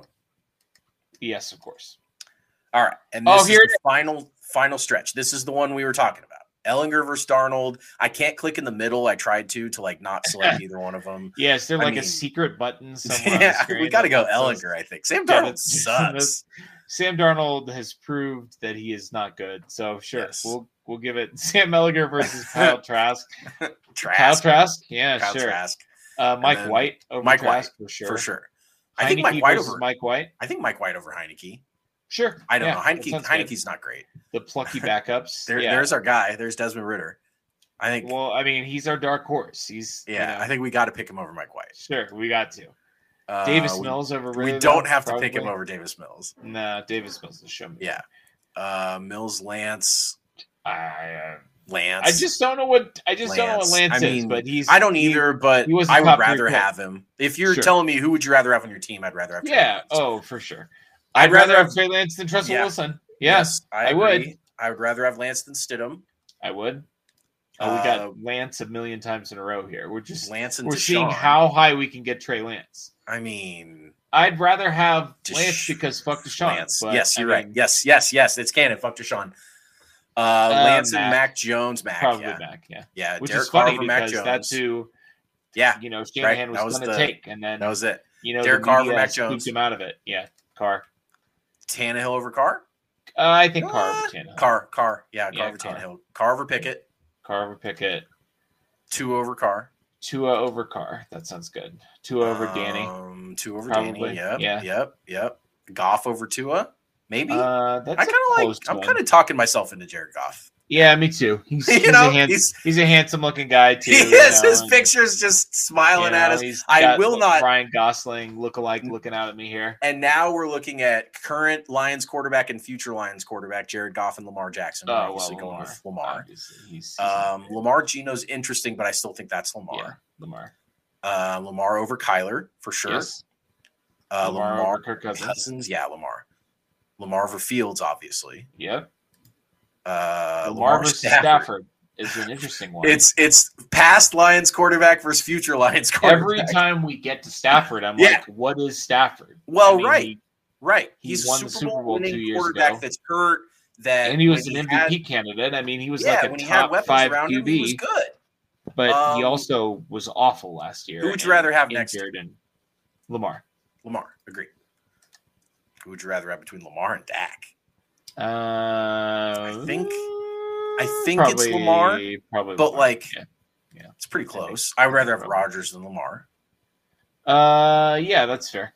Yes, of course. All right. And this oh, is here the final, final stretch. This is the one we were talking about. Ellinger versus Darnold. I can't click in the middle. I tried to, to like not select either one of them. Yeah, is there I like mean, a secret button somewhere? Yeah, on the screen we got to go Ellinger, says, I think. Sam yeah, Darnold sucks. Sam Darnold has proved that he is not good. So sure, Yes. we'll we'll give it Sam Ellinger versus Kyle Trask. Trask. Kyle Trask? Yeah, Kyle sure. Trask. Uh, Mike White over Mike Trask White, for sure. For sure. Heineke I think Mike White over Mike White. I think Mike White over Heineke. Sure. I don't yeah, know. Heineke, Heineke's good. not great. The plucky backups. there, yeah. There's our guy. There's Desmond Ridder. I think. Well, I mean, he's our dark horse. He's yeah. You know, I think we got to pick him over Mike White. Sure, we got to. Uh, Davis we, Mills over. Ridder, We don't have probably. to pick him over Davis Mills. No, Davis Mills is show me. Yeah. Uh, Mills, Lance. I. Uh, Lance. I just don't know what I just Lance. don't know what Lance I mean, is, but he's I don't either, he, but he was I would top three rather pick. have him. If you're Sure. telling me who would you rather have on your team, I'd rather have. Trey Yeah. Lance. Oh, for sure. I'd, I'd rather rather have have Trey Lance than Russell Yeah. Wilson. Yeah, Yes, I, I would. agree. I would rather have Lance than Stidham. I would. Oh, we Uh, got Lance a million times in a row here. We're just Lance and we're Deshaun. seeing how high we can get Trey Lance. I mean, I'd rather have Desha- Lance because fuck Deshaun. Lance. But, yes, you're I right. mean, Yes, yes, yes. It's canon. Fuck Deshaun. Uh, Lance and Mac. Mac Jones. Mac. Probably yeah. Mac. Yeah. Yeah. Which Derek is funny Carr over Mac because Jones. that's who yeah. you know Right, Shanahan that was, was going to the- take, and then That was it. you know Derek the Carr over media Mac scooped Jones. him out of it. Yeah, Carr. Tannehill over Carr. Uh, I think Carr Uh, over Tannehill. Carr. Carr. Yeah. Carr Yeah, over Carr. Tannehill. Carr over Pickett. Carr over Pickett. Two over Carr. Tua over Carr. That sounds good. Tua over Danny. Um, two over Probably, Danny. Yep. yeah. Yep. Yep. Goff over Tua. Maybe. Uh, that's I kind of like. close I'm one. kind of talking myself into Jared Goff. Yeah, me too. He's, You he's, know, a hand, he's- he's, a handsome looking guy too. He you is. know, His and, picture's just smiling you at know, us. he's I got will not. Ryan Gosling look-alike Mm. looking out at me here. And now we're looking at current Lions quarterback and future Lions quarterback Jared Goff and Lamar Jackson. We're Oh, obviously well, going Lamar. with Lamar. Obviously, he's, he's Um, Lamar Geno's interesting, but I still think that's yeah, Lamar. Lamar. Uh, Lamar over Kyler for sure. Yes. Uh, Lamar Lamar, over Kirk Cousins. Cousins. Yeah, Lamar. Lamar over Fields, obviously. Yep. Uh, Lamar versus Stafford. is an interesting one. It's it's past Lions quarterback versus future Lions quarterback. Every time we get to Stafford, I'm Yeah. like, what is Stafford? Well, I mean, right. he- Right. He He's won a the Super Super Bowl Bowl winning two years quarterback ago. that's hurt. That and he was when an he M V P had- candidate. I mean, he was yeah, like a when he had top weapons five around Q him, he B, was good. but he Um, also was awful last year. who would you and rather have next injured and Lamar. Lamar, agree. Who would you rather have between Lamar and Dak? Uh, I think I think probably, it's Lamar, probably, but Lamar. like yeah. it's pretty close. I would rather have Probably. Rodgers than Lamar. Uh, yeah, that's fair.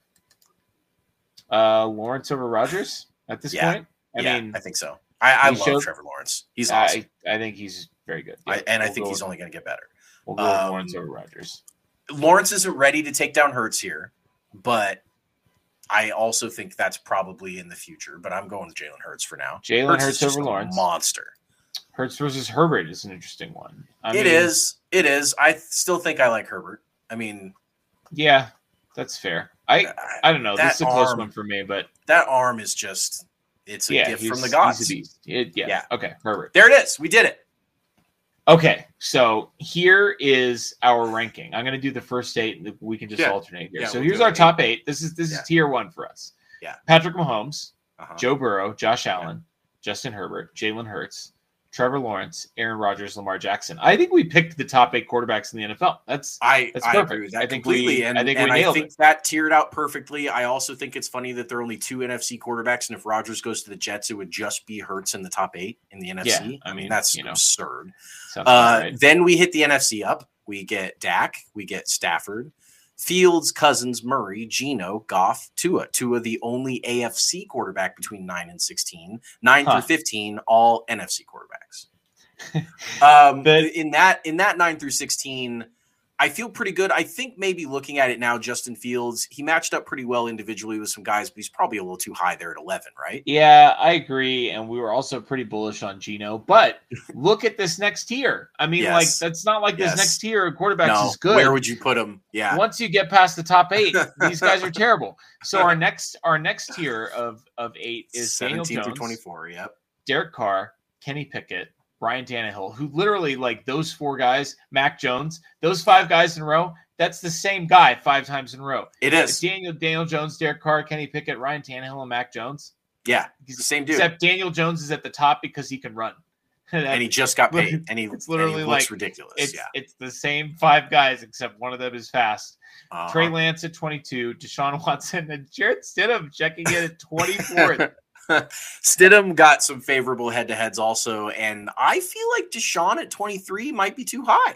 Uh, Lawrence over Rodgers at this Yeah. point. I yeah, mean, I think so. I, I he love showed- Trevor Lawrence. He's awesome, I, I think he's very good. I, Yeah, and I we'll think go he's with- only going to get better. We'll go with um, Lawrence over Rodgers. Lawrence isn't ready to take down Hurts here, but I also think that's probably in the future. But I'm going to Jalen Hurts for now. Jalen is Hurts just over a Lawrence. monster. Hurts versus Herbert is an interesting one. I It mean, is. It is. I still think I like Herbert. I mean, Yeah, that's fair. I I don't know. that This is a close arm- one for me, but that arm is just. It's a yeah, gift he's, from the gods. he's a beast. It- yeah. Yeah. Okay, Herbert. There it is. We did it. Okay, so here is our ranking. I'm going to do the first eight. And we can just Yeah. alternate here. Yeah, so we'll here's do our eight. top eight. This is this Yeah. is tier one for us. Yeah. Patrick Mahomes, Uh-huh. Joe Burrow, Josh Allen, Justin Herbert, Jalen Hurts, Trevor Lawrence, Aaron Rodgers, Lamar Jackson. I think we picked the top eight quarterbacks in the N F L. That's I, That's I perfect. agree with that I think completely, we- and, I think and we I nailed think it. that tiered out perfectly. I also think it's funny that there are only two N F C quarterbacks, and if Rodgers goes to the Jets, it would just be Hurts in the top eight in the N F C. Yeah, I I mean, mean, that's you know. absurd. sounds about Uh, right. Then we hit the N F C up. We get Dak, we get Stafford, Fields, Cousins, Murray, Geno, Goff, Tua. Tua, the only A F C quarterback between nine and sixteen. Nine Huh. through fifteen, all N F C quarterbacks. um, The- in that in that nine through sixteen, I feel pretty good. I think maybe looking at it now, Justin Fields, he matched up pretty well individually with some guys, but he's probably a little too high there at eleven, right? Yeah, I agree. And we were also pretty bullish on Geno. But look at this next tier. I mean, yes. like, that's not like yes. this next tier of quarterbacks no. is good. Where would you put him? Yeah. Once you get past the top eight, these guys are terrible. So our next our next tier of, of eight is Daniel Jones. through twenty-four, yep. Derek Carr, Kenny Pickett, Ryan Tannehill, who literally, like, those four guys, Mac Jones, those five guys in a row, that's the same guy five times in a row. It is. Daniel Daniel Jones, Derek Carr, Kenny Pickett, Ryan Tannehill, and Mac Jones. Yeah, he's the same dude. Except Daniel Jones is at the top because he can run. and he just got paid. And he, it's literally and he looks like, ridiculous. It's, yeah. it's the same five guys, except one of them is fast. Uh-huh. Trey Lance at twenty-two, Deshaun Watson, and Jarrett Stidham checking in at twenty-fourth. Stidham got some favorable head-to-heads also, and I feel like Deshaun at twenty-three might be too high.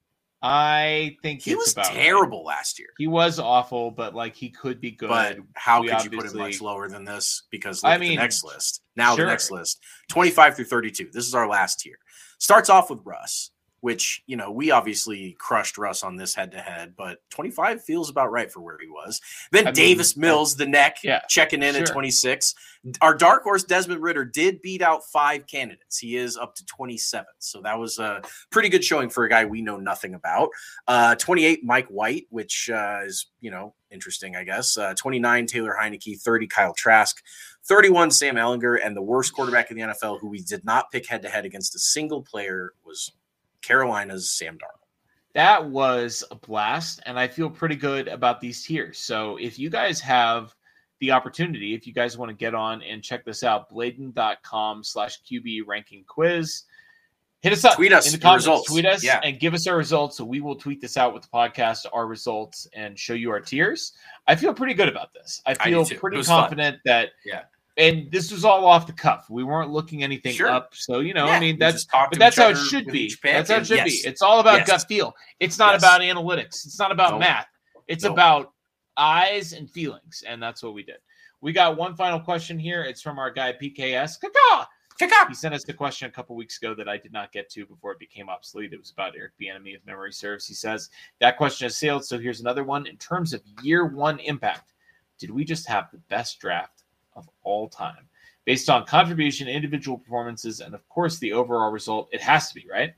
I think he it's was about terrible right. last year. He was awful, but like he could be good. But how we could obviously... you put him much lower than this? Because look I at mean, the next list. Now sure. the next list, twenty-five through thirty-two. This is our last tier. Starts off with Russ, which, you know, we obviously crushed Russ on this head-to-head, but twenty-five feels about right for where he was. Then I Davis mean, Mills, the neck, yeah, checking in sure. at twenty-six. Our dark horse, Desmond Ridder, did beat out five candidates. He is up to twenty-seven. So that was a pretty good showing for a guy we know nothing about. Uh, twenty-eight, Mike White, which uh, is, you know, interesting, I guess. Uh, twenty-nine, Taylor Heineke. thirty, Kyle Trask. thirty-one, Sam Ehlinger. And the worst quarterback in the N F L who we did not pick head-to-head against a single player was Carolina's Sam Darnold. That was a blast, and I feel pretty good about these tiers. So if you guys have the opportunity, if you guys want to get on and check this out, bladen.com slash QB ranking quiz. Hit us up. Tweet us in the comments. Results. Tweet us yeah. and give us our results. So we will tweet this out with the podcast, our results, and show you our tiers. I feel pretty good about this. I feel I pretty confident fun. that yeah. And this was all off the cuff. We weren't looking anything sure. up. So, you know, yeah, I mean, that's but that's how it should be. That's how it should yes. be. It's all about yes. gut feel. It's not yes. about analytics. It's not about no. math. It's no. about eyes and feelings. And that's what we did. We got one final question here. It's from our guy, P K S. Caw-caw! Caw-caw! He sent us the question a couple weeks ago that I did not get to before it became obsolete. It was about Eric Bieniemy, if memory serves. He says, that question has sailed. So here's another one. In terms of year one impact, did we just have the best draft of all time? Based on contribution, individual performances, and of course the overall result, it has to be, right?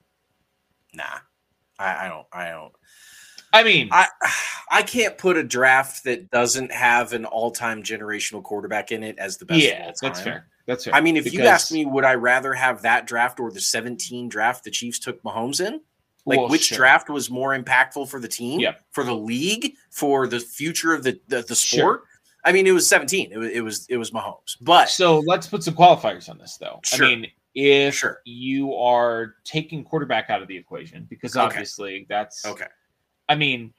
Nah, I, I don't. I don't. I mean, I I can't put a draft that doesn't have an all-time generational quarterback in it as the best. Yeah, of all time. that's fair. That's fair. I mean, if because... you ask me, would I rather have that draft or the seventeen draft the Chiefs took Mahomes in? Like, well, which sure. draft was more impactful for the team, yep. for the league, for the future of the the, the sport? Sure. I mean, it was seventeen. It was it was it was Mahomes. But so let's put some qualifiers on this, though. Sure. I mean, if sure. you are taking quarterback out of the equation, because obviously okay. that's okay. I mean,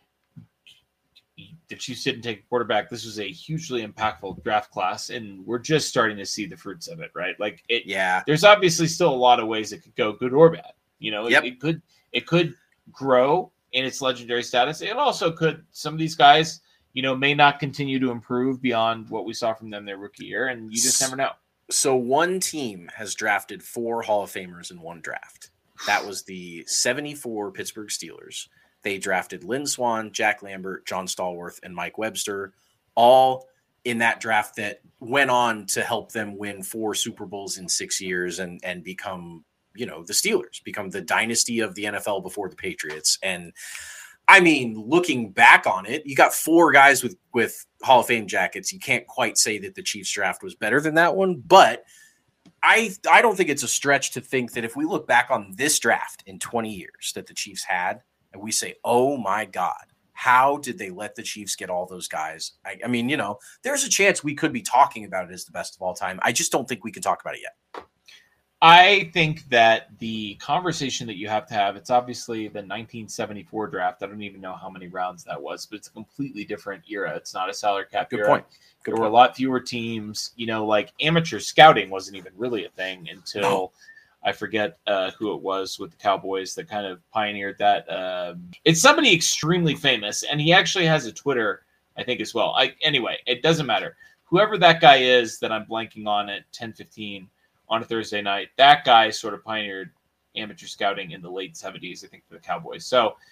the Chiefs didn't take a quarterback. This was a hugely impactful draft class, and we're just starting to see the fruits of it, right? Like it. Yeah. There's obviously still a lot of ways it could go, good or bad. You know, it, yep. it could it could grow in its legendary status. It also could. Some of these guys, you know, may not continue to improve beyond what we saw from them their rookie year, and you just never know. So one team has drafted four Hall of Famers in one draft. That was the seventy-four Pittsburgh Steelers. They drafted Lynn Swann, Jack Lambert, John Stallworth, and Mike Webster, all in that draft that went on to help them win four Super Bowls in six years and, and become, you know, the Steelers, become the dynasty of the N F L before the Patriots. And I mean, looking back on it, you got four guys with, with Hall of Fame jackets. You can't quite say that the Chiefs draft was better than that one, but I I don't think it's a stretch to think that if we look back on this draft in twenty years that the Chiefs had, and we say, oh my God, how did they let the Chiefs get all those guys? I, I mean, you know, there's a chance we could be talking about it as the best of all time. I just don't think we can talk about it yet. I think that the conversation that you have to have, it's obviously the nineteen seventy-four draft. I don't even know how many rounds that was, but it's a completely different era. It's not a salary cap Good era. point. there Good point. were a lot fewer teams. You know, like amateur scouting wasn't even really a thing until no. I forget uh, who it was with the Cowboys that kind of pioneered that. Um, it's somebody extremely famous, and he actually has a Twitter, I think, as well. I, anyway, it doesn't matter. Whoever that guy is that I'm blanking on at ten fifteen on a Thursday night, that guy sort of pioneered amateur scouting in the late seventies, I think, for the Cowboys. So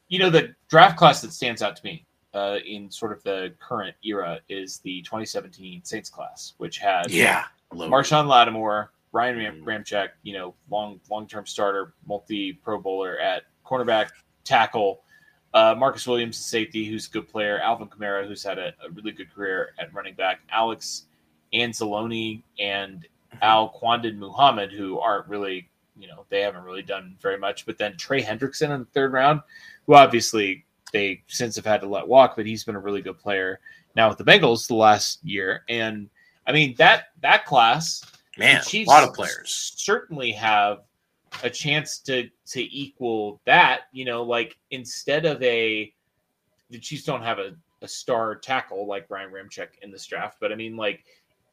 You know, the draft class that stands out to me uh, in sort of the current era is the twenty seventeen Saints class, which had yeah, Marshawn Lattimore, Ryan Ram- Ramczyk, you know, long long term starter, multi Pro Bowler at cornerback, tackle, uh, Marcus Williams, safety, who's a good player, Alvin Kamara, who's had a, a really good career at running back, Alex Anzalone, and Al Quandon Muhammad, who aren't really, you know, they haven't really done very much. But then Trey Hendrickson in the third round, who obviously they since have had to let walk, but he's been a really good player now with the Bengals the last year. And I mean, that that class, man, a lot of players certainly have a chance to to equal that. You know, like instead of a, the Chiefs don't have a, a star tackle like Ryan Ramczyk in this draft, but I mean, like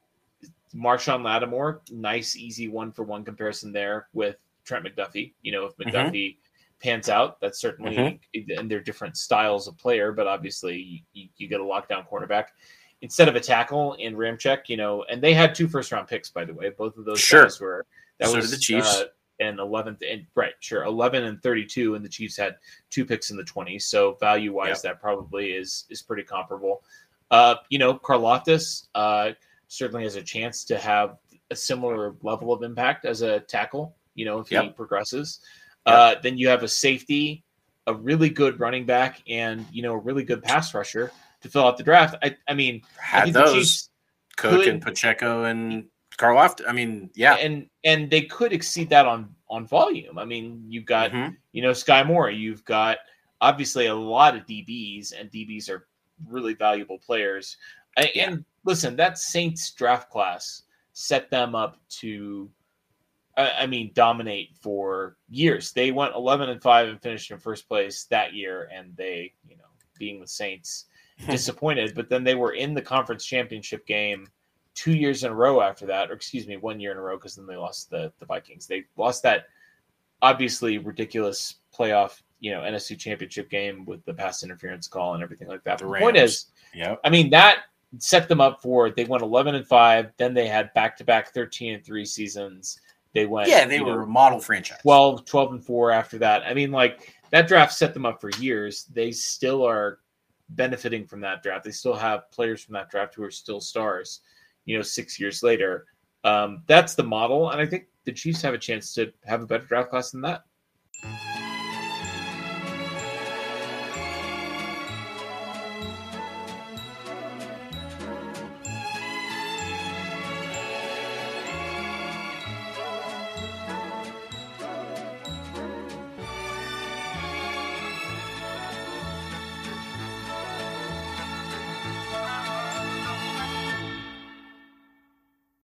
Marshawn Lattimore, nice, easy one for one comparison there with Trent McDuffie. You know, if McDuffie mm-hmm. pans out, that's certainly, mm-hmm. and they're different styles of player, but obviously you, you get a lockdown cornerback instead of a tackle in Ramczyk, you know, and they had two first round picks, by the way. Both of those sure. guys were, that so was did the Chiefs. Uh, and eleventh, and right, sure, eleven and thirty-two, and the Chiefs had two picks in the twenties. So value wise, yep. that probably is is pretty comparable. Uh, you know, Karlaftis uh, certainly has a chance to have a similar level of impact as a tackle. You know, if yep. he progresses, yep. uh, then you have a safety, a really good running back, and you know, a really good pass rusher to fill out the draft. I, I mean, had I think those the Chiefs Cook could, and Pacheco and Karlaftis. I mean, yeah, and and they could exceed that on on volume. I mean, you've got mm-hmm. you know Sky Moore, you've got obviously a lot of D Bs, and D Bs are really valuable players. I, yeah. And listen, that Saints draft class set them up to, I, I mean, dominate for years. They went eleven and five and finished in first place that year, and they, you know, being the Saints, disappointed. But then they were in the conference championship game two years in a row after that, or excuse me, one year in a row, because then they lost the, the Vikings. They lost that obviously ridiculous playoff, you know, N F C championship game with the pass interference call and everything like that. The, the point is, yep. I mean, that set them up for, they went eleven and five, then they had back-to-back thirteen and three seasons. They went, yeah, they were know, a model franchise. twelve, twelve and four after that. I mean, like, that draft set them up for years. They still are benefiting from that draft. They still have players from that draft who are still stars, you know, six years later. Um, that's the model. And I think the Chiefs have a chance to have a better draft class than that.